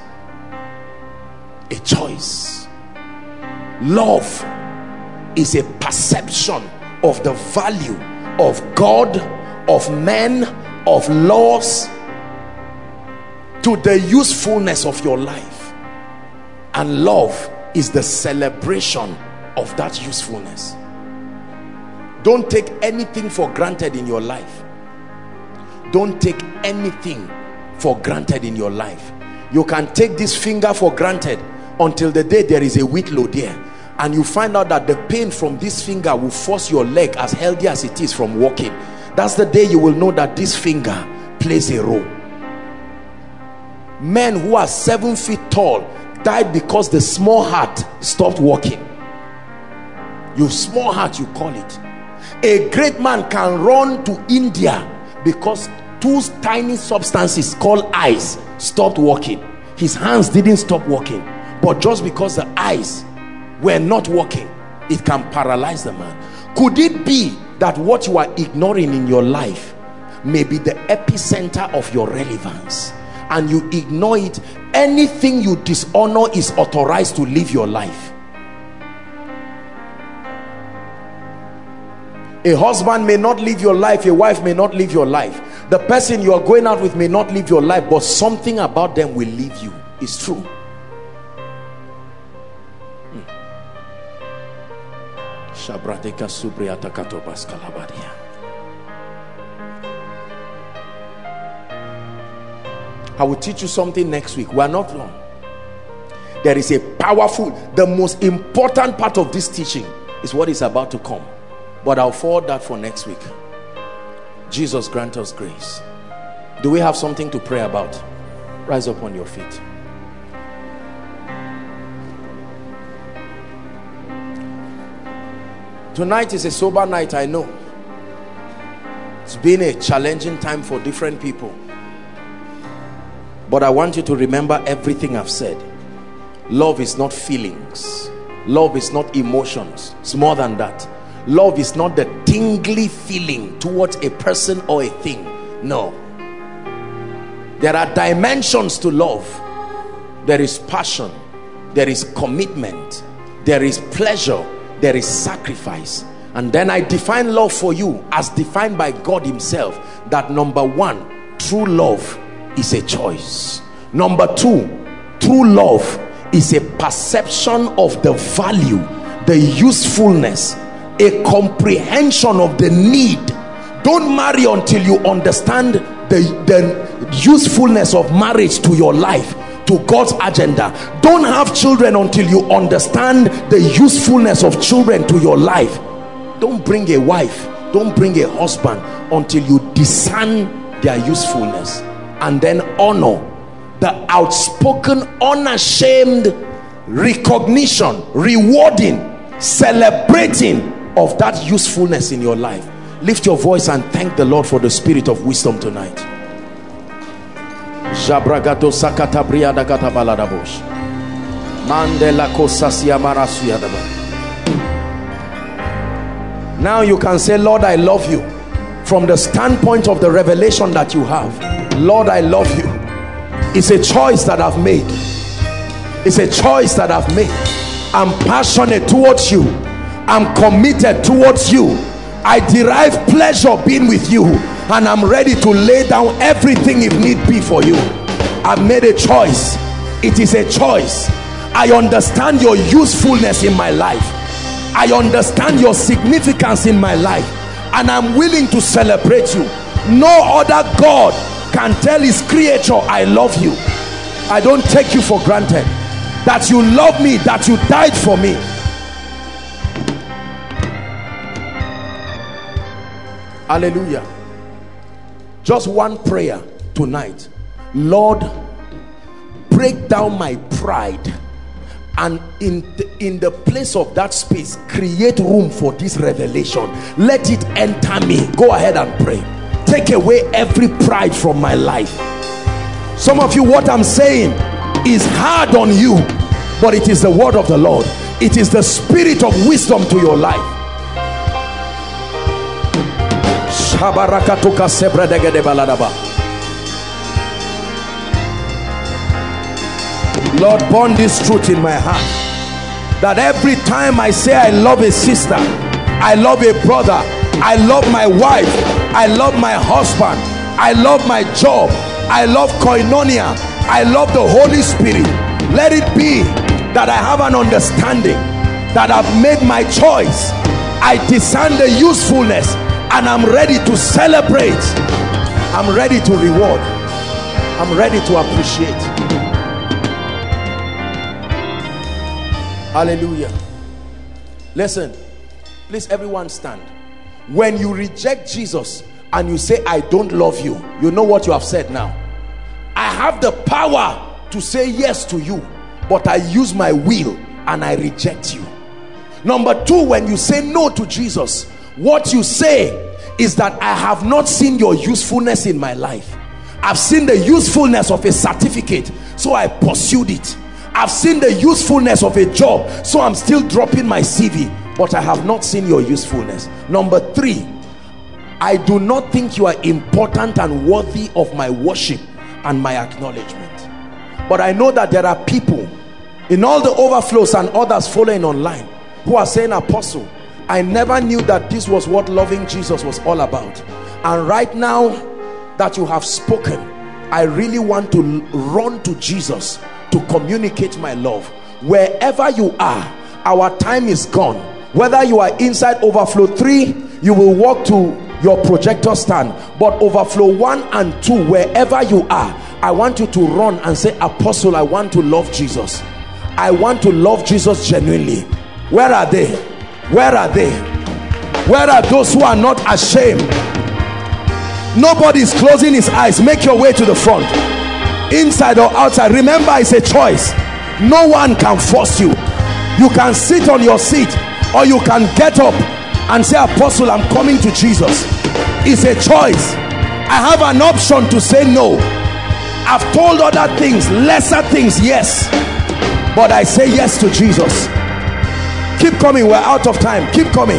A choice. Love is a perception of the value of God, of men, of laws, to the usefulness of your life. And love is the celebration of that usefulness. Don't take anything for granted in your life. Don't take anything for granted in your life. You can take this finger for granted until the day there is a wheat load there, and you find out that the pain from this finger will force your leg, as healthy as it is, from walking. That's the day you will know that this finger plays a role. Men who are seven feet tall died because the small heart stopped working. You small heart, you call it. A great man can run to India because two tiny substances called eyes stopped working. His hands didn't stop working, but just because the eyes were not working, it can paralyze the man. Could it be that what you are ignoring in your life may be the epicenter of your relevance, and you ignore it? Anything you dishonor is authorized to live your life. A husband may not live your life, a wife may not live your life, the person you are going out with may not live your life, but something about them will leave you. It's true. I will teach you something next week. We are not long. There is a powerful, the most important part of this teaching is what is about to come. But I'll forward that for next week. Jesus grant us grace. Do we have something to pray about? Rise up on your feet. Tonight is a sober night, I know. It's been a challenging time for different people. But I want you to remember everything I've said. Love is not feelings. Love is not emotions. It's more than that. Love is not the tingly feeling towards a person or a thing. No. There are dimensions to love. There is passion. There is commitment. There is pleasure. There is sacrifice. And then I define love for you as defined by God himself, that number one, true love is a choice. Number two, true love is a perception of the value, the usefulness, a comprehension of the need. Don't marry until you understand the, the usefulness of marriage to your life, to God's agenda. Don't have children until you understand the usefulness of children to your life. Don't bring a wife, don't bring a husband until you discern their usefulness. And then honor, the outspoken, unashamed recognition, rewarding, celebrating of that usefulness in your life. Lift your voice and thank the Lord for the spirit of wisdom tonight. Now you can say, Lord, I love you. From the standpoint of the revelation that you have, Lord, I love you. It's a choice that I've made. It's a choice that I've made. I'm passionate towards you. I'm committed towards you. I derive pleasure being with you, and I'm ready to lay down everything if need be for you. I've made a choice. It is a choice. I understand your usefulness in my life. I understand your significance in my life, and I'm willing to celebrate you. No other God can tell his creature, I love you. I don't take you for granted. That you love me, that you died for me. Hallelujah. Just one prayer tonight. Lord, break down my pride, and in the, in the place of that space, create room for this revelation. Let it enter me. Go ahead and pray. Take away every pride from my life. Some of you, what I'm saying is hard on you, but it is the word of the Lord. It is the spirit of wisdom to your life. Lord, burn this truth in my heart, that every time I say I love a sister, I love a brother, I love my wife, I love my husband, I love my job, I love koinonia, I love the Holy Spirit, let it be that I have an understanding that I've made my choice. I discern the usefulness, and I'm ready to celebrate. I'm ready to reward. I'm ready to appreciate. Hallelujah. Listen, please everyone stand. When you reject Jesus and you say, I don't love you, you know what you have said now. I have the power to say yes to you, but I use my will and I reject you. Number two, when you say no to Jesus, what you say is that I have not seen your usefulness in my life. I've seen the usefulness of a certificate, so I pursued it. I've seen the usefulness of a job, so I'm still dropping my C V, but I have not seen your usefulness. Number three, I do not think you are important and worthy of my worship and my acknowledgement. But I know that there are people in all the overflows and others following online who are saying, Apostle, I never knew that this was what loving Jesus was all about. And right now that you have spoken, I really want to run to Jesus to communicate my love. Wherever you are, our time is gone. Whether you are inside overflow three, you will walk to your projector stand, but overflow one and two, wherever you are, I want you to run and say, Apostle, I want to love Jesus. I want to love Jesus genuinely. Where are they? Where are they? Where are those who are not ashamed? Nobody is closing his eyes. Make your way to the front, inside or outside. Remember, it's a choice. No one can force you. You can sit on your seat, or you can get up and say, Apostle, I'm coming to Jesus. It's a choice. I have an option to say no. I've told other things, lesser things, yes, but I say yes to Jesus. Keep coming. We're out of time. Keep coming.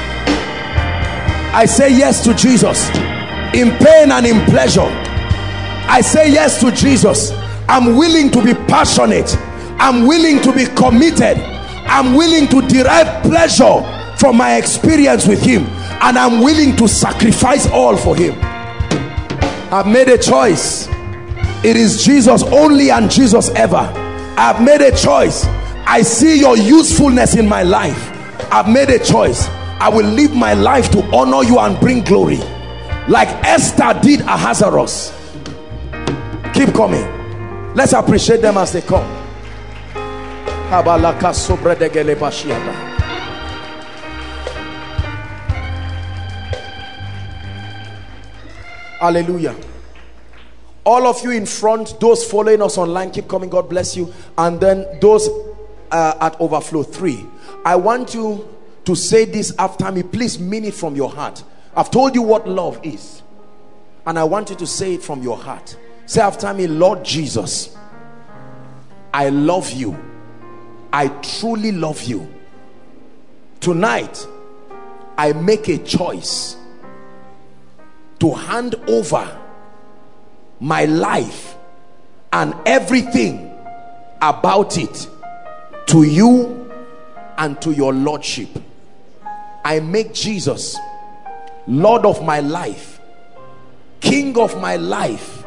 I say yes to Jesus, in pain and in pleasure. I say yes to Jesus. I'm willing to be passionate. I'm willing to be committed. I'm willing to derive pleasure from my experience with him, and I'm willing to sacrifice all for him. I've made a choice. It is Jesus only and Jesus ever. I've made a choice. I see your usefulness in my life. I've made a choice. I will live my life to honor you and bring glory, like Esther did Ahasuerus. Keep coming. Let's appreciate them as they come. Hallelujah. All of you in front, those following us online, keep coming. God bless you. And then those uh, at overflow three, I want you to say this after me. Please mean it from your heart. I've told you what love is, and I want you to say it from your heart. Say after me, Lord Jesus, I love you. I truly love you. Tonight, I make a choice to hand over my life and everything about it to you and to your lordship. I make Jesus Lord of my life, King of my life,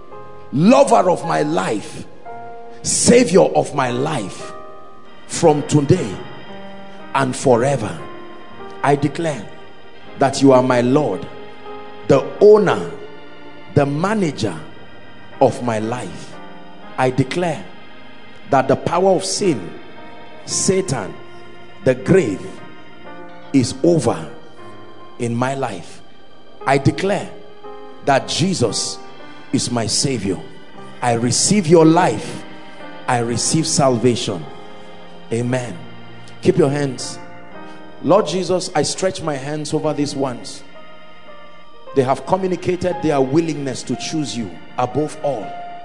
lover of my life, Savior of my life. From today and forever, I declare that you are my Lord, the owner, the manager of my life. I declare that the power of sin, Satan, the grave is over in my life. I declare that Jesus is my Savior. I receive your life. I receive salvation. Amen. Keep your hands. Lord Jesus, I stretch my hands over these ones. They have communicated their willingness to choose you above all.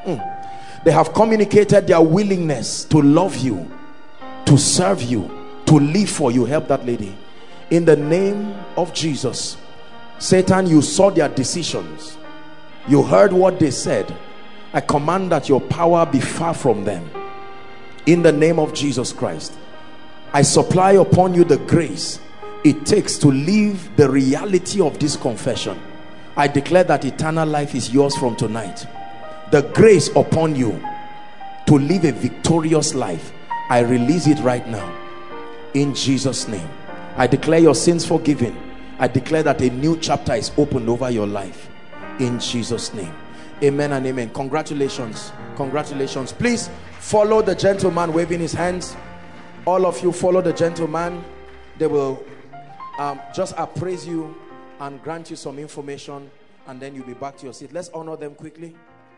Mm. They have communicated their willingness to love you, to serve you, to live for you. Help that lady. In the name of Jesus. Satan, you saw their decisions. You heard what they said. I command that your power be far from them. In the name of Jesus Christ, I supply upon you the grace it takes to live the reality of this confession. I declare that eternal life is yours from tonight. The grace upon you to live a victorious life, I release it right now in Jesus' name. I declare your sins forgiven. I declare that a new chapter is opened over your life in Jesus' name. Amen and amen. Congratulations. Congratulations. Please follow the gentleman waving his hands. All of you follow the gentleman. They will um, just appraise you and grant you some information, and then you'll be back to your seat. Let's honor them quickly.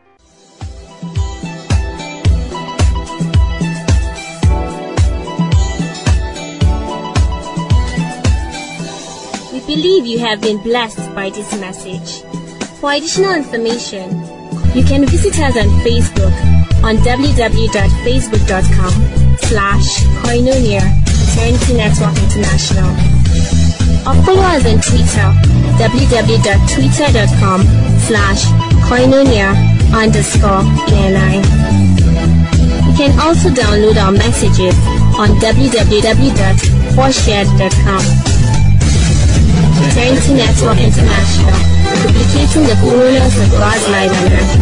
We believe you have been blessed by this message. For additional information, you can visit us on Facebook on w w w dot facebook dot com slash Koinonia Eternity Network International, or follow us on Twitter, w w w dot twitter dot com slash Koinonia underscore E N I. You can also download our messages on w w w dot forshared dot com. Eternity Network International, duplicating the fullness of God's light on earth.